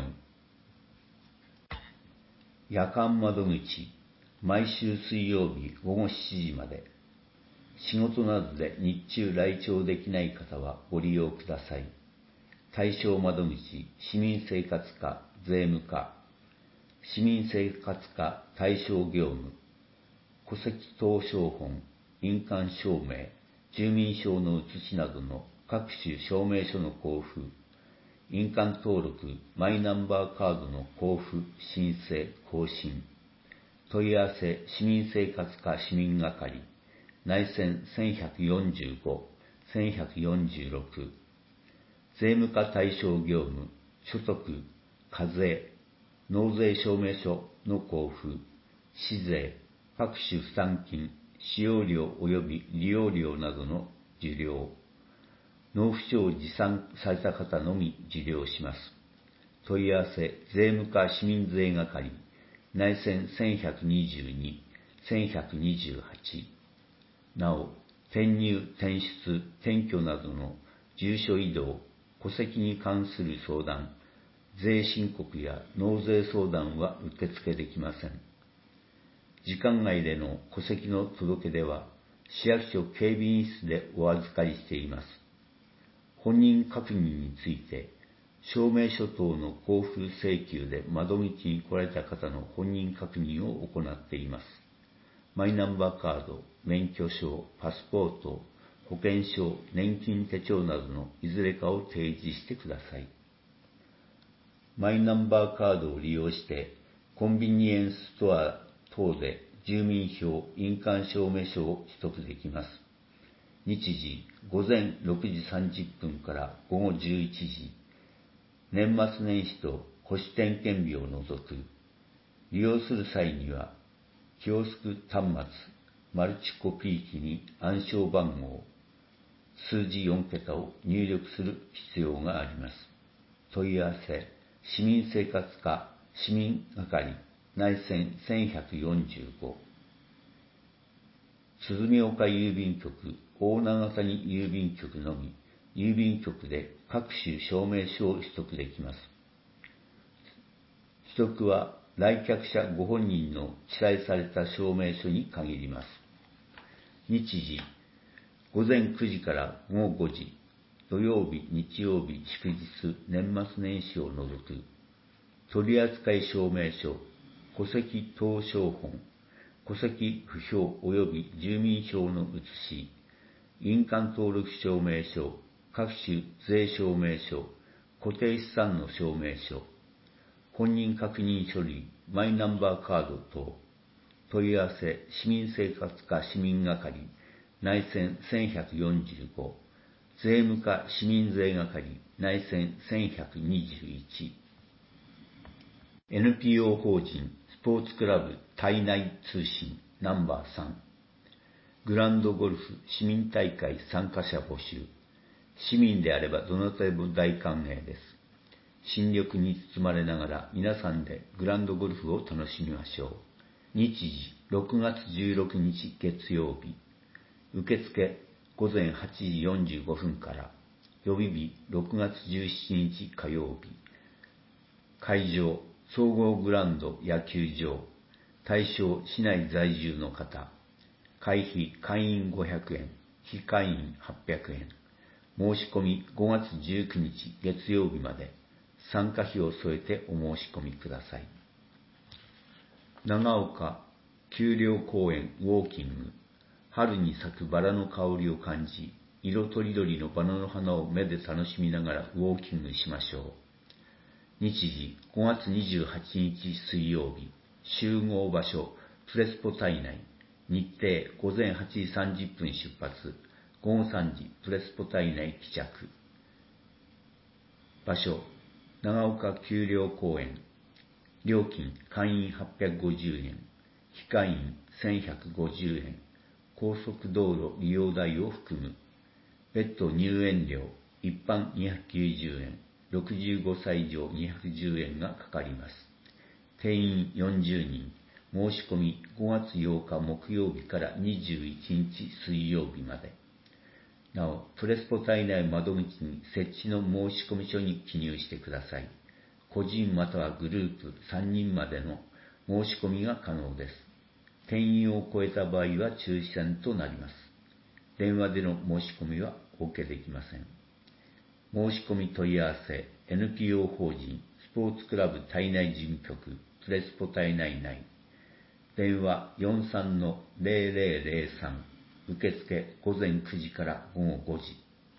夜間窓口、毎週水曜日午後7時まで。仕事などで日中来庁できない方はご利用ください。対象窓口、市民生活課、税務課、市民生活課対象業務、戸籍謄商本、印鑑証明、住民票の写しなどの各種証明書の交付、印鑑登録、マイナンバーカードの交付、申請、更新。問い合わせ、市民生活課市民係、内線1145、1146。税務課対象業務、所得、課税、納税証明書の交付、市税、各種負担金、使用料及び利用料などの受領。納付書を持参された方のみ受領します。問い合わせ、税務課市民税係、内線1122、1128。なお、転入、転出、転居などの住所移動、戸籍に関する相談、税申告や納税相談は受付できません。時間外での戸籍の届け出は、市役所警備員室でお預かりしています。本人確認について、証明書等の交付請求で窓口に来られた方の本人確認を行っています。マイナンバーカード、免許証、パスポート、保険証、年金手帳などのいずれかを提示してください。マイナンバーカードを利用して、コンビニエンスストア等で住民票、印鑑証明書を取得できます。日時、午前6時30分から午後11時。年末年始と保守点検日を除く。利用する際には、キオスク端末、マルチコピー機に暗証番号、数字4桁を入力する必要があります。問い合わせ、市民生活課市民係、内線1145。鼓岡郵便局、大長谷郵便局のみ、郵便局で各種証明書を取得できます。取得は来客者ご本人の記載された証明書に限ります。日時、午前9時から午後5時、土曜日、日曜日、祝日、年末年始を除く。取扱証明書、戸籍謄商本、戸籍不評及び住民票の写し、印鑑登録証明書、各種税証明書、固定資産の証明書、本人確認書類、マイナンバーカード等。問い合わせ、市民生活課市民係、内線1145、税務課市民税係、内線1121。NPO 法人スポーツクラブ体内通信ナンバー3、グランドゴルフ市民大会参加者募集。市民であればどなたでも大歓迎です。新緑に包まれながら皆さんでグランドゴルフを楽しみましょう。日時6月16日月曜日。 受付午前8時45分から。予備日6月17日火曜日。会場総合グラウンド野球場。対象市内在住の方。会費会員500円、非会員800円。申し込み5月19日月曜日まで。参加費を添えてお申し込みください。長岡丘陵公園ウォーキング。春に咲くバラの香りを感じ、色とりどりのバラの花を目で楽しみながらウォーキングしましょう。日時5月28日水曜日。集合場所プレスポ体内。日程午前8時30分出発。午後3時プレスポ体内帰着。場所長岡丘陵公園。料金会員850円、非会員1150円。高速道路利用代を含む。別途入園料一般290円、65歳以上210円がかかります。定員40人。申し込み5月8日木曜日から21日水曜日まで。なお、プレスポ体内窓口に設置の申込書に記入してください。個人またはグループ3人までの申し込みが可能です。定員を超えた場合は抽選となります。電話での申し込みはお受けできません。申し込み問い合わせ NPO 法人スポーツクラブ体内事務局プレスポ体内内。電話 43-0003。受付午前9時から午後5時。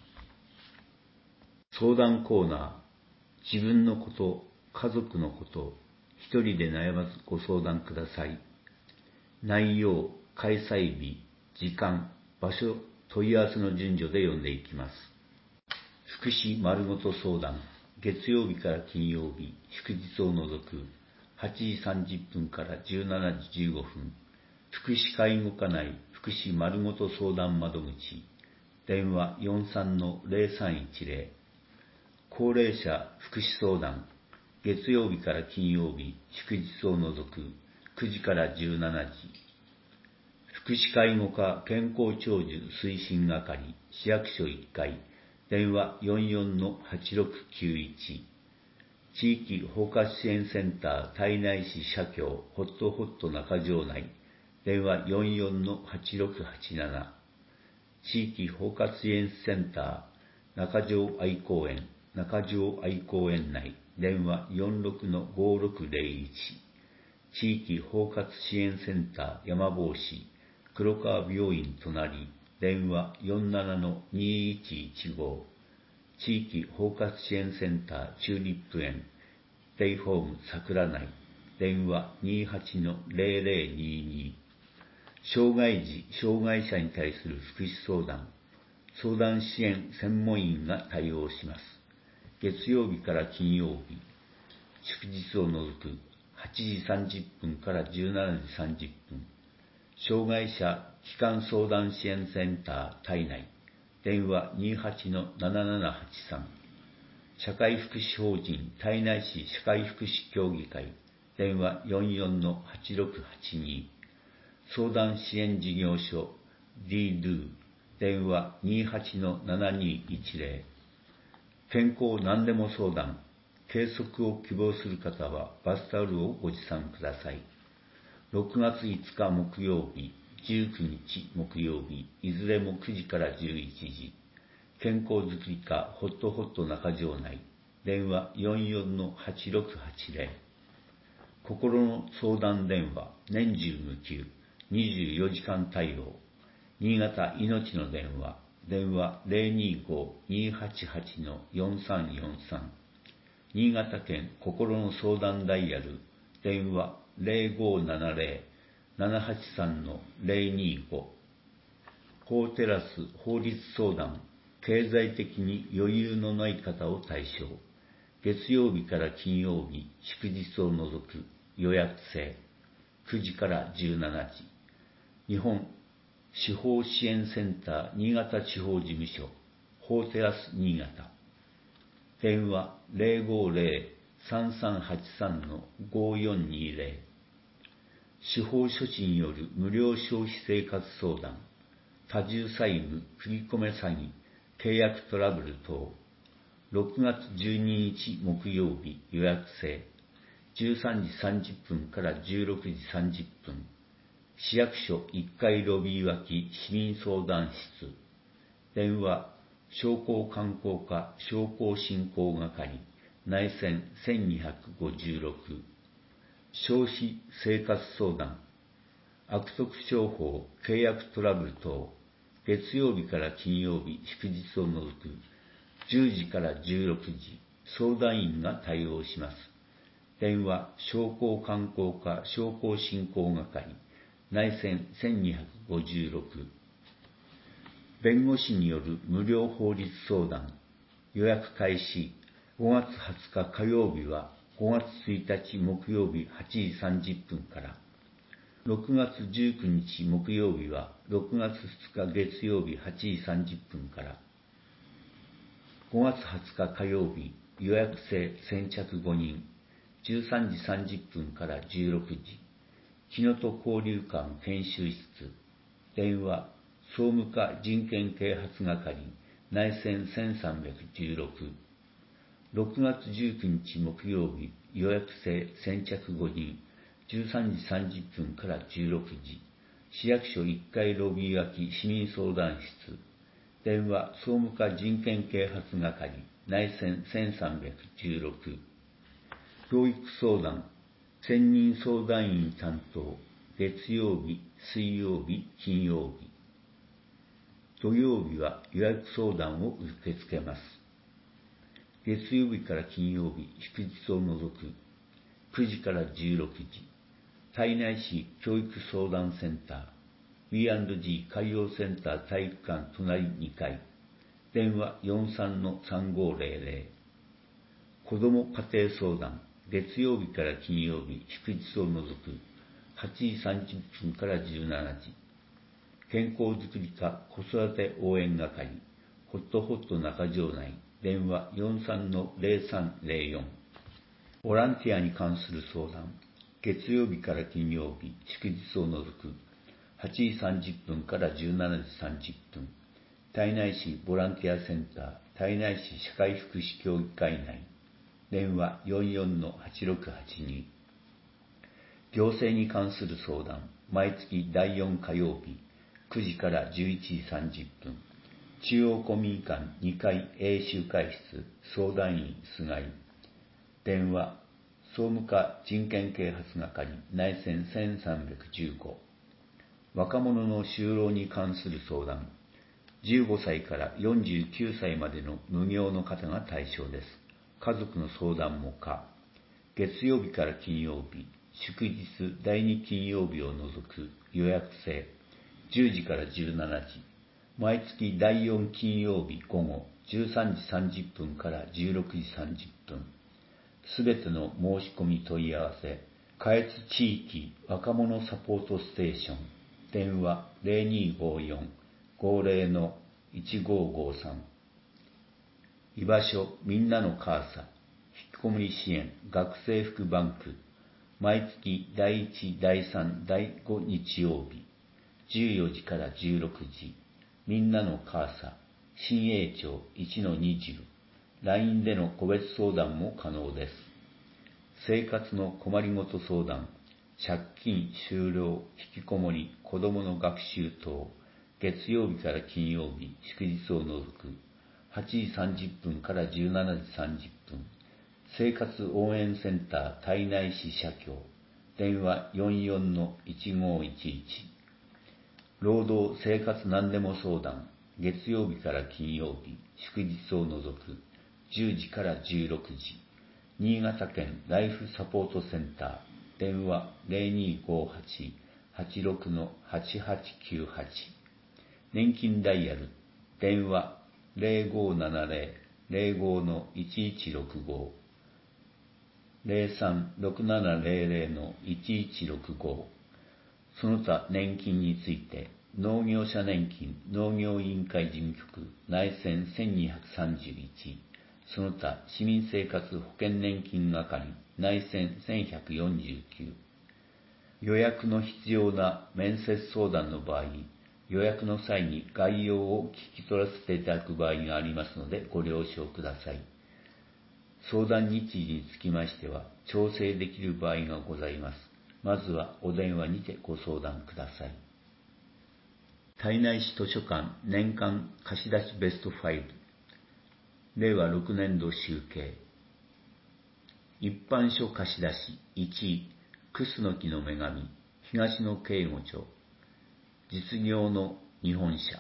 相談コーナー。自分のこと、家族のこと、一人で悩まずご相談ください。内容、開催日、時間、場所、問い合わせの順序で読んでいきます。福祉まるごと相談。月曜日から金曜日、祝日を除く8時30分から17時15分。福祉介護課内福祉まるごと相談窓口。電話 43-0310。高齢者福祉相談。月曜日から金曜日、祝日を除く9時から17時。福祉介護課健康長寿推進係。市役所1階。電話 44-8691。地域包括支援センター胎内市社協ホットホット中条内。電話 44-8687。地域包括支援センター中条愛公園中条愛公園内。電話 46-5601。地域包括支援センター山坊市黒川病院隣。電話 47-2115。地域包括支援センターチューリップ園ステイホーム桜内。電話 28-0022。障害児・障害者に対する福祉相談。相談支援専門員が対応します。月曜日から金曜日、祝日を除く8時30分から17時30分。障害者基幹相談支援センター体内。電話 28-7783。社会福祉法人胎内市社会福祉協議会。電話 44-8682。相談支援事業所 DDO。電話 28-7210。健康何でも相談。計測を希望する方はバスタオルをご持参ください。6月5日木曜日、19日木曜日、いずれも9時から11時。健康づくり課ホットホット中条内。電話 44-8680。心の相談電話、年中無休、24時間対応。新潟いのちの電話。電話 025-288-4343。新潟県心の相談ダイヤル。電話 0570-783-025。法テラス法律相談。経済的に余裕のない方を対象。月曜日から金曜日、祝日を除く予約制。9時から17時。日本司法支援センター新潟地方事務所。法テラス新潟。電話 050-3383-5420。司法書士による無料消費生活相談。 多重債務、振込詐欺、契約トラブル等。6月12日木曜日予約制。13時30分から16時30分。市役所1階ロビー脇市民相談室。電話、商工観光課商工振興係、内線1256。消費生活相談。悪徳商法、契約トラブル等。月曜日から金曜日、祝日を除く。10時から16時、相談員が対応します。電話、商工観光課商工振興係、内線1256。弁護士による無料法律相談。予約開始。5月20日火曜日は5月1日木曜日8時30分から。6月19日木曜日は6月2日月曜日8時30分から。5月20日火曜日、予約制先着5人。13時30分から16時。木の戸交流館研修室。電話、総務課人権啓発係、内線1316。6月19日木曜日、予約制先着5人。13時30分から16時。市役所1階ロビー脇市民相談室。電話、総務課人権啓発係、内線1316。教育相談、専任相談員担当、月曜日、水曜日、金曜日。土曜日は予約相談を受け付けます。月曜日から金曜日、祝日を除く。9時から16時。胎内市教育相談センター、B&G 海洋センター体育館隣2階。電話43-3500。子ども家庭相談、月曜日から金曜日、祝日を除く。8時30分から17時。健康づくり課子育て応援係、ホットホット中条内。電話43-0304。ボランティアに関する相談、月曜日から金曜日、祝日を除く。8時30分から17時30分。胎内市ボランティアセンター、胎内市社会福祉協議会内。電話44-8682。行政に関する相談、毎月第4火曜日、9時から11時30分。中央公民館2階 A 集会室、相談員菅井。電話、総務課人権啓発係、内線1315。若者の就労に関する相談、15歳から49歳までの無業の方が対象です。家族の相談も可。月曜日から金曜日、祝日第2金曜日を除く予約制。10時から17時。毎月第4金曜日午後13時30分から16時30分。すべての申し込み問い合わせ、下越地域若者サポートステーション。電話0254-50-1553。居場所みんなの母さん。引きこもり支援学生服バンク。毎月第1、第3、第5日曜日。14時から16時。みんなの母さん。新栄町 1-20。LINE での個別相談も可能です。生活の困りごと相談。借金、就労、引きこもり、子供の学習等。月曜日から金曜日、祝日を除く。8時30分から17時30分。生活応援センター胎内市社協。電話44-1511。労働生活何でも相談。月曜日から金曜日、祝日を除く。10時から16時。新潟県ライフサポートセンター。電話0258-86-8898。年金ダイヤル。電話0570-05-1165。03-6700-1165。その他年金について、農業者年金農業委員会事務局内線1231。その他市民生活保険年金係内線1149。予約の必要な面接相談の場合、 予約の際に概要を聞き取らせていただく場合がありますのでご了承ください。相談日時につきましては調整できる場合がございます。まずはお電話にてご相談ください。胎内市図書館年間貸し出しベスト5令和6年度集計一般書貸し出し1位楠木の女神東野圭吾著実業の日本社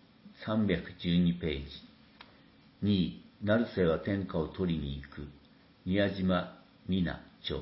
312ページ2位成瀬は天下を取りに行く宮島美奈著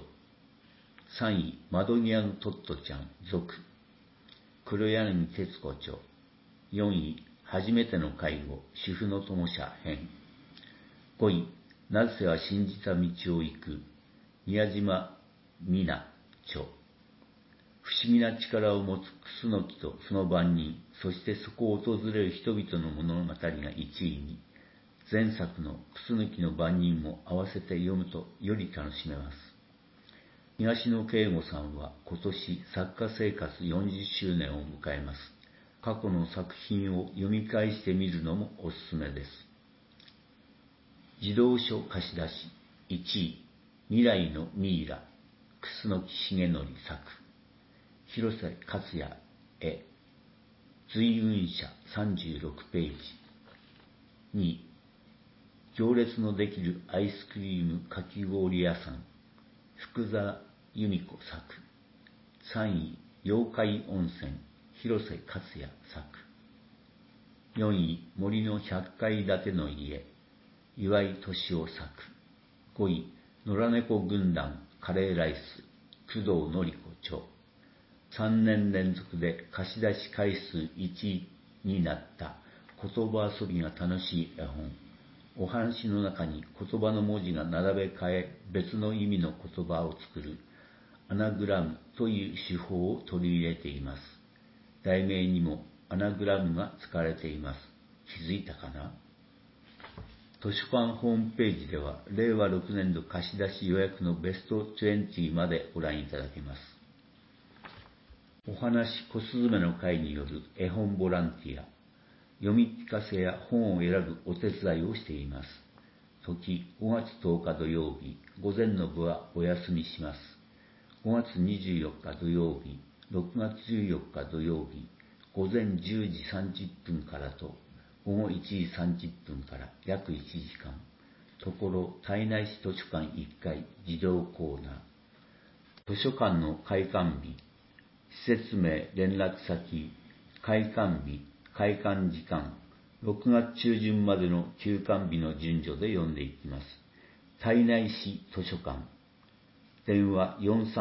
3位窓際のトットちゃん続黒柳徹子著4位初めての介護主婦の友社編5位成瀬は信じた道を行く宮島美奈著不思議な力を持つ楠木とその番人そしてそこを訪れる人々の物語が1位に前作の楠木の番人も合わせて読むとより楽しめます。東野圭吾さんは今年作家生活40周年を迎えます。過去の作品を読み返してみるのもおすすめです。児童書貸し出し1位未来のミイラ楠木重則作広瀬克也絵随雲社36ページ2位行列のできるアイスクリームかき氷屋さん福沢由美子作3位妖怪温泉広瀬克也作4位森の100階建ての家岩井俊夫作5位野良猫軍団カレーライス工藤典子著3年連続で貸し出し回数1位になった言葉遊びが楽しい絵本お話の中に言葉の文字が並べ替え別の意味の言葉を作るアナグラムという手法を取り入れています。題名にもアナグラムが使われています。気づいたかな？図書館ホームページでは令和6年度貸し出し予約のベスト20までご覧いただけます。お話小すずめの会による絵本ボランティア読み聞かせや本を選ぶお手伝いをしています。時5月10日土曜日、午前の部はお休みします。5月24日土曜日、6月14日土曜日、午前10時30分からと午後1時30分から約1時間。ところ胎内市図書館1階児童コーナー。図書館の開館日、施設名連絡先、開館日、開館時間、6月中旬までの休館日の順序で読んでいきます。胎内市図書館。電話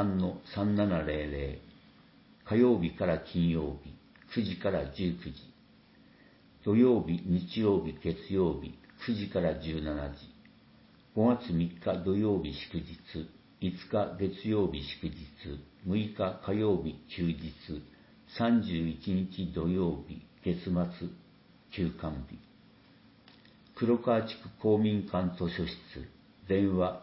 43-3700。火曜日から金曜日、9時から19時。土曜日、日曜日、月曜日、9時から17時。5月3日土曜日祝日、5日月曜日祝日、6日火曜日休日、31日土曜日、月末、休館日。黒川地区公民館図書室、電話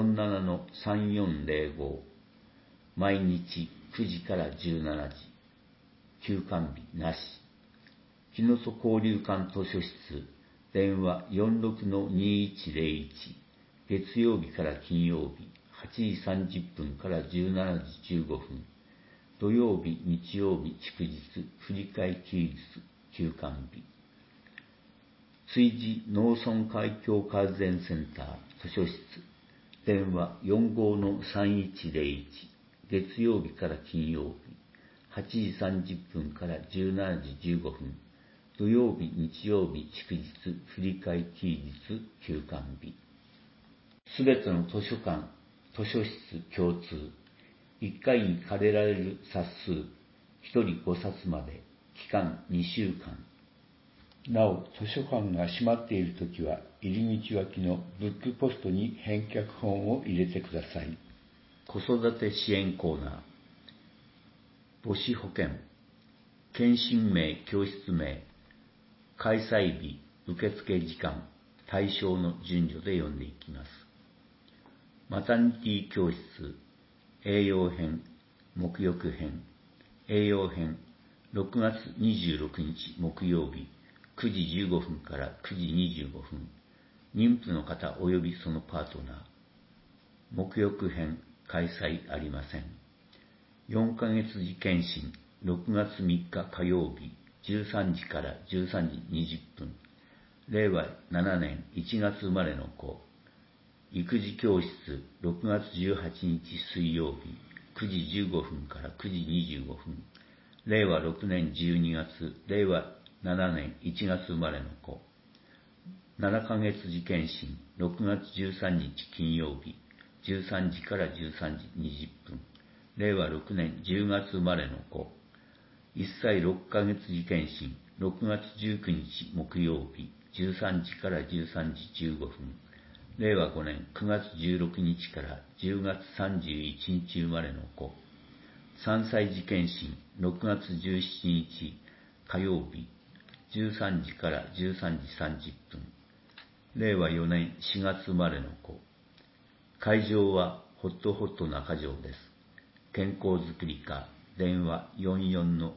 47-3405。毎日9時から17時。休館日なし。木の曽交流館図書室、電話 46-2101。月曜日から金曜日、8時30分から17時15分。土曜日、日曜日、祝日、振り替え休日、休館日。築地農村海峡改善センター図書室、電話 45-3101。月曜日から金曜日、8時30分から17時15分。土曜日、日曜日、祝日、振り替え休日、休館日。すべての図書館、図書室共通。1回に借りられる冊数、1人5冊まで、期間2週間。なお、図書館が閉まっているときは、入り口脇のブックポストに返却本を入れてください。子育て支援コーナー。母子保険。検診名、教室名。開催日、受付時間、対象の順序で読んでいきます。マタニティ教室、栄養編、沐浴編、栄養編、 6月26日木曜日、9時15分から9時25分、妊婦の方及びそのパートナー、沐浴編開催ありません。4ヶ月次検診、6月3日火曜日、13時から13時20分、令和7年1月生まれの子、育児教室、6月18日水曜日、9時15分から9時25分、令和6年12月、令和7年1月生まれの子、7ヶ月次検診、6月13日金曜日、13時から13時20分、令和6年10月生まれの子、1歳6ヶ月次検診、6月19日木曜日、13時から13時15分、令和5年9月16日から10月31日生まれの子、3歳児検診、6月17日火曜日、13時から13時30分、令和4年4月生まれの子。会場はホットホット中条です。健康づくり課、電話 44-8680。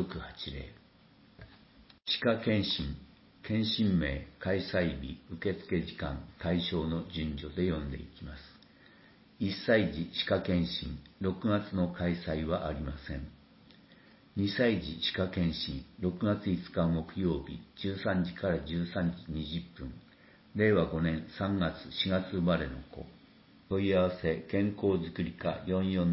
歯科検診、検診名、開催日、受付時間、対象の順序で読んでいきます。1歳児歯科検診、6月の開催はありません。2歳児歯科検診、6月5日木曜日、13時から13時20分、令和5年3月4月生まれの子。問い合わせ、健康づくり課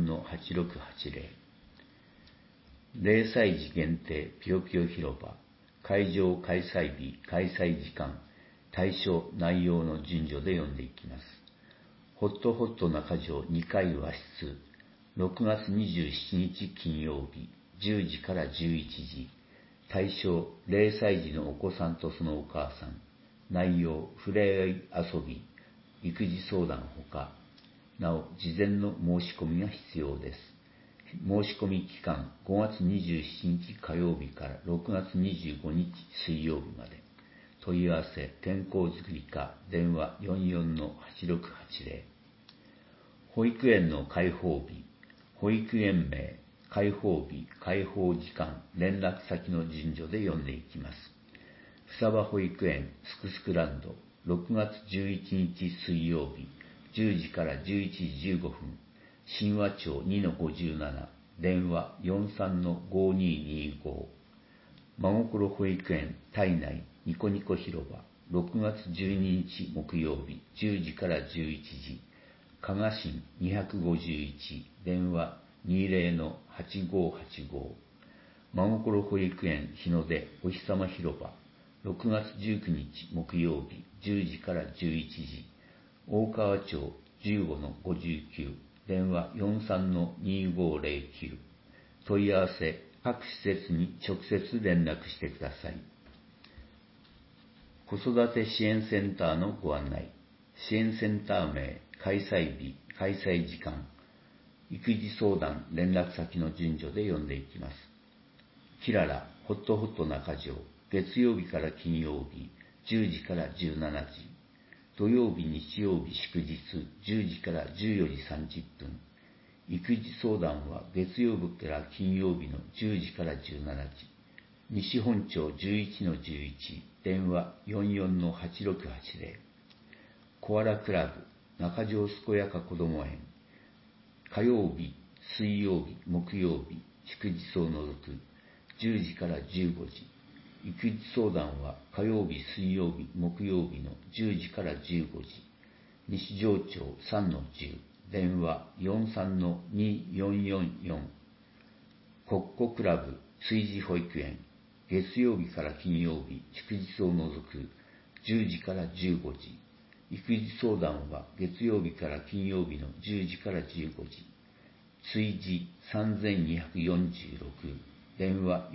44-8680。0歳児限定ぴよぴよ広場、会場開催日、開催時間、対象、内容の順序で読んでいきます。ホットホット中条2階和室、6月27日金曜日、10時から11時、対象、0歳児のお子さんとそのお母さん、内容、触れ合い遊び、育児相談ほか、なお、事前の申し込みが必要です。申し込み期間、5月27日火曜日から6月25日水曜日まで。問い合わせ、健康づくり課、電話 44-8680。保育園の開放日、保育園名、開放日、開放時間、連絡先の順序で読んでいきます。双葉保育園すくすくランド、6月11日水曜日、10時から11時15分、神話町 2-57、電話 43-5225。真心保育園体内ニコニコ広場、6月12日木曜日、10時から11時、加賀新251、電話 20-8585。真心保育園日の出お日様広場、6月19日木曜日、10時から11時、大川町 15-59、電話 43-2509。問い合わせ、各施設に直接連絡してください。子育て支援センターのご案内。支援センター名、開催日、開催時間、育児相談、連絡先の順序で読んでいきます。キララ、ホットホット中条、月曜日から金曜日、10時から17時、土曜日、日曜日、祝日、10時から14時30分、育児相談は月曜日から金曜日の10時から17時、西本町 11-11、電話 44-8680。コアラクラブ、中条健やかこども園、火曜日、水曜日、木曜日、祝日を除く、10時から15時、育児相談は火曜日、水曜日、木曜日の10時から15時、西条町 3-10、電話 43-2444。コッコクラブ炊事保育園、月曜日から金曜日、祝日を除く10時から15時、育児相談は月曜日から金曜日の10時から15時、炊事3246、電話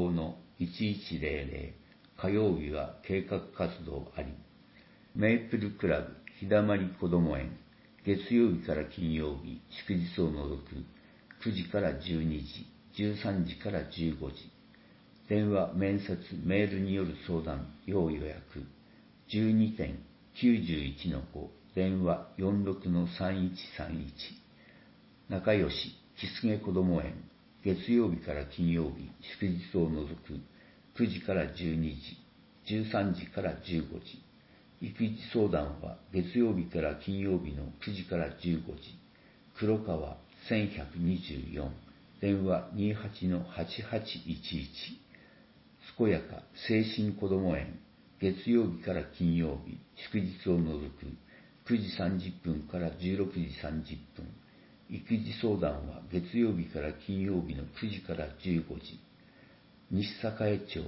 45-1100、火曜日は計画活動あり。メイプルクラブ日だまりこども園、月曜日から金曜日、祝日を除く9時から12時、13時から15時、電話、面接、メールによる相談、要予約、12.91-5、電話 46-3131。仲良し、キスゲこども園、 月曜日から金曜日、祝日を除く9時から12時、13時から15時。育児相談は月曜日から金曜日の9時から15時。黒川1124、電話28-8811。健やか精神こども園、月曜日から金曜日、祝日を除く9時30分から16時30分。育児相談は月曜日から金曜日の9時から15時。西栄町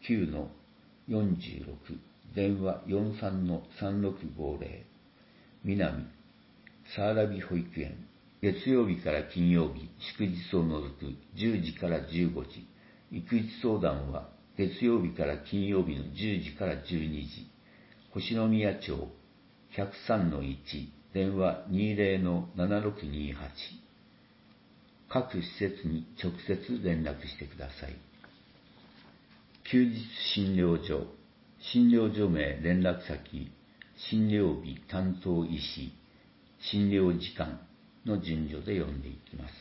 9-46、電話43-3650。南サーラビ保育園、月曜日から金曜日、祝日を除く10時から15時。育児相談は月曜日から金曜日の10時から12時。星宮町103-1、電話20-7628。各施設に直接連絡してください。休日診療所、診療所名、連絡先、診療日、担当医師、診療時間の順序で読んでいきます。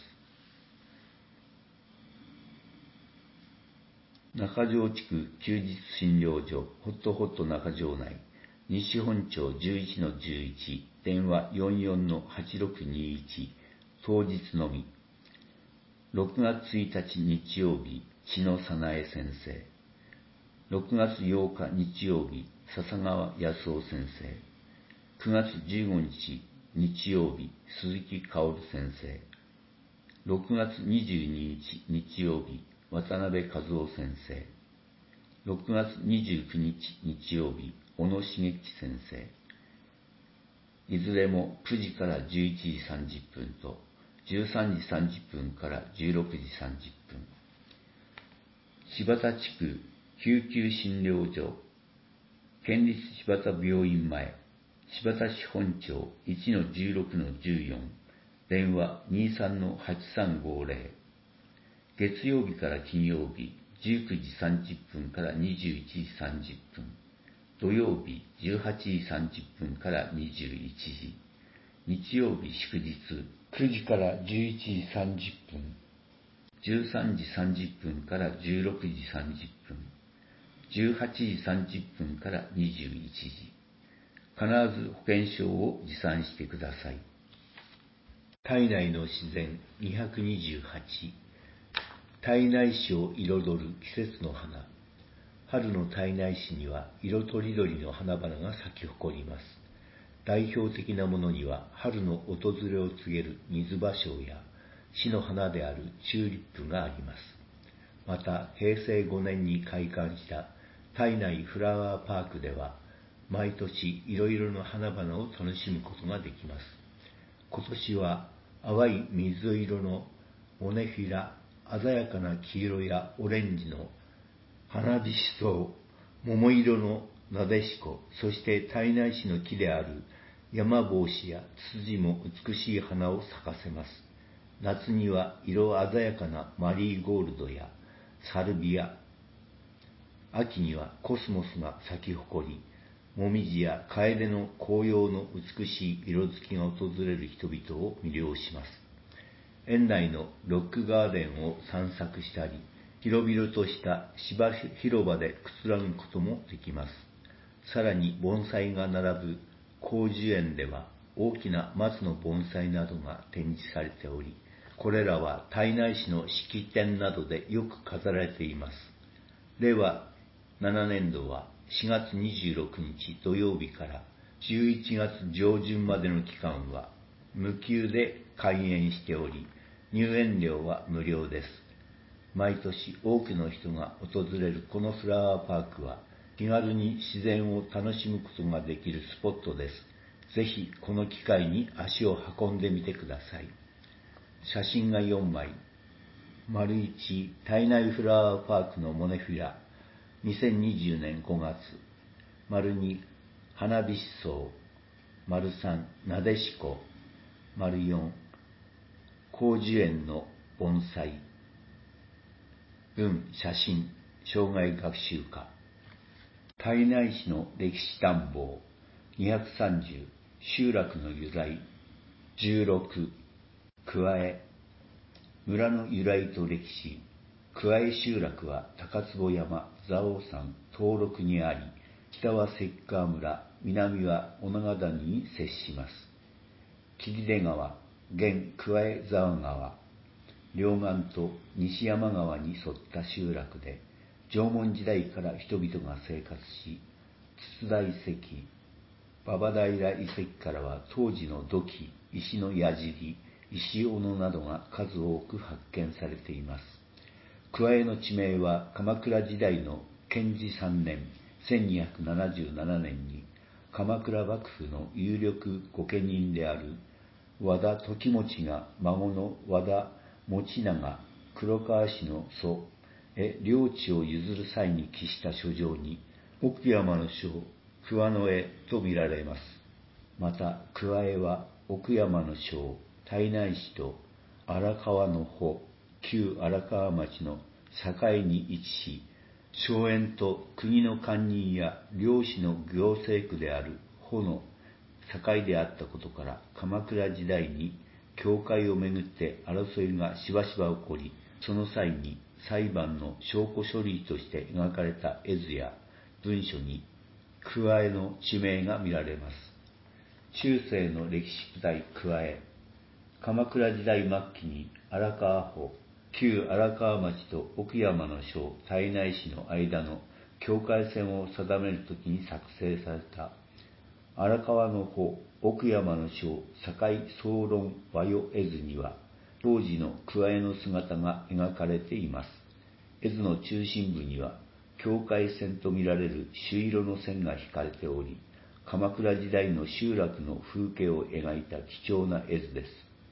中条地区休日診療所、ホットホット中条内、西本町11-11、電話44-8621、当日のみ。6月1日日曜日、千野早苗先生。6月8日日曜日、笹川康夫先生。9月15日日曜日、鈴木薫先生。6月22日日曜日、渡辺和夫先生。6月29日日曜日、小野茂樹先生。いずれも9時から11時30分と13時30分から16時30分。柴田地区救急診療所、県立柴田病院前、柴田市本町 1-16-14、電話23-8350。月曜日から金曜日、19時30分から21時30分。土曜日、18時30分から21時。日曜日祝日、9時から11時30分。13時30分から16時30分。18時30分から21時。必ず保険証を持参してください。体内の自然228、胎内市を彩る季節の花。春の胎内市には色とりどりの花々が咲き誇ります。代表的なものには春の訪れを告げる水芭蕉や市の花であるチューリップがあります。また平成5年に開館した胎内フラワーパークでは毎年いろいろな花々を楽しむことができます。今年は淡い水色のモネフィラ、鮮やかな黄色やオレンジの花火しそう、桃色のなでしこ、そして胎内市の木である山帽子やツツジも美しい花を咲かせます。夏には色鮮やかなマリーゴールドやサルビア、秋にはコスモスが咲き誇り、モミジやカエデの紅葉の美しい色づきが訪れる人々を魅了します。園内のロックガーデンを散策したり、広々とした芝広場でくつろぐこともできます。さらに盆栽が並ぶ広樹園では大きな松の盆栽などが展示されており、これらは胎内市の式典などでよく飾られています。令和7年度は4月26日土曜日から11月上旬までの期間は無給で開園しており、入園料は無料です。毎年多くの人が訪れるこのフラワーパークは気軽に自然を楽しむことができるスポットです。ぜひこの機会に足を運んでみてください。写真が4枚。丸1、胎内フラワーパークのモネフィラ、2020年5月。丸2、花火しそう。丸3、なでしこ。丸4、広樹園の盆栽。文、写真、生涯学習家。胎内市の歴史探訪。230、集落の由来。16、加え。 村の由来と歴史。桑江集落は高坪山、蔵王山、登録にあり、北は関川村、南は小長谷に接します。霧出川、現桑江沢川、両岸と西山川に沿った集落で、縄文時代から人々が生活し、筒田遺跡、馬場平遺跡からは当時の土器、石の矢尻、石斧などが数多く発見されています。桑江の地名は鎌倉時代の建治3年1277年に鎌倉幕府の有力御家人である和田時持が孫の和田持長黒川氏の祖へ領地を譲る際に記した書状に奥山の章桑の江と見られます。また桑江は奥山の章胎内市と荒川の穂旧荒川町の境に位置し、荘園と国の官人や領主の行政区である穂の境であったことから、鎌倉時代に境界をめぐって争いがしばしば起こり、その際に裁判の証拠書類として描かれた絵図や文書に桑江の地名が見られます。中世の歴史記載桑江。鎌倉時代末期に荒川穂、旧荒川町と奥山の章胎内市の間の境界線を定めるときに作成された荒川の穂、奥山の章境総論和与絵図には当時の桑江の姿が描かれています。絵図の中心部には境界線とみられる朱色の線が引かれており、鎌倉時代の集落の風景を描いた貴重な絵図です。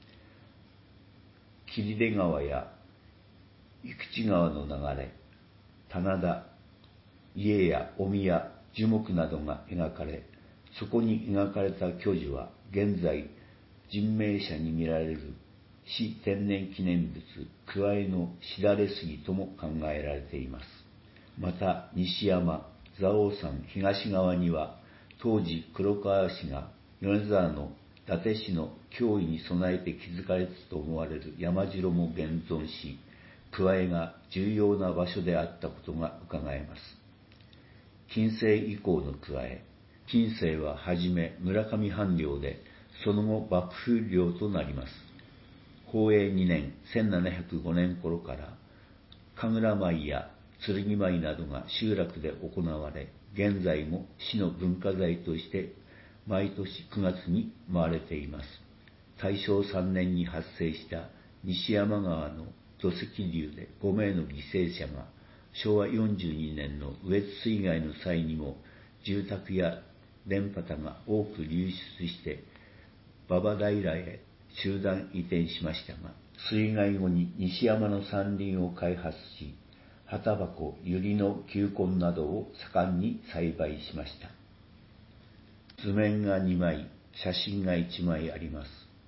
霧出川や生口川の流れ、棚田、家やお宮、樹木などが描かれ、そこに描かれた巨樹は現在人名者に見られる市天然記念物桑江のしだれ杉とも考えられています。また西山、蔵王山東側には当時黒川氏が米沢の伊達氏の脅威に備えて築かれたと思われる山城も現存し、桑江が重要な場所であったことが伺えます。近世以降の桑江。近世ははじめ村上藩領で、その後幕府領となります。宝永2年1705年頃から、神楽舞や剣舞などが集落で行われ、現在も市の文化財として毎年9月に舞われています。大正3年に発生した西山川の土石流で5名の犠牲者が、昭和42年の羽越水害の際にも住宅や田畑が多く流出して馬場平へ集団移転しましたが、水害後に西山の山林を開発し、葉タバコ、ユリの球根などを盛んに栽培しました。図面が2枚、写真が1枚あります。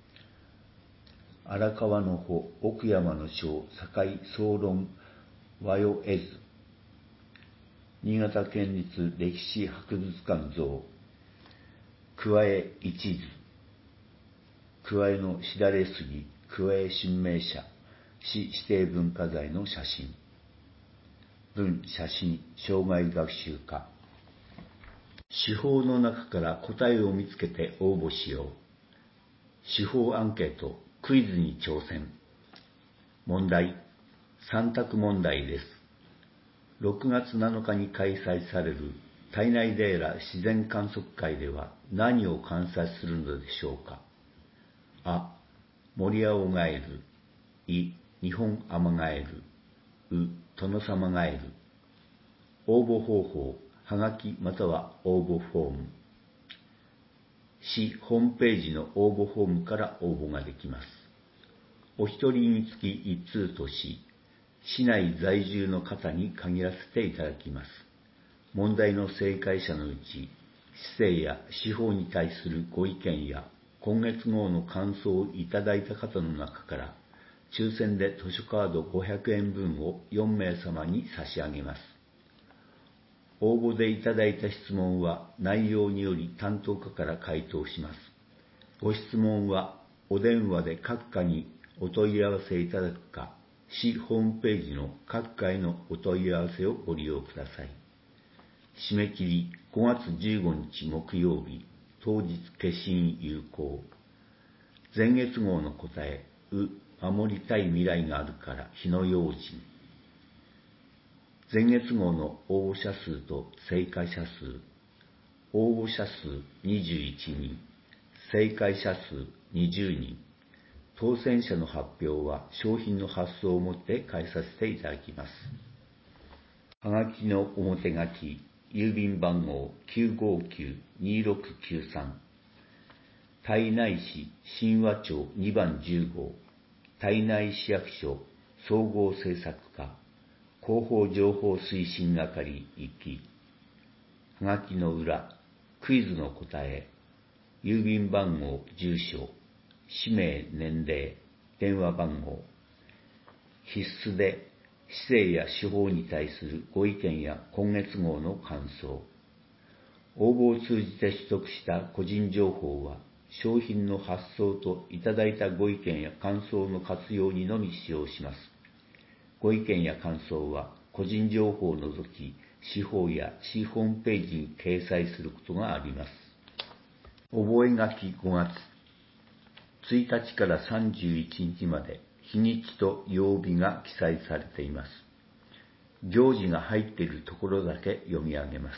荒川の穂、奥山の章、境総論和与絵図。新潟県立歴史博物館像。桑江一図。桑江のしだれ杉、桑江新名社、市指定文化財の写真。文、写真、障害学習科。司法の中から答えを見つけて応募しよう。司法アンケート、クイズに挑戦。問題、3択問題です。6月7日に開催される胎内平自然観測会では何を観察するのでしょうか。あ、モリアオガエル。い、ニホンアマガエル。う、トノサマガエル。応募方法、はがきまたは応募フォーム。市ホームページの応募フォームから応募ができます。お一人につき1通とし、市内在住の方に限らせていただきます。問題の正解者のうち、市政や司法に対するご意見や今月号の感想をいただいた方の中から、抽選で図書カード500円分を4名様に差し上げます。応募でいただいた質問は内容により担当課から回答します。ご質問はお電話で各課にお問い合わせいただくか、市ホームページの各回のお問い合わせをご利用ください。締め切り5月15日木曜日、当日消印有効。前月号の答え、守りたい未来があるから火の用心。前月号の応募者数と正解者数。応募者数21人、正解者数20人。当選者の発表は商品の発送をもって返させていただきます。はがきの表書き、郵便番号 959-2693 胎内市神話町2番10号、胎内市役所総合政策課広報情報推進係1期。はがきの裏、クイズの答え、郵便番号、住所、氏名、年齢、電話番号。必須で、市政や司法に対するご意見や今月号の感想。応募を通じて取得した個人情報は、商品の発送といただいたご意見や感想の活用にのみ使用します。ご意見や感想は、個人情報を除き、市法や市ホームページに掲載することがあります。覚書5月1日から31日まで日にちと曜日が記載されています。行事が入っているところだけ読み上げます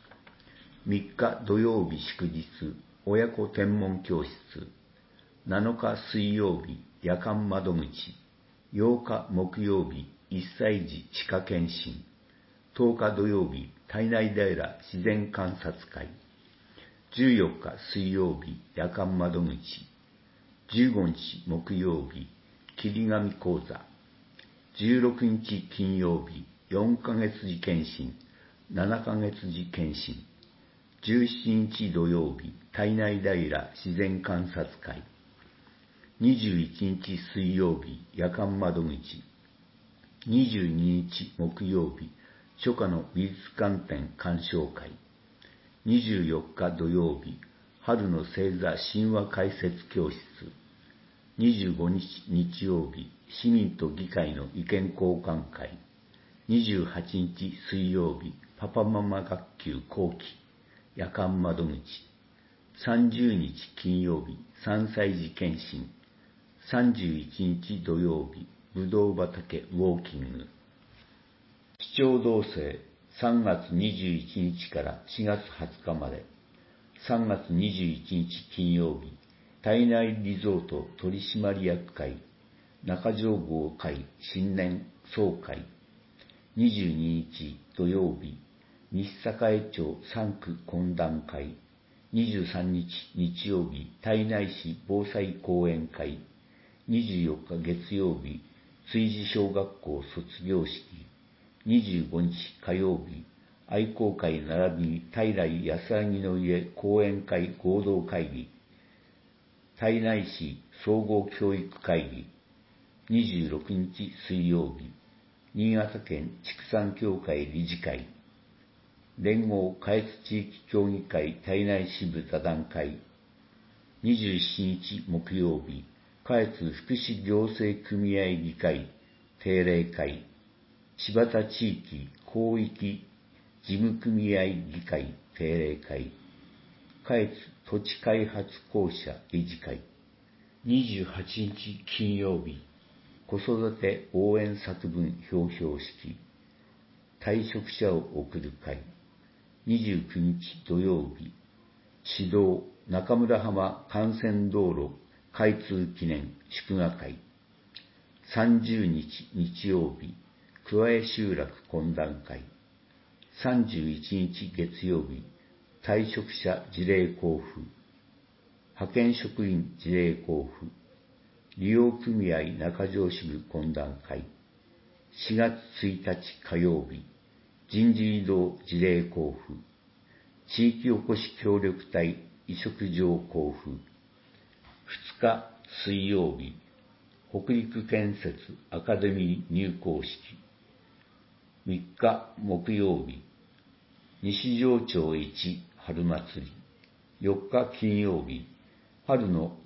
。3日土曜日祝日、親子天文教室。7日水曜日、夜間窓口。8日木曜日、1歳児歯科検診。10日土曜日、胎内平自然観察会。14日水曜日、夜間窓口。15日木曜日、霧神講座。16日金曜日、4ヶ月次検診、7ヶ月次検診。17日土曜日、胎内平自然観察会。21日水曜日、夜間窓口。22日木曜日、初夏の美術館展鑑賞会。24日土曜日、春の星座神話解説教室。25日日曜日、市民と議会の意見交換会。28日水曜日、パパママ学級後期、夜間窓口。30日金曜日、3歳児検診。31日土曜日、ぶどう畑ウォーキング。市長同棲、3月21日から4月20日まで。3月21日金曜日、胎内リゾート取締役会、中条号会新年総会。22日土曜日、西栄町3区懇談会。23日日曜日、胎内市防災講演会。24日月曜日、追事小学校卒業式。25日火曜日、愛好会並びに胎内安らぎの家講演会合同会議。胎内市総合教育会議。26日水曜日、新潟県畜産協会理事会。連合下越地域協議会胎内支部座談会。27日木曜日、下越福祉行政組合議会定例会。柴田地域広域事務組合議会定例会。下越土地開発公社理事会。28日金曜日、子育て応援作文表彰式。退職者を送る会。29日土曜日、市道中村浜幹線道路開通記念祝賀会。30日日曜日、桑江集落懇談会。31日月曜日、退職者辞令交付。派遣職員辞令交付。利用組合中条支部懇談会。4月1日火曜日、人事異動辞令交付。地域おこし協力隊委嘱状交付。2日水曜日、北陸建設アカデミー入校式。3日木曜日、西条町一春祭り。4日金曜日、春の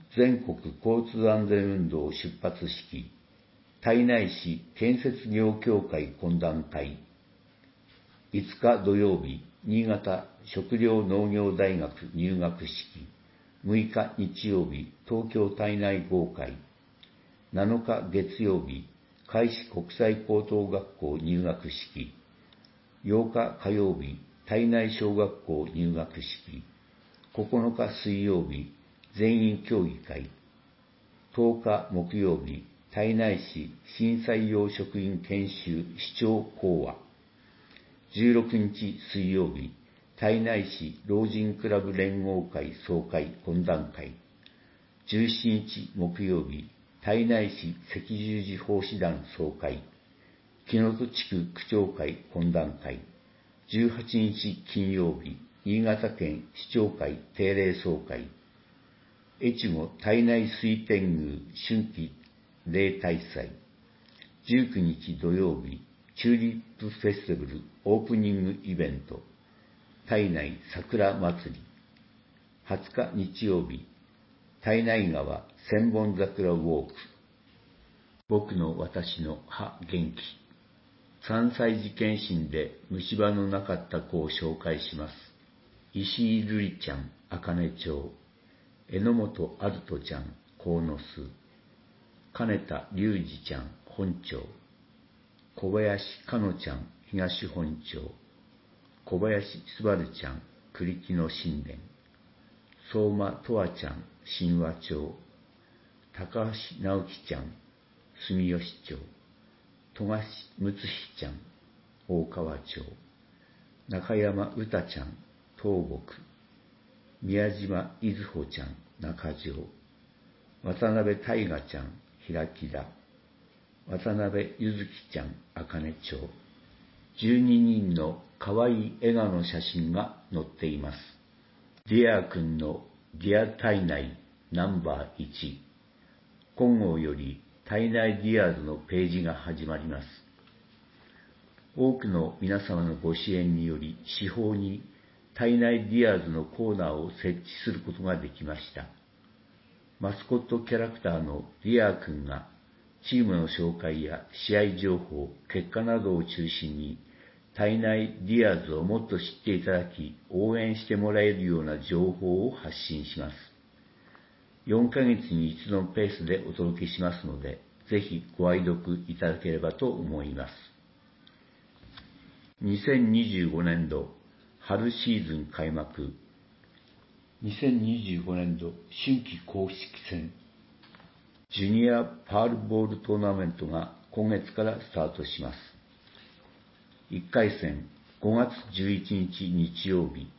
全国交通安全運動出発式、胎内市建設業協会懇談会、5日土曜日、新潟食料農業大学入学式、6日日曜日、東京胎内合会、7日月曜日、開志国際高等学校入学式、8日火曜日、胎内小学校入学式、9日水曜日、全員協議会、10日木曜日、胎内市新採用職員研修市長講話、16日水曜日、胎内市老人クラブ連合会総会懇談会、17日木曜日、胎内市赤十字奉仕団総会、木の戸地区区長会懇談会、18日金曜日、新潟県市長会定例総会、越後胎内水天宮春季例大祭、19日土曜日、チューリップフェスティバルオープニングイベント、胎内桜祭り、20日日曜日、胎内川千本桜ウォーク、僕の私の歯元気、3歳児検診で虫歯のなかった子を紹介します。石井瑠璃ちゃん、茜町、榎本あるとちゃん、鴻巣、金田隆二ちゃん、本町、小林かのちゃん、東本町、小林すばるちゃん、栗木の新田、相馬とわちゃん、神話町、高橋直樹ちゃん、住吉町、戸賀睦日ちゃん、大川町、中山詩ちゃん、東北、宮島いずほちゃん、中条、渡辺大河ちゃん、平木田、渡辺ゆずきちゃん、茜町、12人の可愛い笑顔の写真が載っています。ディア君のディア体内ナンバー1、今号より体内ディアーズのページが始まります。多くの皆様のご支援により、司法に体内ディアーズのコーナーを設置することができました。マスコットキャラクターのディアー君が、チームの紹介や試合情報、結果などを中心に、体内ディアーズをもっと知っていただき、応援してもらえるような情報を発信します。4ヶ月に一度のペースでお届けしますので、ぜひご愛読いただければと思います。2025年度春シーズン開幕。2025年度春季公式戦ジュニアパールボールトーナメントが今月からスタートします。1回戦5月11日日曜日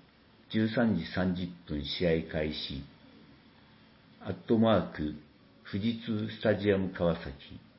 13時30分試合開始。アットマーク富士通スタジアム川崎。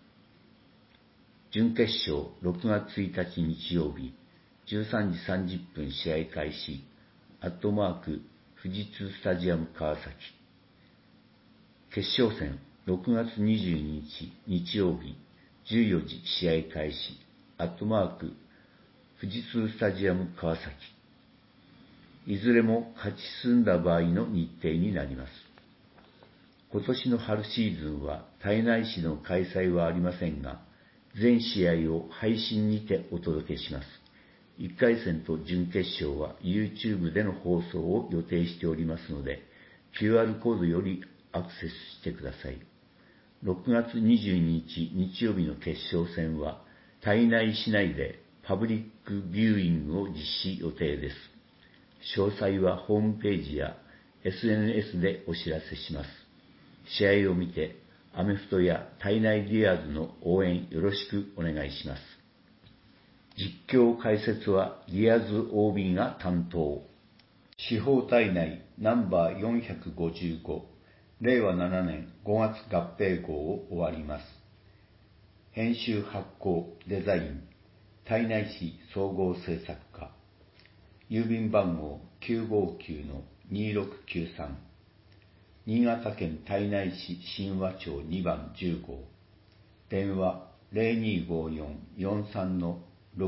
準決勝6月1日日曜日13時30分試合開始。アットマーク富士通スタジアム川崎。決勝戦6月22日日曜日14時試合開始。アットマーク富士通スタジアム川崎。いずれも勝ち進んだ場合の日程になります。今年の春シーズンは胎内市の開催はありませんが、全試合を配信にてお届けします。1回戦と準決勝は YouTube での放送を予定しておりますので、QR コードよりアクセスしてください。6月22日日曜日の決勝戦は、胎内市内でパブリックビューイングを実施予定です。詳細はホームページや SNS でお知らせします。試合を見て、アメフトや胎内ディアーズの応援よろしくお願いします。実況解説はディアーズ OB が担当。司法体内ナンバー455、令和7年5月合併号を終わります。編集発行デザイン、胎内市総合制作課。郵便番号959-2693。新潟県胎内市神話町2番10号。電話0254-43-6111。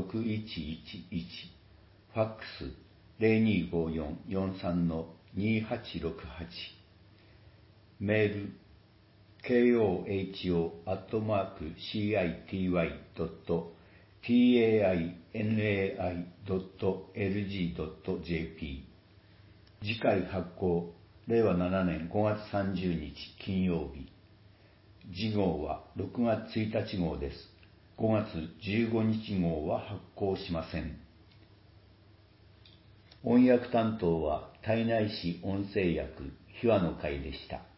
ファックス0254-43-2868。 メール、koho@city.tainai.lg.jp。 次回発行、令和7年5月30日金曜日。次号は6月1日号です。5月15日号は発行しません。音訳担当は胎内市音声訳、秘話の会でした。